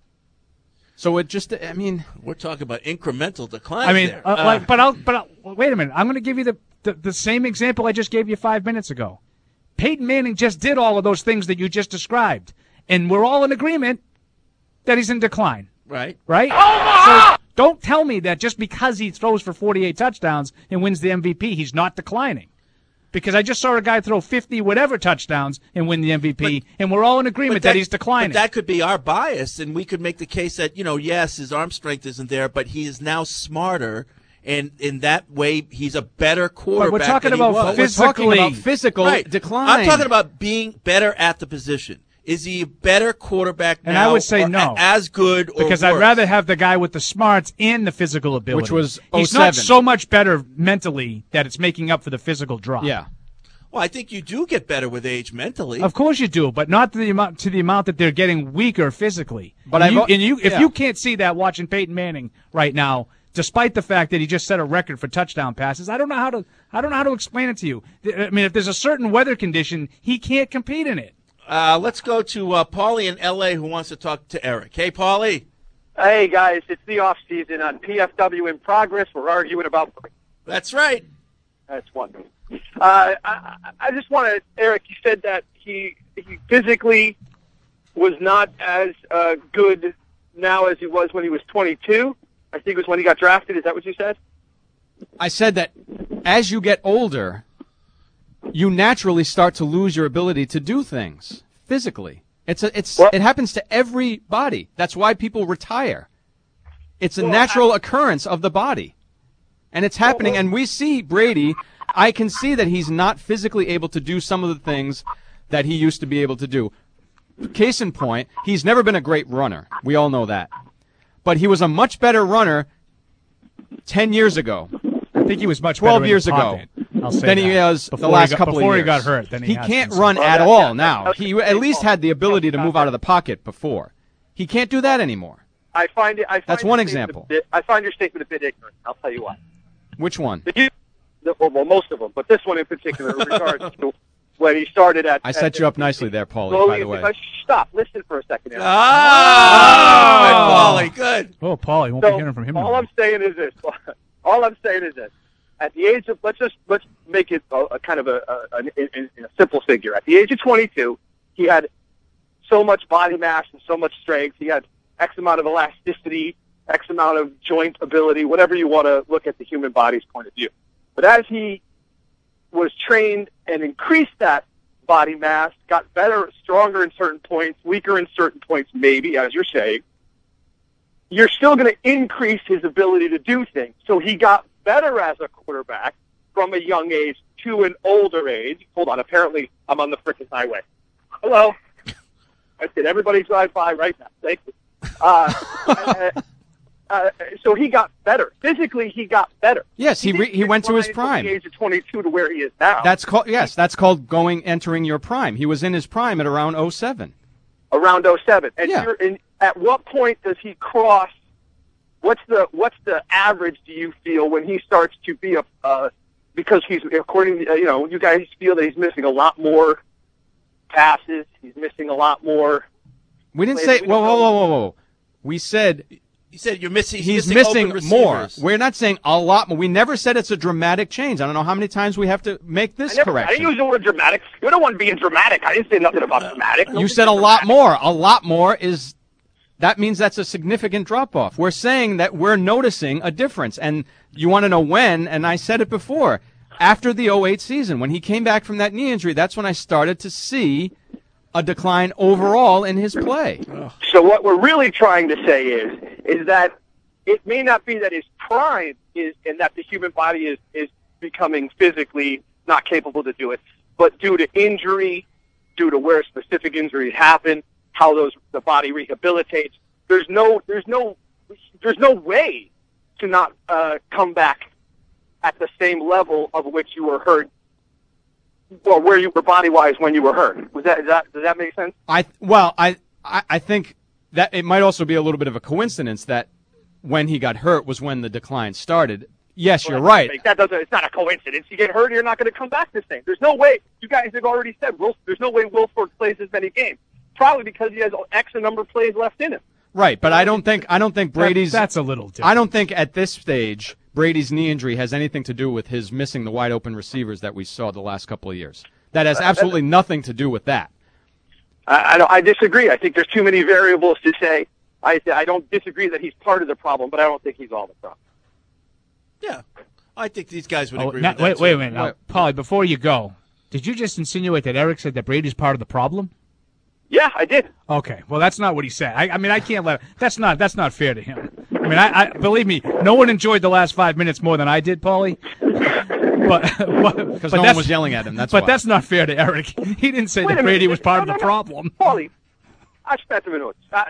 So it just, I mean, we're talking about incremental decline. I mean, but wait a minute. I'm going to give you the same example I just gave you 5 minutes ago. Peyton Manning just did all of those things that you just described, and we're all in agreement that he's in decline. Right. Right? So don't tell me that just because he throws for 48 touchdowns and wins the MVP, he's not declining. Because I just saw a guy throw 50 whatever touchdowns and win the MVP, and we're all in agreement that he's declining. But that could be our bias, and we could make the case that, yes, his arm strength isn't there, but he is now smarter, and in that way, he's a better quarterback. But we're talking about physical decline. I'm talking about being better at the position. Is he a better quarterback now? And I would say no. As good or because worse? I'd rather have the guy with the smarts and the physical ability. Which was 07. He's not so much better mentally that it's making up for the physical drop. Yeah. Well, I think you do get better with age mentally. Of course you do, but not to the amount that they're getting weaker physically. But if you can't see that watching Peyton Manning right now, despite the fact that he just set a record for touchdown passes, I don't know how to explain it to you. I mean, if there's a certain weather condition, he can't compete in it. Let's go to Paulie in L.A. who wants to talk to Eric. Hey, Paulie. Hey, guys. It's the off season on PFW in progress. We're arguing about. That's right. That's wonderful. I just want to, Eric. You said that he physically was not as good now as he was when he was 22. I think it was when he got drafted. Is that what you said? I said that as you get older, you naturally start to lose your ability to do things physically. It happens to everybody. That's why people retire. It's a natural occurrence of the body. And it's happening, and we see Brady. I can see that he's not physically able to do some of the things that he used to be able to do. Case in point, he's never been a great runner. We all know that. But he was a much better runner 10 years ago. I think he was much 12 better years in the ago pocket, than he was the last couple of years. Before he got hurt. Then he can't run at all now. He at least had the ability to move out of the pocket before. He can't do that anymore. That's one example. I find your statement a bit ignorant. I'll tell you why. Which one? Well, most of them, but this one in particular in regards to when he started at... I set you up nicely there, Paulie, by the way. Stop. Listen for a second. Paulie, good. Oh, Paulie, won't be hearing from him. All I'm saying is this. At the age of, let's make it a kind of a simple figure. At the age of 22, he had so much body mass and so much strength. He had X amount of elasticity, X amount of joint ability, whatever you want to look at the human body's point of view. But as he was trained and increased that body mass, got better, stronger in certain points, weaker in certain points, maybe, as you're saying, you're still going to increase his ability to do things. So he got better as a quarterback from a young age to an older age. Hold on, apparently I'm on the frickin' highway. Hello. I said everybody's drive by right now. Thank you. So he got better. Physically, he got better. Yes, he went to his prime. From the age of 22 to where he is now. That's called entering your prime. He was in his prime at around 07. Around 07. And at what point does he cross? What's the average? Do you feel when he starts to be because he's according to, you guys feel that he's missing a lot more passes. He's missing a lot more. We didn't say. Whoa. We said. You said you're missing. He's missing more. We're not saying a lot more. We never said it's a dramatic change. I don't know how many times we have to make this correction. I didn't use the word dramatic. You're the one being dramatic. I didn't say nothing about dramatic. You said a lot more. A lot more is. That means that's a significant drop-off. We're saying that we're noticing a difference. And you want to know when, and I said it before. After the 08 season, when he came back from that knee injury, that's when I started to see a decline overall in his play. So what we're really trying to say is that it may not be that his prime is, and that the human body is becoming physically not capable to do it, but due to injury, due to where specific injuries happen, how the body rehabilitates. There's no way to not come back at the same level of which you were hurt, or where you were body-wise when you were hurt. Does that make sense? I think that it might also be a little bit of a coincidence that when he got hurt was when the decline started. Yes, you're right. It's not a coincidence. You get hurt, you're not going to come back the same. There's no way. You guys have already said there's no way Wilfork plays as many games. Probably because he has X number of plays left in him. Right, but I don't think Brady's. That's a little different. I don't think at this stage Brady's knee injury has anything to do with his missing the wide open receivers that we saw the last couple of years. That has absolutely nothing to do with that. I disagree. I think there's too many variables to say. I don't disagree that he's part of the problem, but I don't think he's all the problem. Yeah, I think these guys would agree with that. Wait a minute. Now, Paulie, before you go, did you just insinuate that Eric said that Brady's part of the problem? Yeah, I did. Okay, well, that's not what he said. I mean, I can't let. That's not fair to him. I mean, I believe me, no one enjoyed the last 5 minutes more than I did, Paulie. Because no one was yelling at him. That's but why. That's not fair to Eric. He didn't say that Brady was part of the problem. Paulie, aspetta un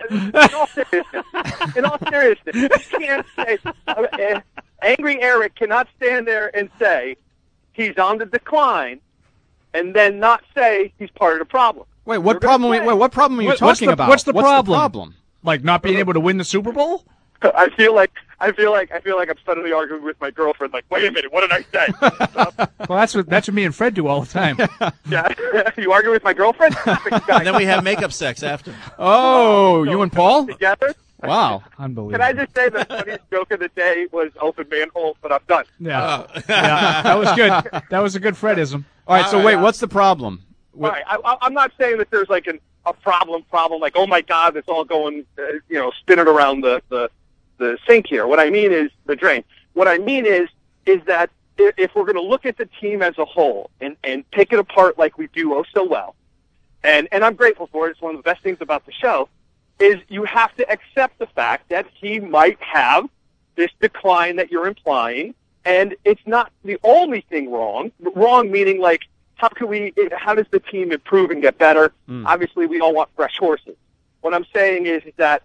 minuto. In all seriousness, you can't say angry Eric cannot stand there and say he's on the decline, and then not say he's part of the problem. Wait, what problem are you talking about? What's the problem? Like not being able to win the Super Bowl? I feel like I'm suddenly arguing with my girlfriend. Like, wait a minute, what did I say? Well, that's what me and Fred do all the time. Yeah, you argue with my girlfriend, and then we have makeup sex after. Oh, you and Paul together? Wow, unbelievable! Can I just say the funniest joke of the day was open manhole, but I'm done. Yeah, yeah, that was good. That was a good Fredism. All right, so wait, what's the problem? All right, I'm not saying that there's like a problem, like, oh my God, it's all going, spinning around the sink here. What I mean is the drain. What I mean is that if we're going to look at the team as a whole and pick it apart like we do so well, and I'm grateful for it, it's one of the best things about the show, is you have to accept the fact that he might have this decline that you're implying, and it's not the only thing wrong. Wrong meaning like, how does the team improve and get better? Obviously, we all want fresh horses. What I'm saying is that,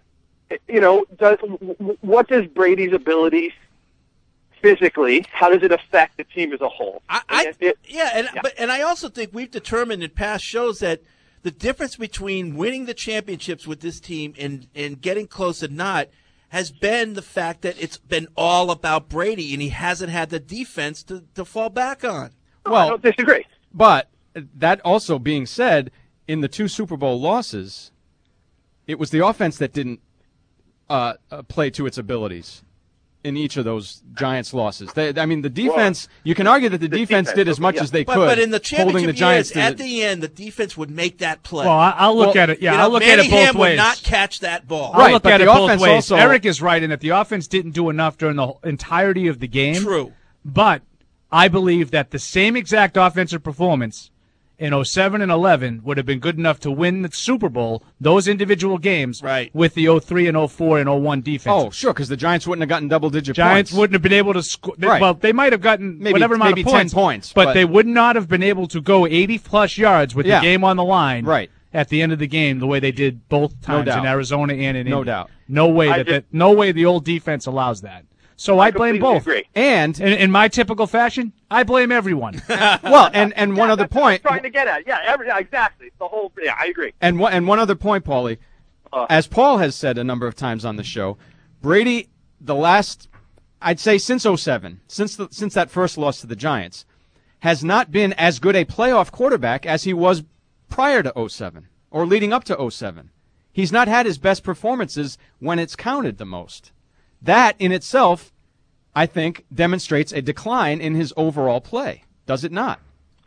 what does Brady's abilities physically, how does it affect the team as a whole? And I also think we've determined in past shows that the difference between winning the championships with this team and getting close and not has been the fact that it's been all about Brady, and he hasn't had the defense to fall back on. Well, I don't disagree. But that also being said, in the 2 Super Bowl losses, it was the offense that didn't play to its abilities in each of those Giants losses. The defense, you can argue that the defense did as much as they could. But in the championship the Giants years, at the end, the defense would make that play. Well, I'll look at it. Yeah, I'll look at it both Manningham ways. would not catch that ball. I'll look at it both ways. Also, Eric is right in that the offense didn't do enough during the entirety of the game. True. But I believe that the same exact offensive performance in 07 and 11 would have been good enough to win the Super Bowl, those individual games, with the 03 and 04 and 01 defense. Oh, sure, because the Giants wouldn't have gotten double-digit Giants points. wouldn't have been able to score. Right. Well, they might have gotten Maybe- whatever amount maybe of points, 10 points, but but- they would not have been able to go 80-plus yards with Yeah. the game on the line Right. at the end of the game the way they did both times doubt. in Arizona and in No Indy. doubt. No way I that no way the old defense allows that. So I blame completely both. agree. And in my typical fashion, I blame everyone. Well, and one other That's what point. I'm trying to get at. Yeah, exactly. The whole. Yeah, I agree. And one other point, Paulie. As Paul has said a number of times on the show, Brady, the last, I'd say since 07, since that first loss to the Giants, has not been as good a playoff quarterback as he was prior to 07 or leading up to 07. He's not had his best performances when it's counted the most. That in itself, I think, demonstrates a decline in his overall play. Does it not?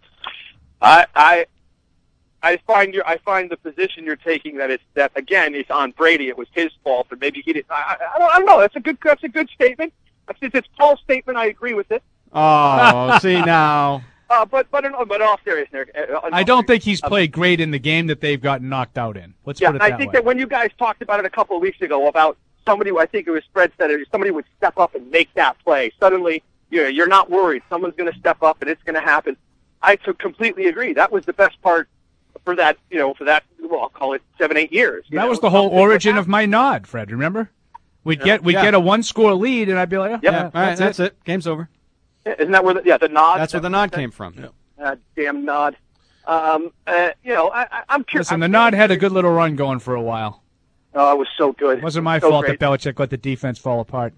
I find the position you're taking that again it's on Brady. It was his fault, or maybe he didn't. I don't know. That's a good statement. Since it's Paul's statement, I agree with it. Oh, see now. But in all seriousness, I don't think he's played great in the game that they've gotten knocked out in. Let's put it that I think way. that when you guys talked about it a couple of weeks ago about somebody, I think it was Fred said it, somebody would step up and make that play. Suddenly, you're not worried. Someone's going to step up and it's going to happen. I completely agree. That was the best part for that, well, I'll call it 7-8 years. That was the whole origin of my nod, Fred. Remember? We'd get a 1-score lead, and I'd be like, All right, that's it. Game's over. Isn't that where the nod? That's where the nod came from. Damn nod. I'm curious. Listen, the nod had a good little run going for a while. Oh, it was so good. It wasn't my So fault great. that Belichick let the defense fall apart.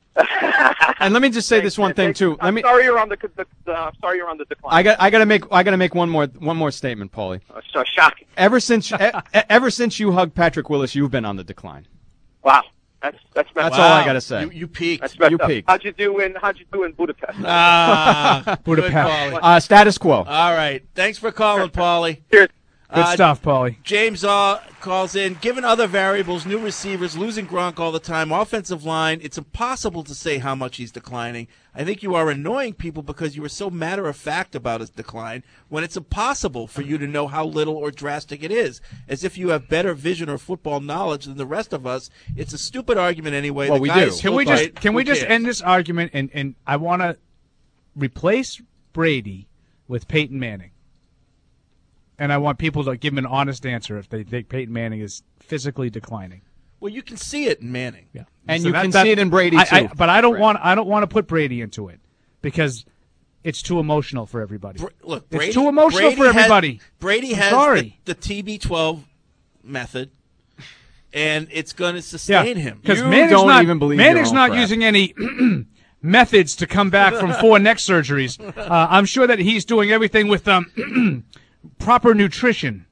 And let me just say this one thing too. I'm sorry you're on the decline. I got to make one more statement, Paulie. So shocking. Ever since you hugged Patrick Willis, you've been on the decline. Wow. That's messed That's up. all I got to say. You peaked. That's messed You up. peaked. How'd you do in Budapest? Budapest. Good, Paulie. Status quo. All right. Thanks for calling, Paulie. Cheers. Good stuff, Paulie. James calls in. Given other variables, new receivers, losing Gronk all the time, offensive line, it's impossible to say how much he's declining. I think you are annoying people because you are so matter-of-fact about his decline when it's impossible for you to know how little or drastic it is. As if you have better vision or football knowledge than the rest of us. It's a stupid argument anyway. Well, The we guy do. is Can still we right. can we Who just cares? end this argument and I want to replace Brady with Peyton Manning. And I want people to give him an honest answer if they think Peyton Manning is physically declining. Well, you can see it in Manning. Yeah. And So you can see it in Brady too. but I don't want to put Brady into it because it's too emotional for everybody. Look, it's Brady, too emotional Brady for everybody. Brady I'm has sorry. the TB12 method, and it's going to sustain him. Because You Manning's don't not, even believe Manning's your own not crap. using any methods to come back from 4 neck surgeries. I'm sure that he's doing everything with proper nutrition.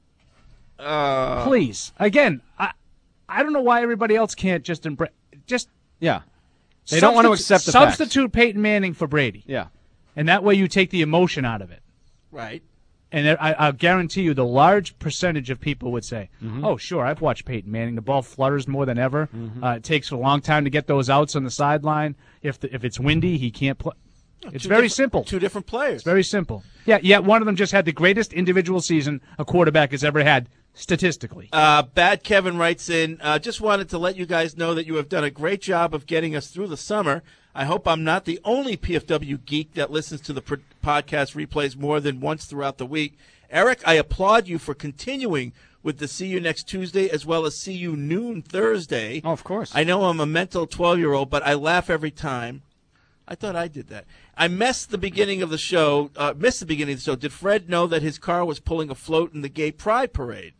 Please, again, I don't know why everybody else can't just embrace. Yeah. They don't want to accept the facts. substitute Peyton Manning for Brady. Yeah. And that way you take the emotion out of it. Right. And I'll guarantee you the large percentage of people would say, oh, sure, I've watched Peyton Manning. The ball flutters more than ever. It takes a long time to get those outs on the sideline. If it's windy, he can't play. It's very simple. Two different players. It's very simple. Yeah, yet one of them just had the greatest individual season a quarterback has ever had statistically. Bad Kevin writes in, just wanted to let you guys know that you have done a great job of getting us through the summer. I hope I'm not the only PFW geek that listens to the podcast replays more than once throughout the week. Eric, I applaud you for continuing with the See You Next Tuesday as well as See You Noon Thursday. Oh, of course. I know I'm a mental 12-year-old, but I laugh every time. I thought I did that. I missed the beginning of the show. Did Fred know that his car was pulling a float in the gay pride parade?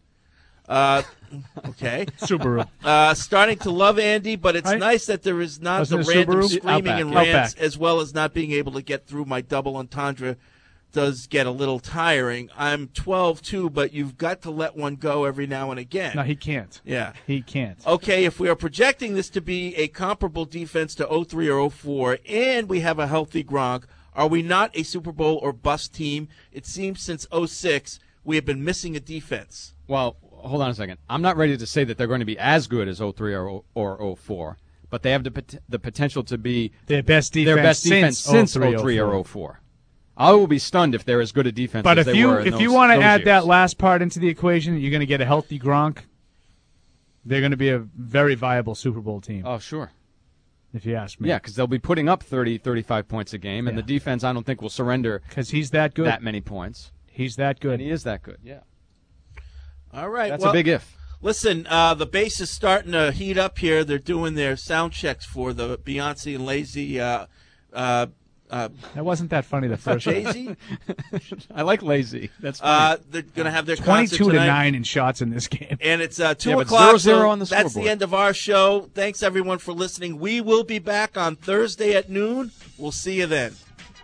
Okay. Subaru. Starting to love Andy, but it's Right? nice that there is not Wasn't the it random Subaru? screaming Outback. and rants, Outback. as well as not being able to get through my double entendre does get a little tiring. I'm 12 too, but you've got to let one go every now and again. No, he can't. Yeah. He can't. Okay, if we are projecting this to be a comparable defense to 03 or 04, and we have a healthy Gronk, are we not a Super Bowl or bust team? It seems since 06 we have been missing a defense. Well, hold on a second. I'm not ready to say that they're going to be as good as 03 or 04, but they have the potential to be Their best defense since 03 04. or 04. I will be stunned if they're as good a defense But as if they were in you those want to years. add that last part into the equation, you're going to get a healthy Gronk. They're going to be a very viable Super Bowl team. Oh, sure. If you ask me. Yeah, because they'll be putting up 30, 35 points a game, and the defense I don't think will surrender because he's that good. That many points. He's that good. And he is that good, yeah. All right. That's a big if. Listen, the base is starting to heat up here. They're doing their sound checks for the Beyonce and Lazy. That wasn't that funny the first Jay-Z? I like Lazy. That's funny. They're going to have their concert 22 to tonight. 9 in shots in this game. And it's 2 Yeah, but o'clock. 0-0 so on the that's scoreboard. the end of our show. Thanks, everyone, for listening. We will be back on Thursday at noon. We'll see you then.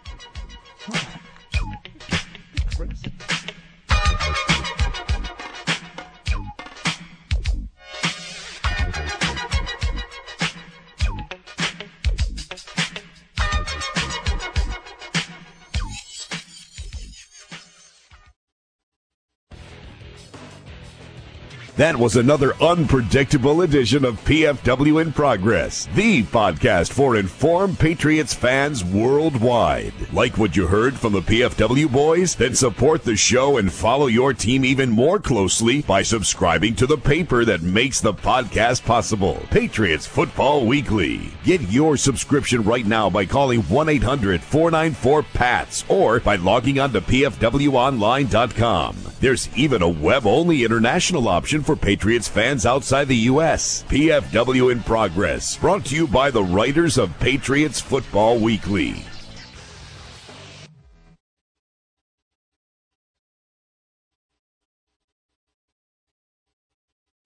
That was another unpredictable edition of PFW in Progress, the podcast for informed Patriots fans worldwide. Like what you heard from the PFW boys? Then support the show and follow your team even more closely by subscribing to the paper that makes the podcast possible, Patriots Football Weekly. Get your subscription right now by calling 1-800-494-PATS or by logging on to pfwonline.com. There's even a web-only international option for Patriots fans outside the U.S. PFW in Progress, brought to you by the writers of Patriots Football Weekly.